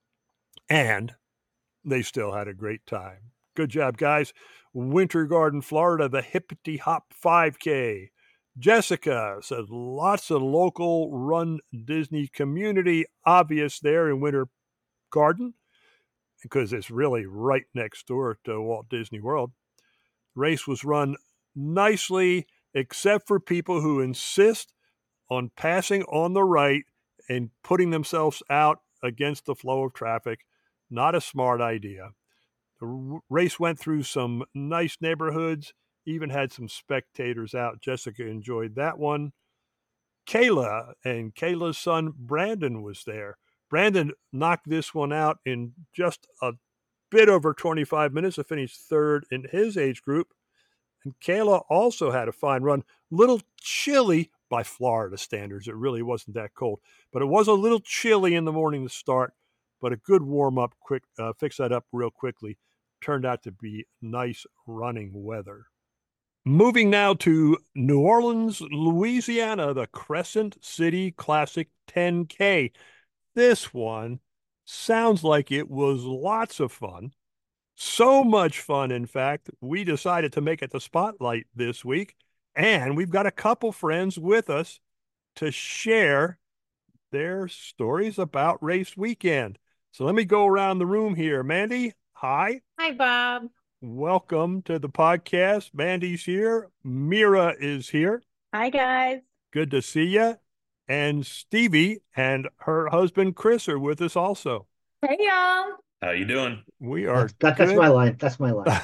[SPEAKER 3] and they still had a great time. Good job, guys. Winter Garden, Florida, the Hippity Hop 5K. Jessica says lots of local Run Disney community obvious there in Winter Garden because it's really right next door to Walt Disney World. Race was run nicely, except for people who insist on passing on the right and putting themselves out against the flow of traffic. Not a smart idea. The race went through some nice neighborhoods, even had some spectators out. Jessica enjoyed that one. Kayla and Kayla's son Brandon was there. Brandon knocked this one out in just a bit over 25 minutes to finish 3rd in his age group. And Kayla also had a fine run. Little chilly by Florida standards. It really wasn't that cold. But it was a little chilly in the morning to start. But a good warm-up, fix that up real quickly. Turned out to be nice running weather. Moving now to New Orleans, Louisiana, the Crescent City Classic 10K. This one sounds like it was lots of fun. So much fun, in fact, we decided to make it the spotlight this week. And we've got a couple friends with us to share their stories about race weekend. So let me go around the room here. Mandy, hi.
[SPEAKER 11] Hi, Bob.
[SPEAKER 3] Welcome to the podcast. Mandy's here. Mira is here.
[SPEAKER 11] Hi, guys.
[SPEAKER 3] Good to see you. And Stevie and her husband Chris are with us also.
[SPEAKER 11] Hey, y'all.
[SPEAKER 12] How you doing?
[SPEAKER 3] We are
[SPEAKER 4] That's
[SPEAKER 3] good.
[SPEAKER 4] my line. That's my line.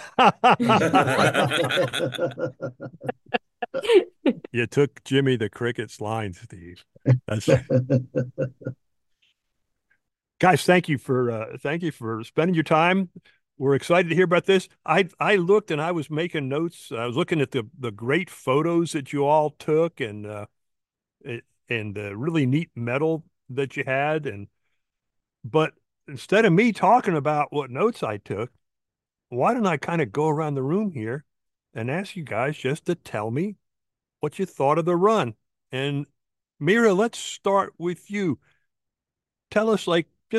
[SPEAKER 3] You took Jimmy the Cricket's line, Steve. That's guys, thank you for spending your time. We're excited to hear about this. I looked and I was making notes. I was looking at the great photos that you all took and the really neat medal that you had. But instead of me talking about what notes I took, why don't I kind of go around the room here and ask you guys just to tell me what you thought of the run? And Mira, let's start with you. Tell us,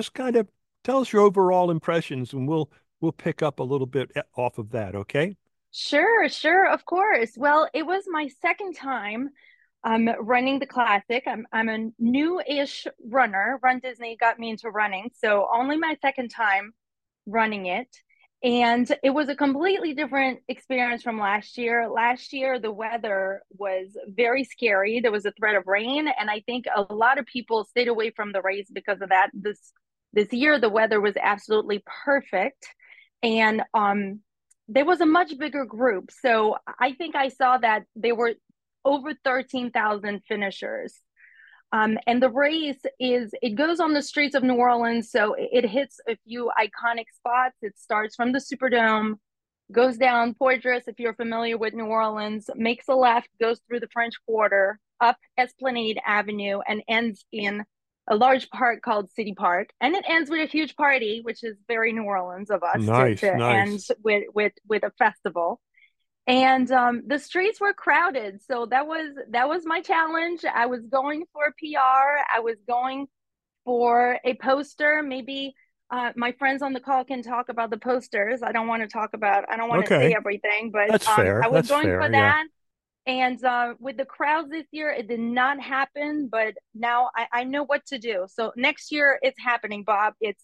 [SPEAKER 3] tell us your overall impressions, and we'll pick up a little bit off of that, okay?
[SPEAKER 11] Sure, of course. Well, it was my second time running the classic. I'm a new-ish runner. Run Disney got me into running, so only my second time running it. And it was a completely different experience from last year. Last year, the weather was very scary. There was a threat of rain, and I think a lot of people stayed away from the race because of that. This year, the weather was absolutely perfect, and there was a much bigger group. So I think I saw that there were over 13,000 finishers. And the race it goes on the streets of New Orleans. So it hits a few iconic spots. It starts from the Superdome, goes down Poydras, if you're familiar with New Orleans, makes a left, goes through the French Quarter, up Esplanade Avenue, and ends in a large park called City Park. And it ends with a huge party, which is very New Orleans of us
[SPEAKER 3] nice.
[SPEAKER 11] end with a festival. And the streets were crowded, so that was my challenge. I was going for a PR. I was going for a poster. Maybe my friends on the call can talk about the posters. I don't want to say everything, but
[SPEAKER 3] that's fair.
[SPEAKER 11] I was going
[SPEAKER 3] fair,
[SPEAKER 11] for that. And with the crowds this year, it did not happen. But now I know what to do. So next year it's happening, Bob. It's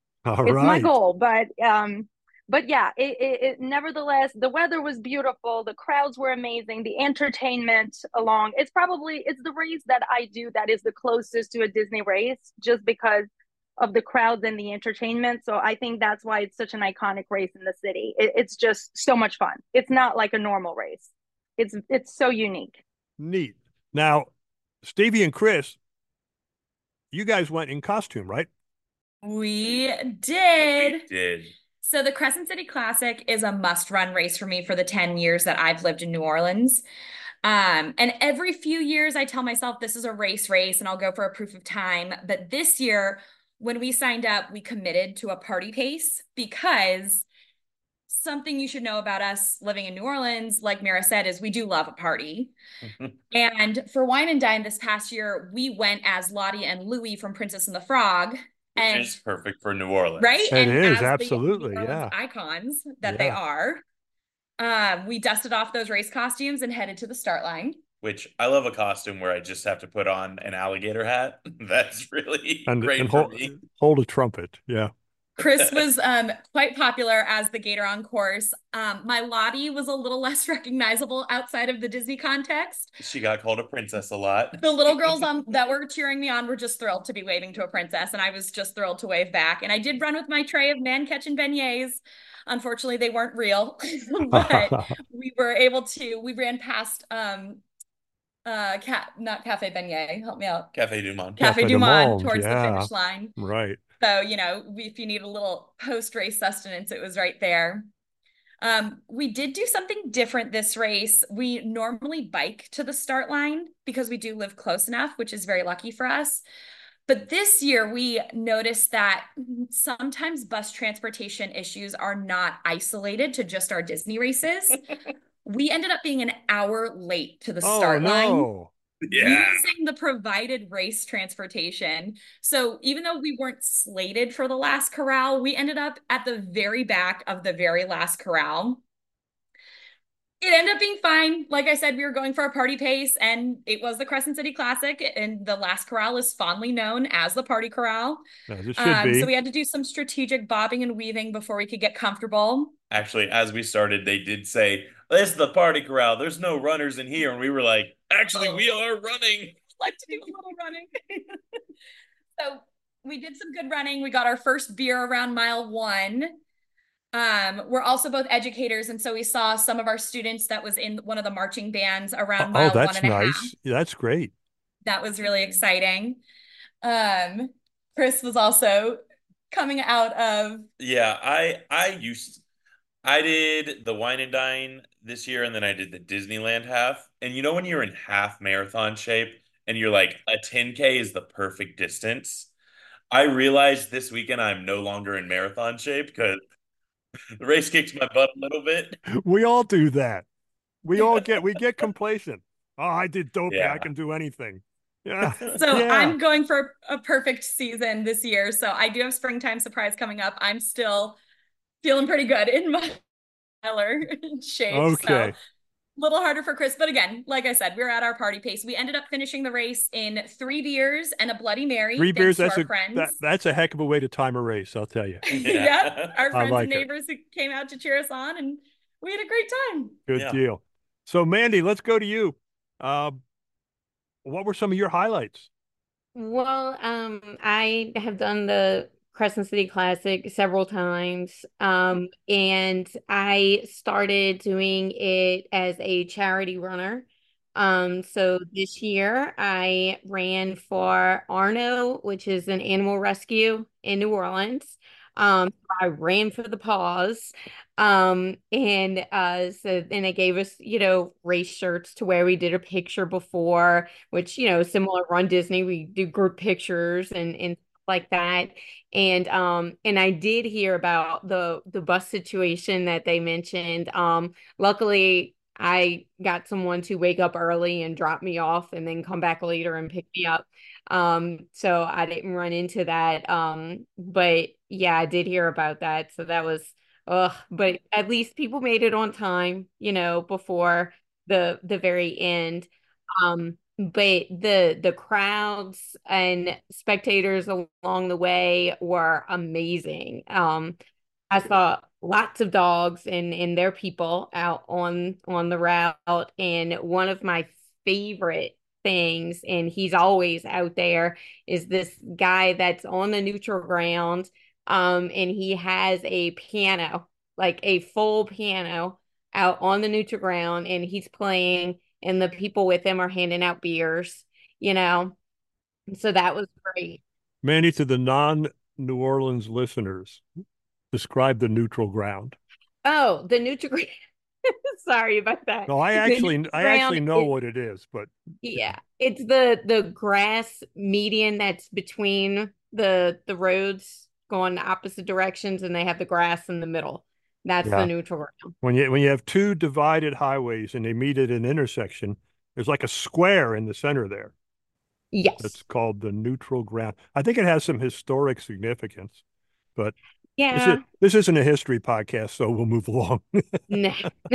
[SPEAKER 11] my goal. But yeah, it nevertheless, the weather was beautiful. The crowds were amazing. The entertainment it's the race that I do that is the closest to a Disney race, just because of the crowds and the entertainment. So I think that's why it's such an iconic race in the city. It's just so much fun. It's not like a normal race. It's so unique.
[SPEAKER 3] Neat. Now, Stevie and Chris, you guys went in costume, right?
[SPEAKER 13] We did.
[SPEAKER 12] We did.
[SPEAKER 13] So the Crescent City Classic is a must-run race for me for the 10 years that I've lived in New Orleans. And every few years I tell myself this is a race, and I'll go for a proof of time. But this year, when we signed up, we committed to a party pace, because something you should know about us living in New Orleans, like Mira said, is we do love a party. And for Wine and Dine this past year, we went as Lottie and Louie from Princess and the Frog.
[SPEAKER 12] Which is perfect for New Orleans.
[SPEAKER 13] Right?
[SPEAKER 3] It is,
[SPEAKER 13] as
[SPEAKER 3] absolutely,
[SPEAKER 13] the New Orleans icons that they are. We dusted off those race costumes and headed to the start line.
[SPEAKER 12] Which I love a costume where I just have to put on an alligator hat. That's really great for me.
[SPEAKER 3] Hold a trumpet, yeah.
[SPEAKER 13] Chris was quite popular as the gator on course. My Lottie was a little less recognizable outside of the Disney context.
[SPEAKER 12] She got called a princess a lot.
[SPEAKER 13] The little girls that were cheering me on were just thrilled to be waving to a princess, and I was just thrilled to wave back. And I did run with my tray of man-catching beignets. Unfortunately, they weren't real, but we ran past not Cafe Beignet, help me out.
[SPEAKER 12] Cafe Du Monde.
[SPEAKER 13] Cafe Du Monde towards the finish line.
[SPEAKER 3] Right.
[SPEAKER 13] So, if you need a little post-race sustenance, it was right there. We did do something different this race. We normally bike to the start line because we do live close enough, which is very lucky for us. But this year, we noticed that sometimes bus transportation issues are not isolated to just our Disney races. We ended up being an hour late to the start line. using the provided race transportation. So even though we weren't slated for the last corral, we ended up at the very back of the very last corral. It ended up being fine. Like I said, we were going for a party pace, and it was the Crescent City Classic, and the last corral is fondly known as the party corral.
[SPEAKER 3] As it should be.
[SPEAKER 13] So we had to do some strategic bobbing and weaving before we could get comfortable.
[SPEAKER 12] Actually, as we started, they did say, "This is the party corral. There's no runners in here." And we were like, "Actually, we are running."
[SPEAKER 13] Like to do a little running. So we did some good running. We got our first beer around mile 1. We're also both educators, and so we saw some of our students that was in one of the marching bands around mile 1.5.
[SPEAKER 3] That's nice. Yeah, that's great.
[SPEAKER 13] That was really exciting. Chris was also coming out of.
[SPEAKER 12] Yeah, I did the Wine and Dine this year, and then I did the Disneyland half. And you know when you're in half marathon shape and you're like, a 10K is the perfect distance? I realized this weekend I'm no longer in marathon shape because the race kicks my butt a little bit.
[SPEAKER 3] We all do that. We get complacent. Oh, I did doping. Yeah. I can do anything. Yeah.
[SPEAKER 13] So yeah. I'm going for a perfect season this year. So I do have springtime surprise coming up. I'm still feeling pretty good in my shape.
[SPEAKER 3] Okay.
[SPEAKER 13] So a little harder for Chris. But again, like I said, we were at our party pace. We ended up finishing the race in 3 beers and a Bloody Mary.
[SPEAKER 3] 3 beers, that's a heck of a way to time a race, I'll tell you.
[SPEAKER 13] Yep. Our friends and neighbors who came out to cheer us on, and we had a great time.
[SPEAKER 3] Good deal. So Mandy, let's go to you. What were some of your highlights?
[SPEAKER 14] Well, I have done the Crescent City Classic several times. And I started doing it as a charity runner. So this year I ran for Arno, which is an animal rescue in New Orleans. I ran for the Paws. So then they gave us, race shirts to wear. We did a picture before, which, similar Run Disney, we do group pictures and like that. And I did hear about the bus situation that they mentioned. Luckily I got someone to wake up early and drop me off and then come back later and pick me up. So I didn't run into that. But yeah, I did hear about that. So that was but at least people made it on time, before the very end. But the crowds and spectators along the way were amazing. I saw lots of dogs and their people out on the route. And one of my favorite things, and he's always out there, is this guy that's on the neutral ground. And he has a piano, like a full piano out on the neutral ground, and he's playing, and the people with him are handing out beers, So that was great.
[SPEAKER 3] Mandy, to the non-New Orleans listeners, describe the neutral ground.
[SPEAKER 14] Oh, the neutral ground. Sorry about that.
[SPEAKER 3] No, I actually know what it is, but
[SPEAKER 14] yeah, it's the grass median that's between the roads going opposite directions, and they have the grass in the middle. That's the neutral ground.
[SPEAKER 3] When you have 2 divided highways and they meet at an intersection, there's like a square in the center there.
[SPEAKER 14] Yes.
[SPEAKER 3] It's called the neutral ground. I think it has some historic significance, but
[SPEAKER 14] yeah,
[SPEAKER 3] this isn't a history podcast, so we'll move along.
[SPEAKER 14] No.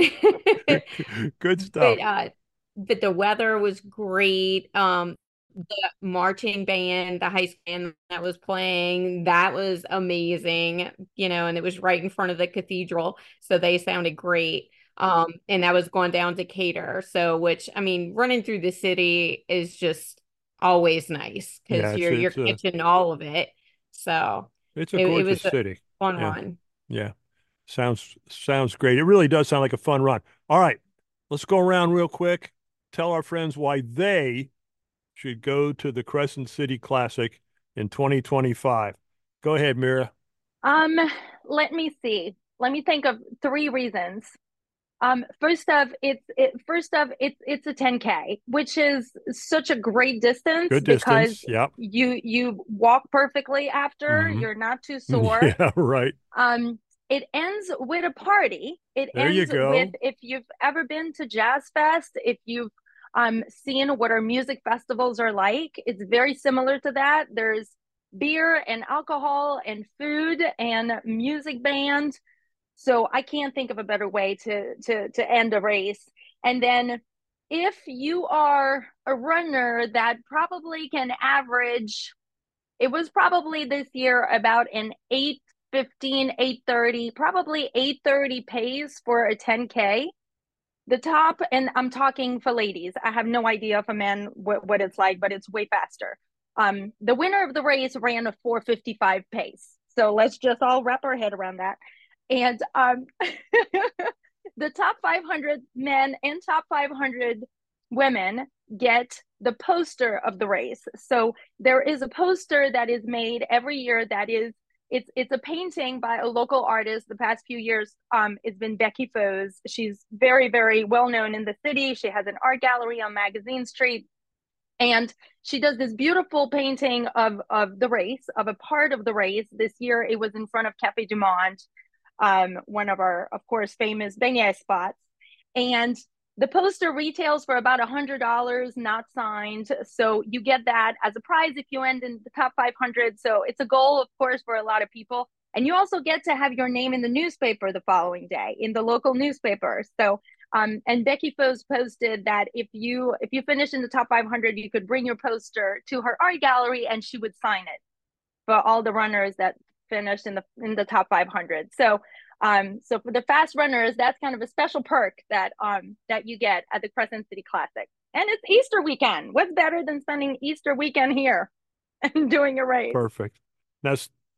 [SPEAKER 3] Good stuff.
[SPEAKER 14] But the weather was great. The marching band, the high school band that was playing, that was amazing, and it was right in front of the cathedral. So they sounded great. And that was going down Decatur. So, which, running through the city is just always nice because you're catching all of it. So
[SPEAKER 3] it's a gorgeous city.
[SPEAKER 14] Fun run.
[SPEAKER 3] Yeah. Sounds great. It really does sound like a fun run. All right, let's go around real quick. Tell our friends why they should go to the Crescent City Classic in 2025. Go ahead, Mira.
[SPEAKER 11] Let me see. Let me think of 3 reasons. First off, it's a 10K, which is such a great distance.
[SPEAKER 3] Good
[SPEAKER 11] because
[SPEAKER 3] distance. Yep.
[SPEAKER 11] You walk perfectly after. Mm-hmm. You're not too sore.
[SPEAKER 3] Yeah, right.
[SPEAKER 11] It ends with a party.
[SPEAKER 3] There you go.
[SPEAKER 11] With, if you've ever been to Jazz Fest, if you've seeing what our music festivals are like. It's very similar to that. There's beer and alcohol and food and music band. So I can't think of a better way to end a race. And then if you are a runner that probably can average, it was probably this year about an 8:15, 8:30, probably 8:30 pace for a 10K. The top, and I'm talking for ladies. I have no idea for men what it's like, but it's way faster. The winner of the race ran a 4:55 pace. So let's just all wrap our head around that. And the top 500 men and top 500 women get the poster of the race. So there is a poster that is made every year that is, it's a painting by a local artist. The past few years, it's been Becky Foes. She's very, very well known in the city. She has an art gallery on Magazine Street. And she does this beautiful painting of the race, of a part of the race. This year, it was in front of Cafe Du Monde, one of our, of course, famous beignet spots. And the poster retails for about $100, not signed. So you get that as a prize if you end in the top 500. So it's a goal, of course, for a lot of people. And you also get to have your name in the newspaper the following day, in the local newspaper. So, and Becky Foes posted that if you finish in the top 500, you could bring your poster to her art gallery and she would sign it for all the runners that finished in the top 500. So so for the fast runners, that's kind of a special perk that you get at the Crescent City Classic. And it's Easter weekend. What's better than spending Easter weekend here and doing a race?
[SPEAKER 3] Perfect. Now,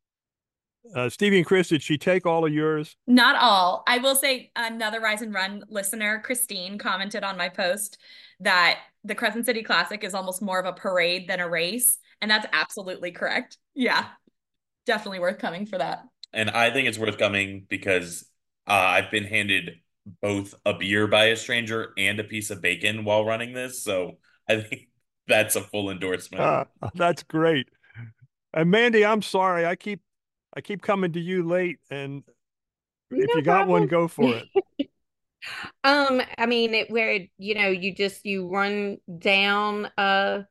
[SPEAKER 3] Stevie and Chris, did she take all of yours?
[SPEAKER 13] Not all. I will say another Rise and Run listener, Christine, commented on my post that the Crescent City Classic is almost more of a parade than a race. And that's absolutely correct. Yeah, definitely worth coming for that.
[SPEAKER 12] And I think it's worth coming because I've been handed both a beer by a stranger and a piece of bacon while running this. So I think that's a full endorsement.
[SPEAKER 3] That's great. And Mandy, I'm sorry. I keep coming to you late. And if you got one, go for it.
[SPEAKER 14] I mean, where, you run down a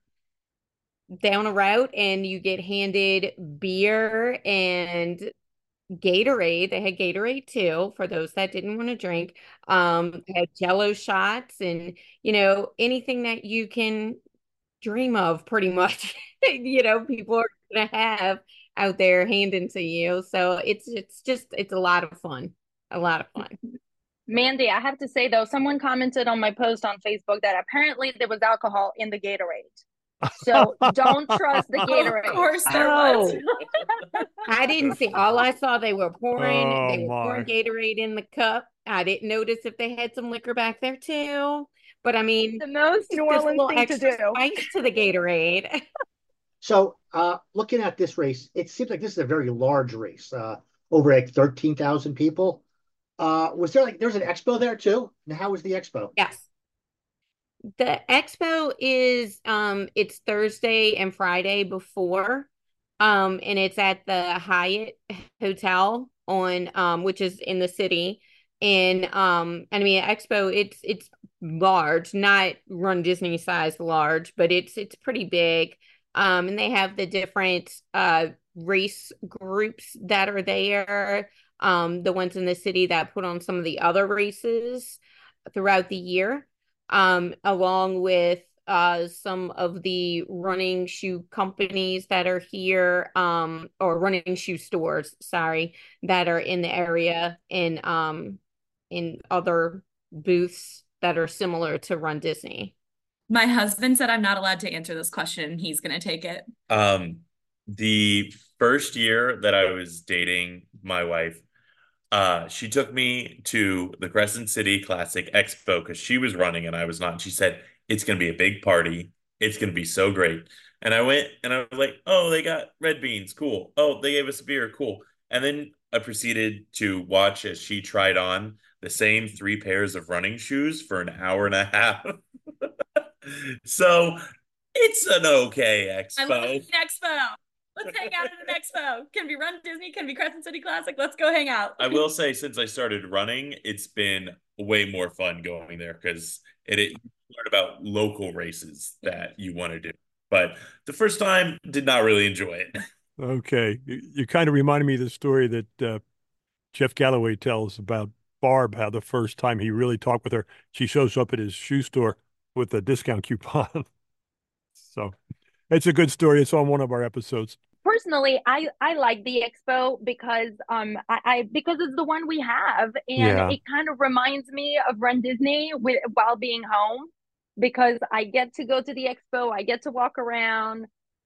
[SPEAKER 14] route and you get handed beer and Gatorade. They had Gatorade too for those that didn't want to drink. They had Jello shots and anything that you can dream of, pretty much. People are gonna have out there handing to you. So it's a lot of fun. A lot of fun.
[SPEAKER 11] Mandy, I have to say though, someone commented on my post on Facebook that apparently there was alcohol in the Gatorade. So don't trust the Gatorade.
[SPEAKER 13] Of course there was.
[SPEAKER 14] I didn't see. All I saw, they were pouring Gatorade in the cup. I didn't notice if they had some liquor back there too. But I mean,
[SPEAKER 11] the most New Orleans thing to do.
[SPEAKER 14] Spice to the Gatorade.
[SPEAKER 4] So, looking at this race, it seems like this is a very large race. Over like 13,000 people. Was there there's an expo there too? And how was the expo?
[SPEAKER 14] Yes. The expo is it's Thursday and Friday before, and it's at the Hyatt Hotel on which is in the city. And I mean, expo, it's large, not Run Disney size large, but it's pretty big. And they have the different race groups that are there, the ones in the city that put on some of the other races throughout the year. Along with some of the running shoe companies that are here, or running shoe stores, sorry, that are in the area in other booths that are similar to Run Disney.
[SPEAKER 13] My husband said I'm not allowed to answer this question. He's going to take it.
[SPEAKER 12] The first year that I was dating my wife, she took me to the Crescent City Classic Expo because she was running and I was not. And she said, it's going to be a big party. It's going to be so great. And I went and I was like, oh, they got red beans. Cool. Oh, they gave us a beer. Cool. And then I proceeded to watch as she tried on the same 3 pairs of running shoes for an hour and a half. So it's an okay expo.
[SPEAKER 13] I love an expo. Let's hang out at an expo. Can we run Disney? Can we Crescent City Classic? Let's go hang out.
[SPEAKER 12] I will say, since I started running, it's been way more fun going there because you learn about local races that you want to do. But the first time, did not really enjoy it.
[SPEAKER 3] Okay. You kind of reminded me of the story that Jeff Galloway tells about Barb, how the first time he really talked with her, she shows up at his shoe store with a discount coupon. So it's a good story. It's on one of our episodes.
[SPEAKER 11] Personally, I like the expo because because it's the one we have, and it kind of reminds me of Run Disney while being home, because I get to go to the expo, I get to walk around.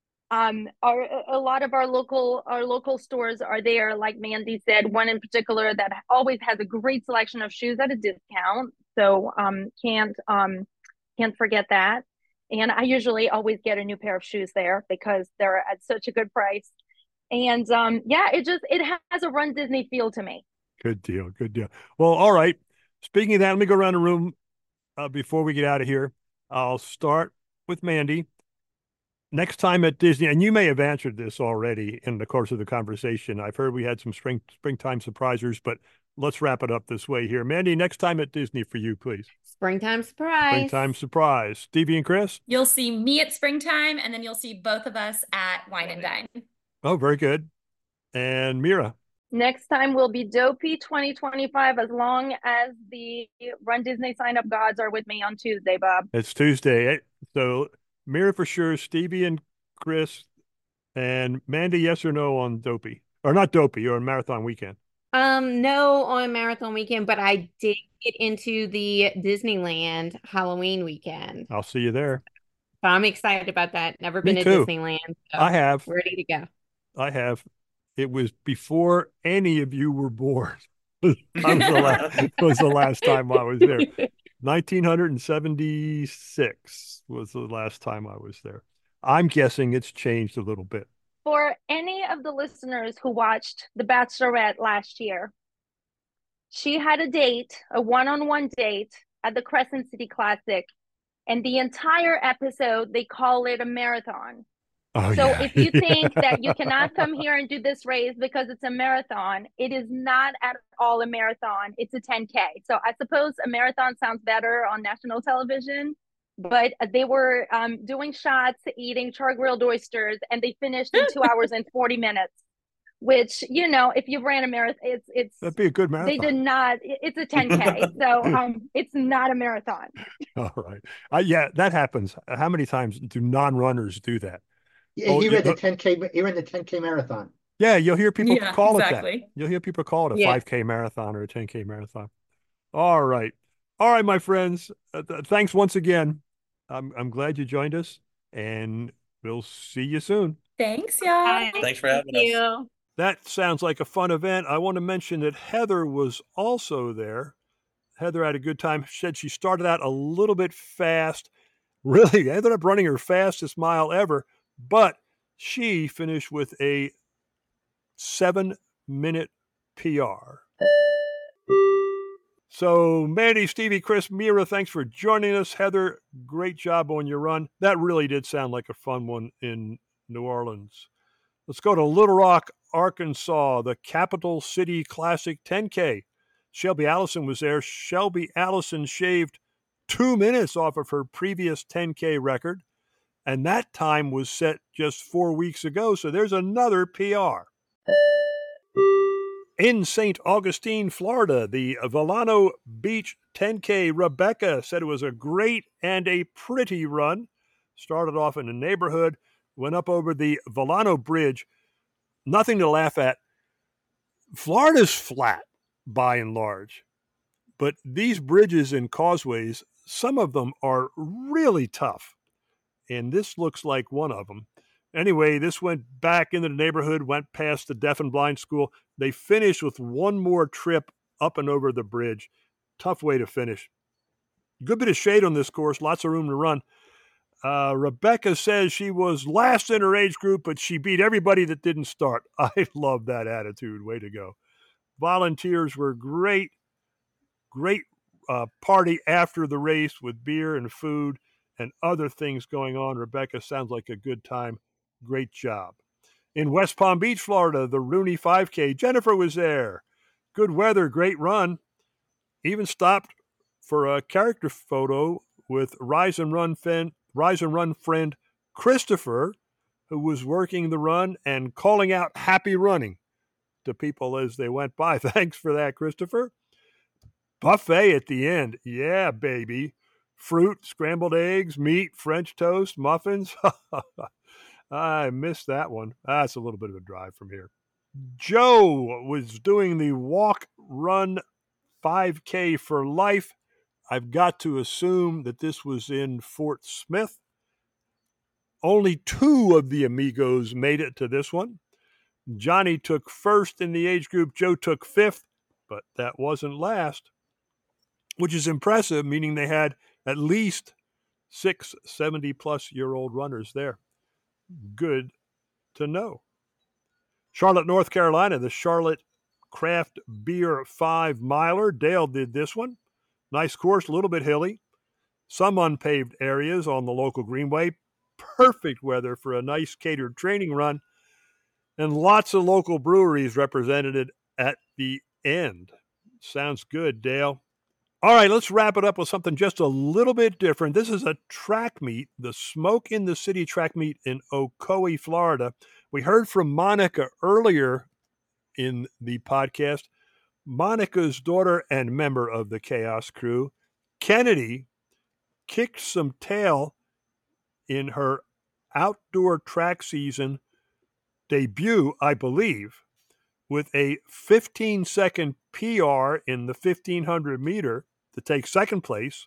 [SPEAKER 11] A lot of our local stores are there, like Mandy said, one in particular that always has a great selection of shoes at a discount. So can't forget that. And I usually always get a new pair of shoes there because they're at such a good price. And it has a Run Disney feel to me.
[SPEAKER 3] Good deal. Well, all right. Speaking of that, let me go around the room before we get out of here. I'll start with Mandy. Next time at Disney, and you may have answered this already in the course of the conversation. I've heard we had some springtime surprisers, but let's wrap it up this way here. Mandy, next time at Disney for you, please.
[SPEAKER 14] Springtime surprise.
[SPEAKER 3] Springtime surprise. Stevie and Chris?
[SPEAKER 13] You'll see me at Springtime, and then you'll see both of us at Wine and Dine.
[SPEAKER 3] Oh, very good. And Mira?
[SPEAKER 11] Next time will be Dopey 2025, as long as the Run Disney sign-up gods are with me on Tuesday, Bob.
[SPEAKER 3] It's Tuesday. So Mira for sure, Stevie and Chris, and Mandy, yes or no on Dopey? Or not Dopey, or Marathon Weekend?
[SPEAKER 14] No on Marathon Weekend, but I did get into the Disneyland Halloween weekend.
[SPEAKER 3] I'll see you there.
[SPEAKER 14] So I'm excited about that. Never been to Disneyland. So
[SPEAKER 3] I have.
[SPEAKER 14] Ready to go.
[SPEAKER 3] I have. It was before any of you were born. That was the last time I was there. 1976 was the last time I was there. I'm guessing it's changed a little bit.
[SPEAKER 11] For any of the listeners who watched The Bachelorette last year, she had a one-on-one date at the Crescent City Classic, and the entire episode, they call it a marathon. If you think that you cannot come here and do this race because it's a marathon, it is not at all a marathon. It's a 10K. So I suppose a marathon sounds better on national television, but they were doing shots, eating char-grilled oysters, and they finished in 2 hours and 40 minutes, which, if you ran a marathon,
[SPEAKER 3] that'd be a good marathon.
[SPEAKER 11] They did not. It's a 10K. So it's not a marathon.
[SPEAKER 3] All right. Yeah, that happens. How many times do non-runners do that?
[SPEAKER 4] Yeah, he ran the 10K. He ran the 10K marathon.
[SPEAKER 3] Yeah, you'll hear people call it that. You'll hear people call it a 5K marathon or a 10K marathon. All right, my friends. Thanks once again. I'm glad you joined us, and we'll see you soon.
[SPEAKER 13] Thanks, y'all.
[SPEAKER 12] Thanks for having us.
[SPEAKER 3] That sounds like a fun event. I want to mention that Heather was also there. Heather had a good time. She said she started out a little bit fast. Really ended up running her fastest mile ever. But she finished with a 7-minute PR. So Mandy, Stevie, Chris, Mira, thanks for joining us. Heather, great job on your run. That really did sound like a fun one in New Orleans. Let's go to Little Rock, Arkansas, the Capital City Classic 10K. Shelby Allison was there. Shelby Allison shaved 2 minutes off of her previous 10K record. And that time was set just 4 weeks ago, so there's another PR. In St. Augustine, Florida, the Volano Beach 10K, Rebecca said it was a great and a pretty run. Started off in the neighborhood, went up over the Volano Bridge. Nothing to laugh at. Florida's flat, by and large. But these bridges and causeways, some of them are really tough. And this looks like one of them. Anyway, this went back into the neighborhood, went past the deaf and blind school. They finished with one more trip up and over the bridge. Tough way to finish. Good bit of shade on this course, lots of room to run. Rebecca says she was last in her age group, but she beat everybody that didn't start. I love that attitude. Way to go. Volunteers were great. Great party after the race with beer and food and other things going on. Rebecca, sounds like a good time. Great job. In West Palm Beach, Florida, the Rooney 5K. Jennifer was there. Good weather, great run. Even stopped for a character photo with Rise and Run friend Christopher, who was working the run and calling out happy running to people as they went by. Thanks for that, Christopher. Buffet at the end. Yeah, baby. Fruit, scrambled eggs, meat, French toast, muffins. I missed that one. That's a little bit of a drive from here. Joe was doing the walk, run, 5K for life. I've got to assume that this was in Fort Smith. Only 2 of the amigos made it to this one. Johnny took first in the age group. Joe took 5th, but that wasn't last, which is impressive, meaning they had at least 6 70-plus-year-old runners there. Good to know. Charlotte, North Carolina, the Charlotte Craft Beer 5-miler. Dale did this one. Nice course, a little bit hilly. Some unpaved areas on the local greenway. Perfect weather for a nice catered training run. And lots of local breweries represented at the end. Sounds good, Dale. All right, let's wrap it up with something just a little bit different. This is a track meet, the Smoke in the City track meet in Ocoee, Florida. We heard from Monica earlier in the podcast. Monica's daughter and member of the Chaos Crew, Kennedy, kicked some tail in her outdoor track season debut, I believe, with a 15-second PR in the 1,500 meter to take second place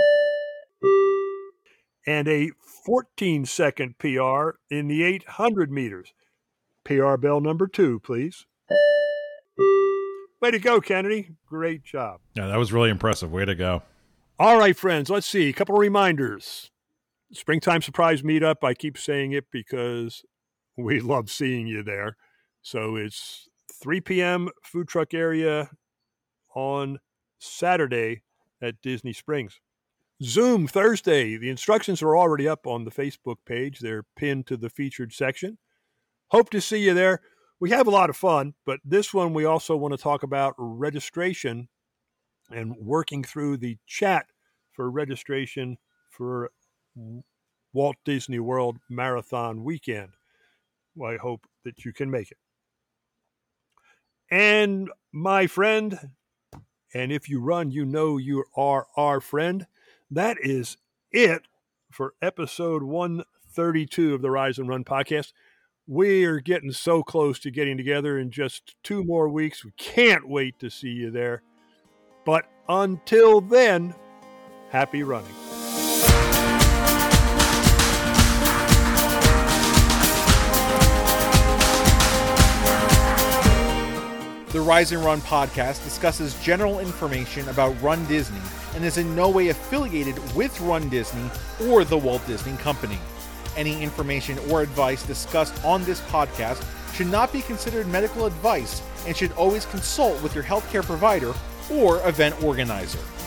[SPEAKER 3] and a 14-second PR in the 800 meters. PR bell number 2, please. Way to go, Kennedy. Great job.
[SPEAKER 1] Yeah, that was really impressive. Way to go.
[SPEAKER 3] All right, friends, let's see. A couple of reminders. Springtime Surprise Meetup. I keep saying it because we love seeing you there. So it's 3 p.m. food truck area on Saturday at Disney Springs. Zoom Thursday. The instructions are already up on the Facebook page. They're pinned to the featured section. Hope to see you there. We have a lot of fun, but this one we also want to talk about registration and working through the chat for registration for Walt Disney World Marathon Weekend. Well, I hope that you can make it. And my friend, and if you run, you know you are our friend. That is it for episode 132 of the Rise and Run podcast. We are getting so close to getting together in just 2 more weeks. We can't wait to see you there. But until then, happy running.
[SPEAKER 1] The Rise and Run podcast discusses general information about Run Disney and is in no way affiliated with Run Disney or the Walt Disney Company. Any information or advice discussed on this podcast should not be considered medical advice and should always consult with your healthcare provider or event organizer.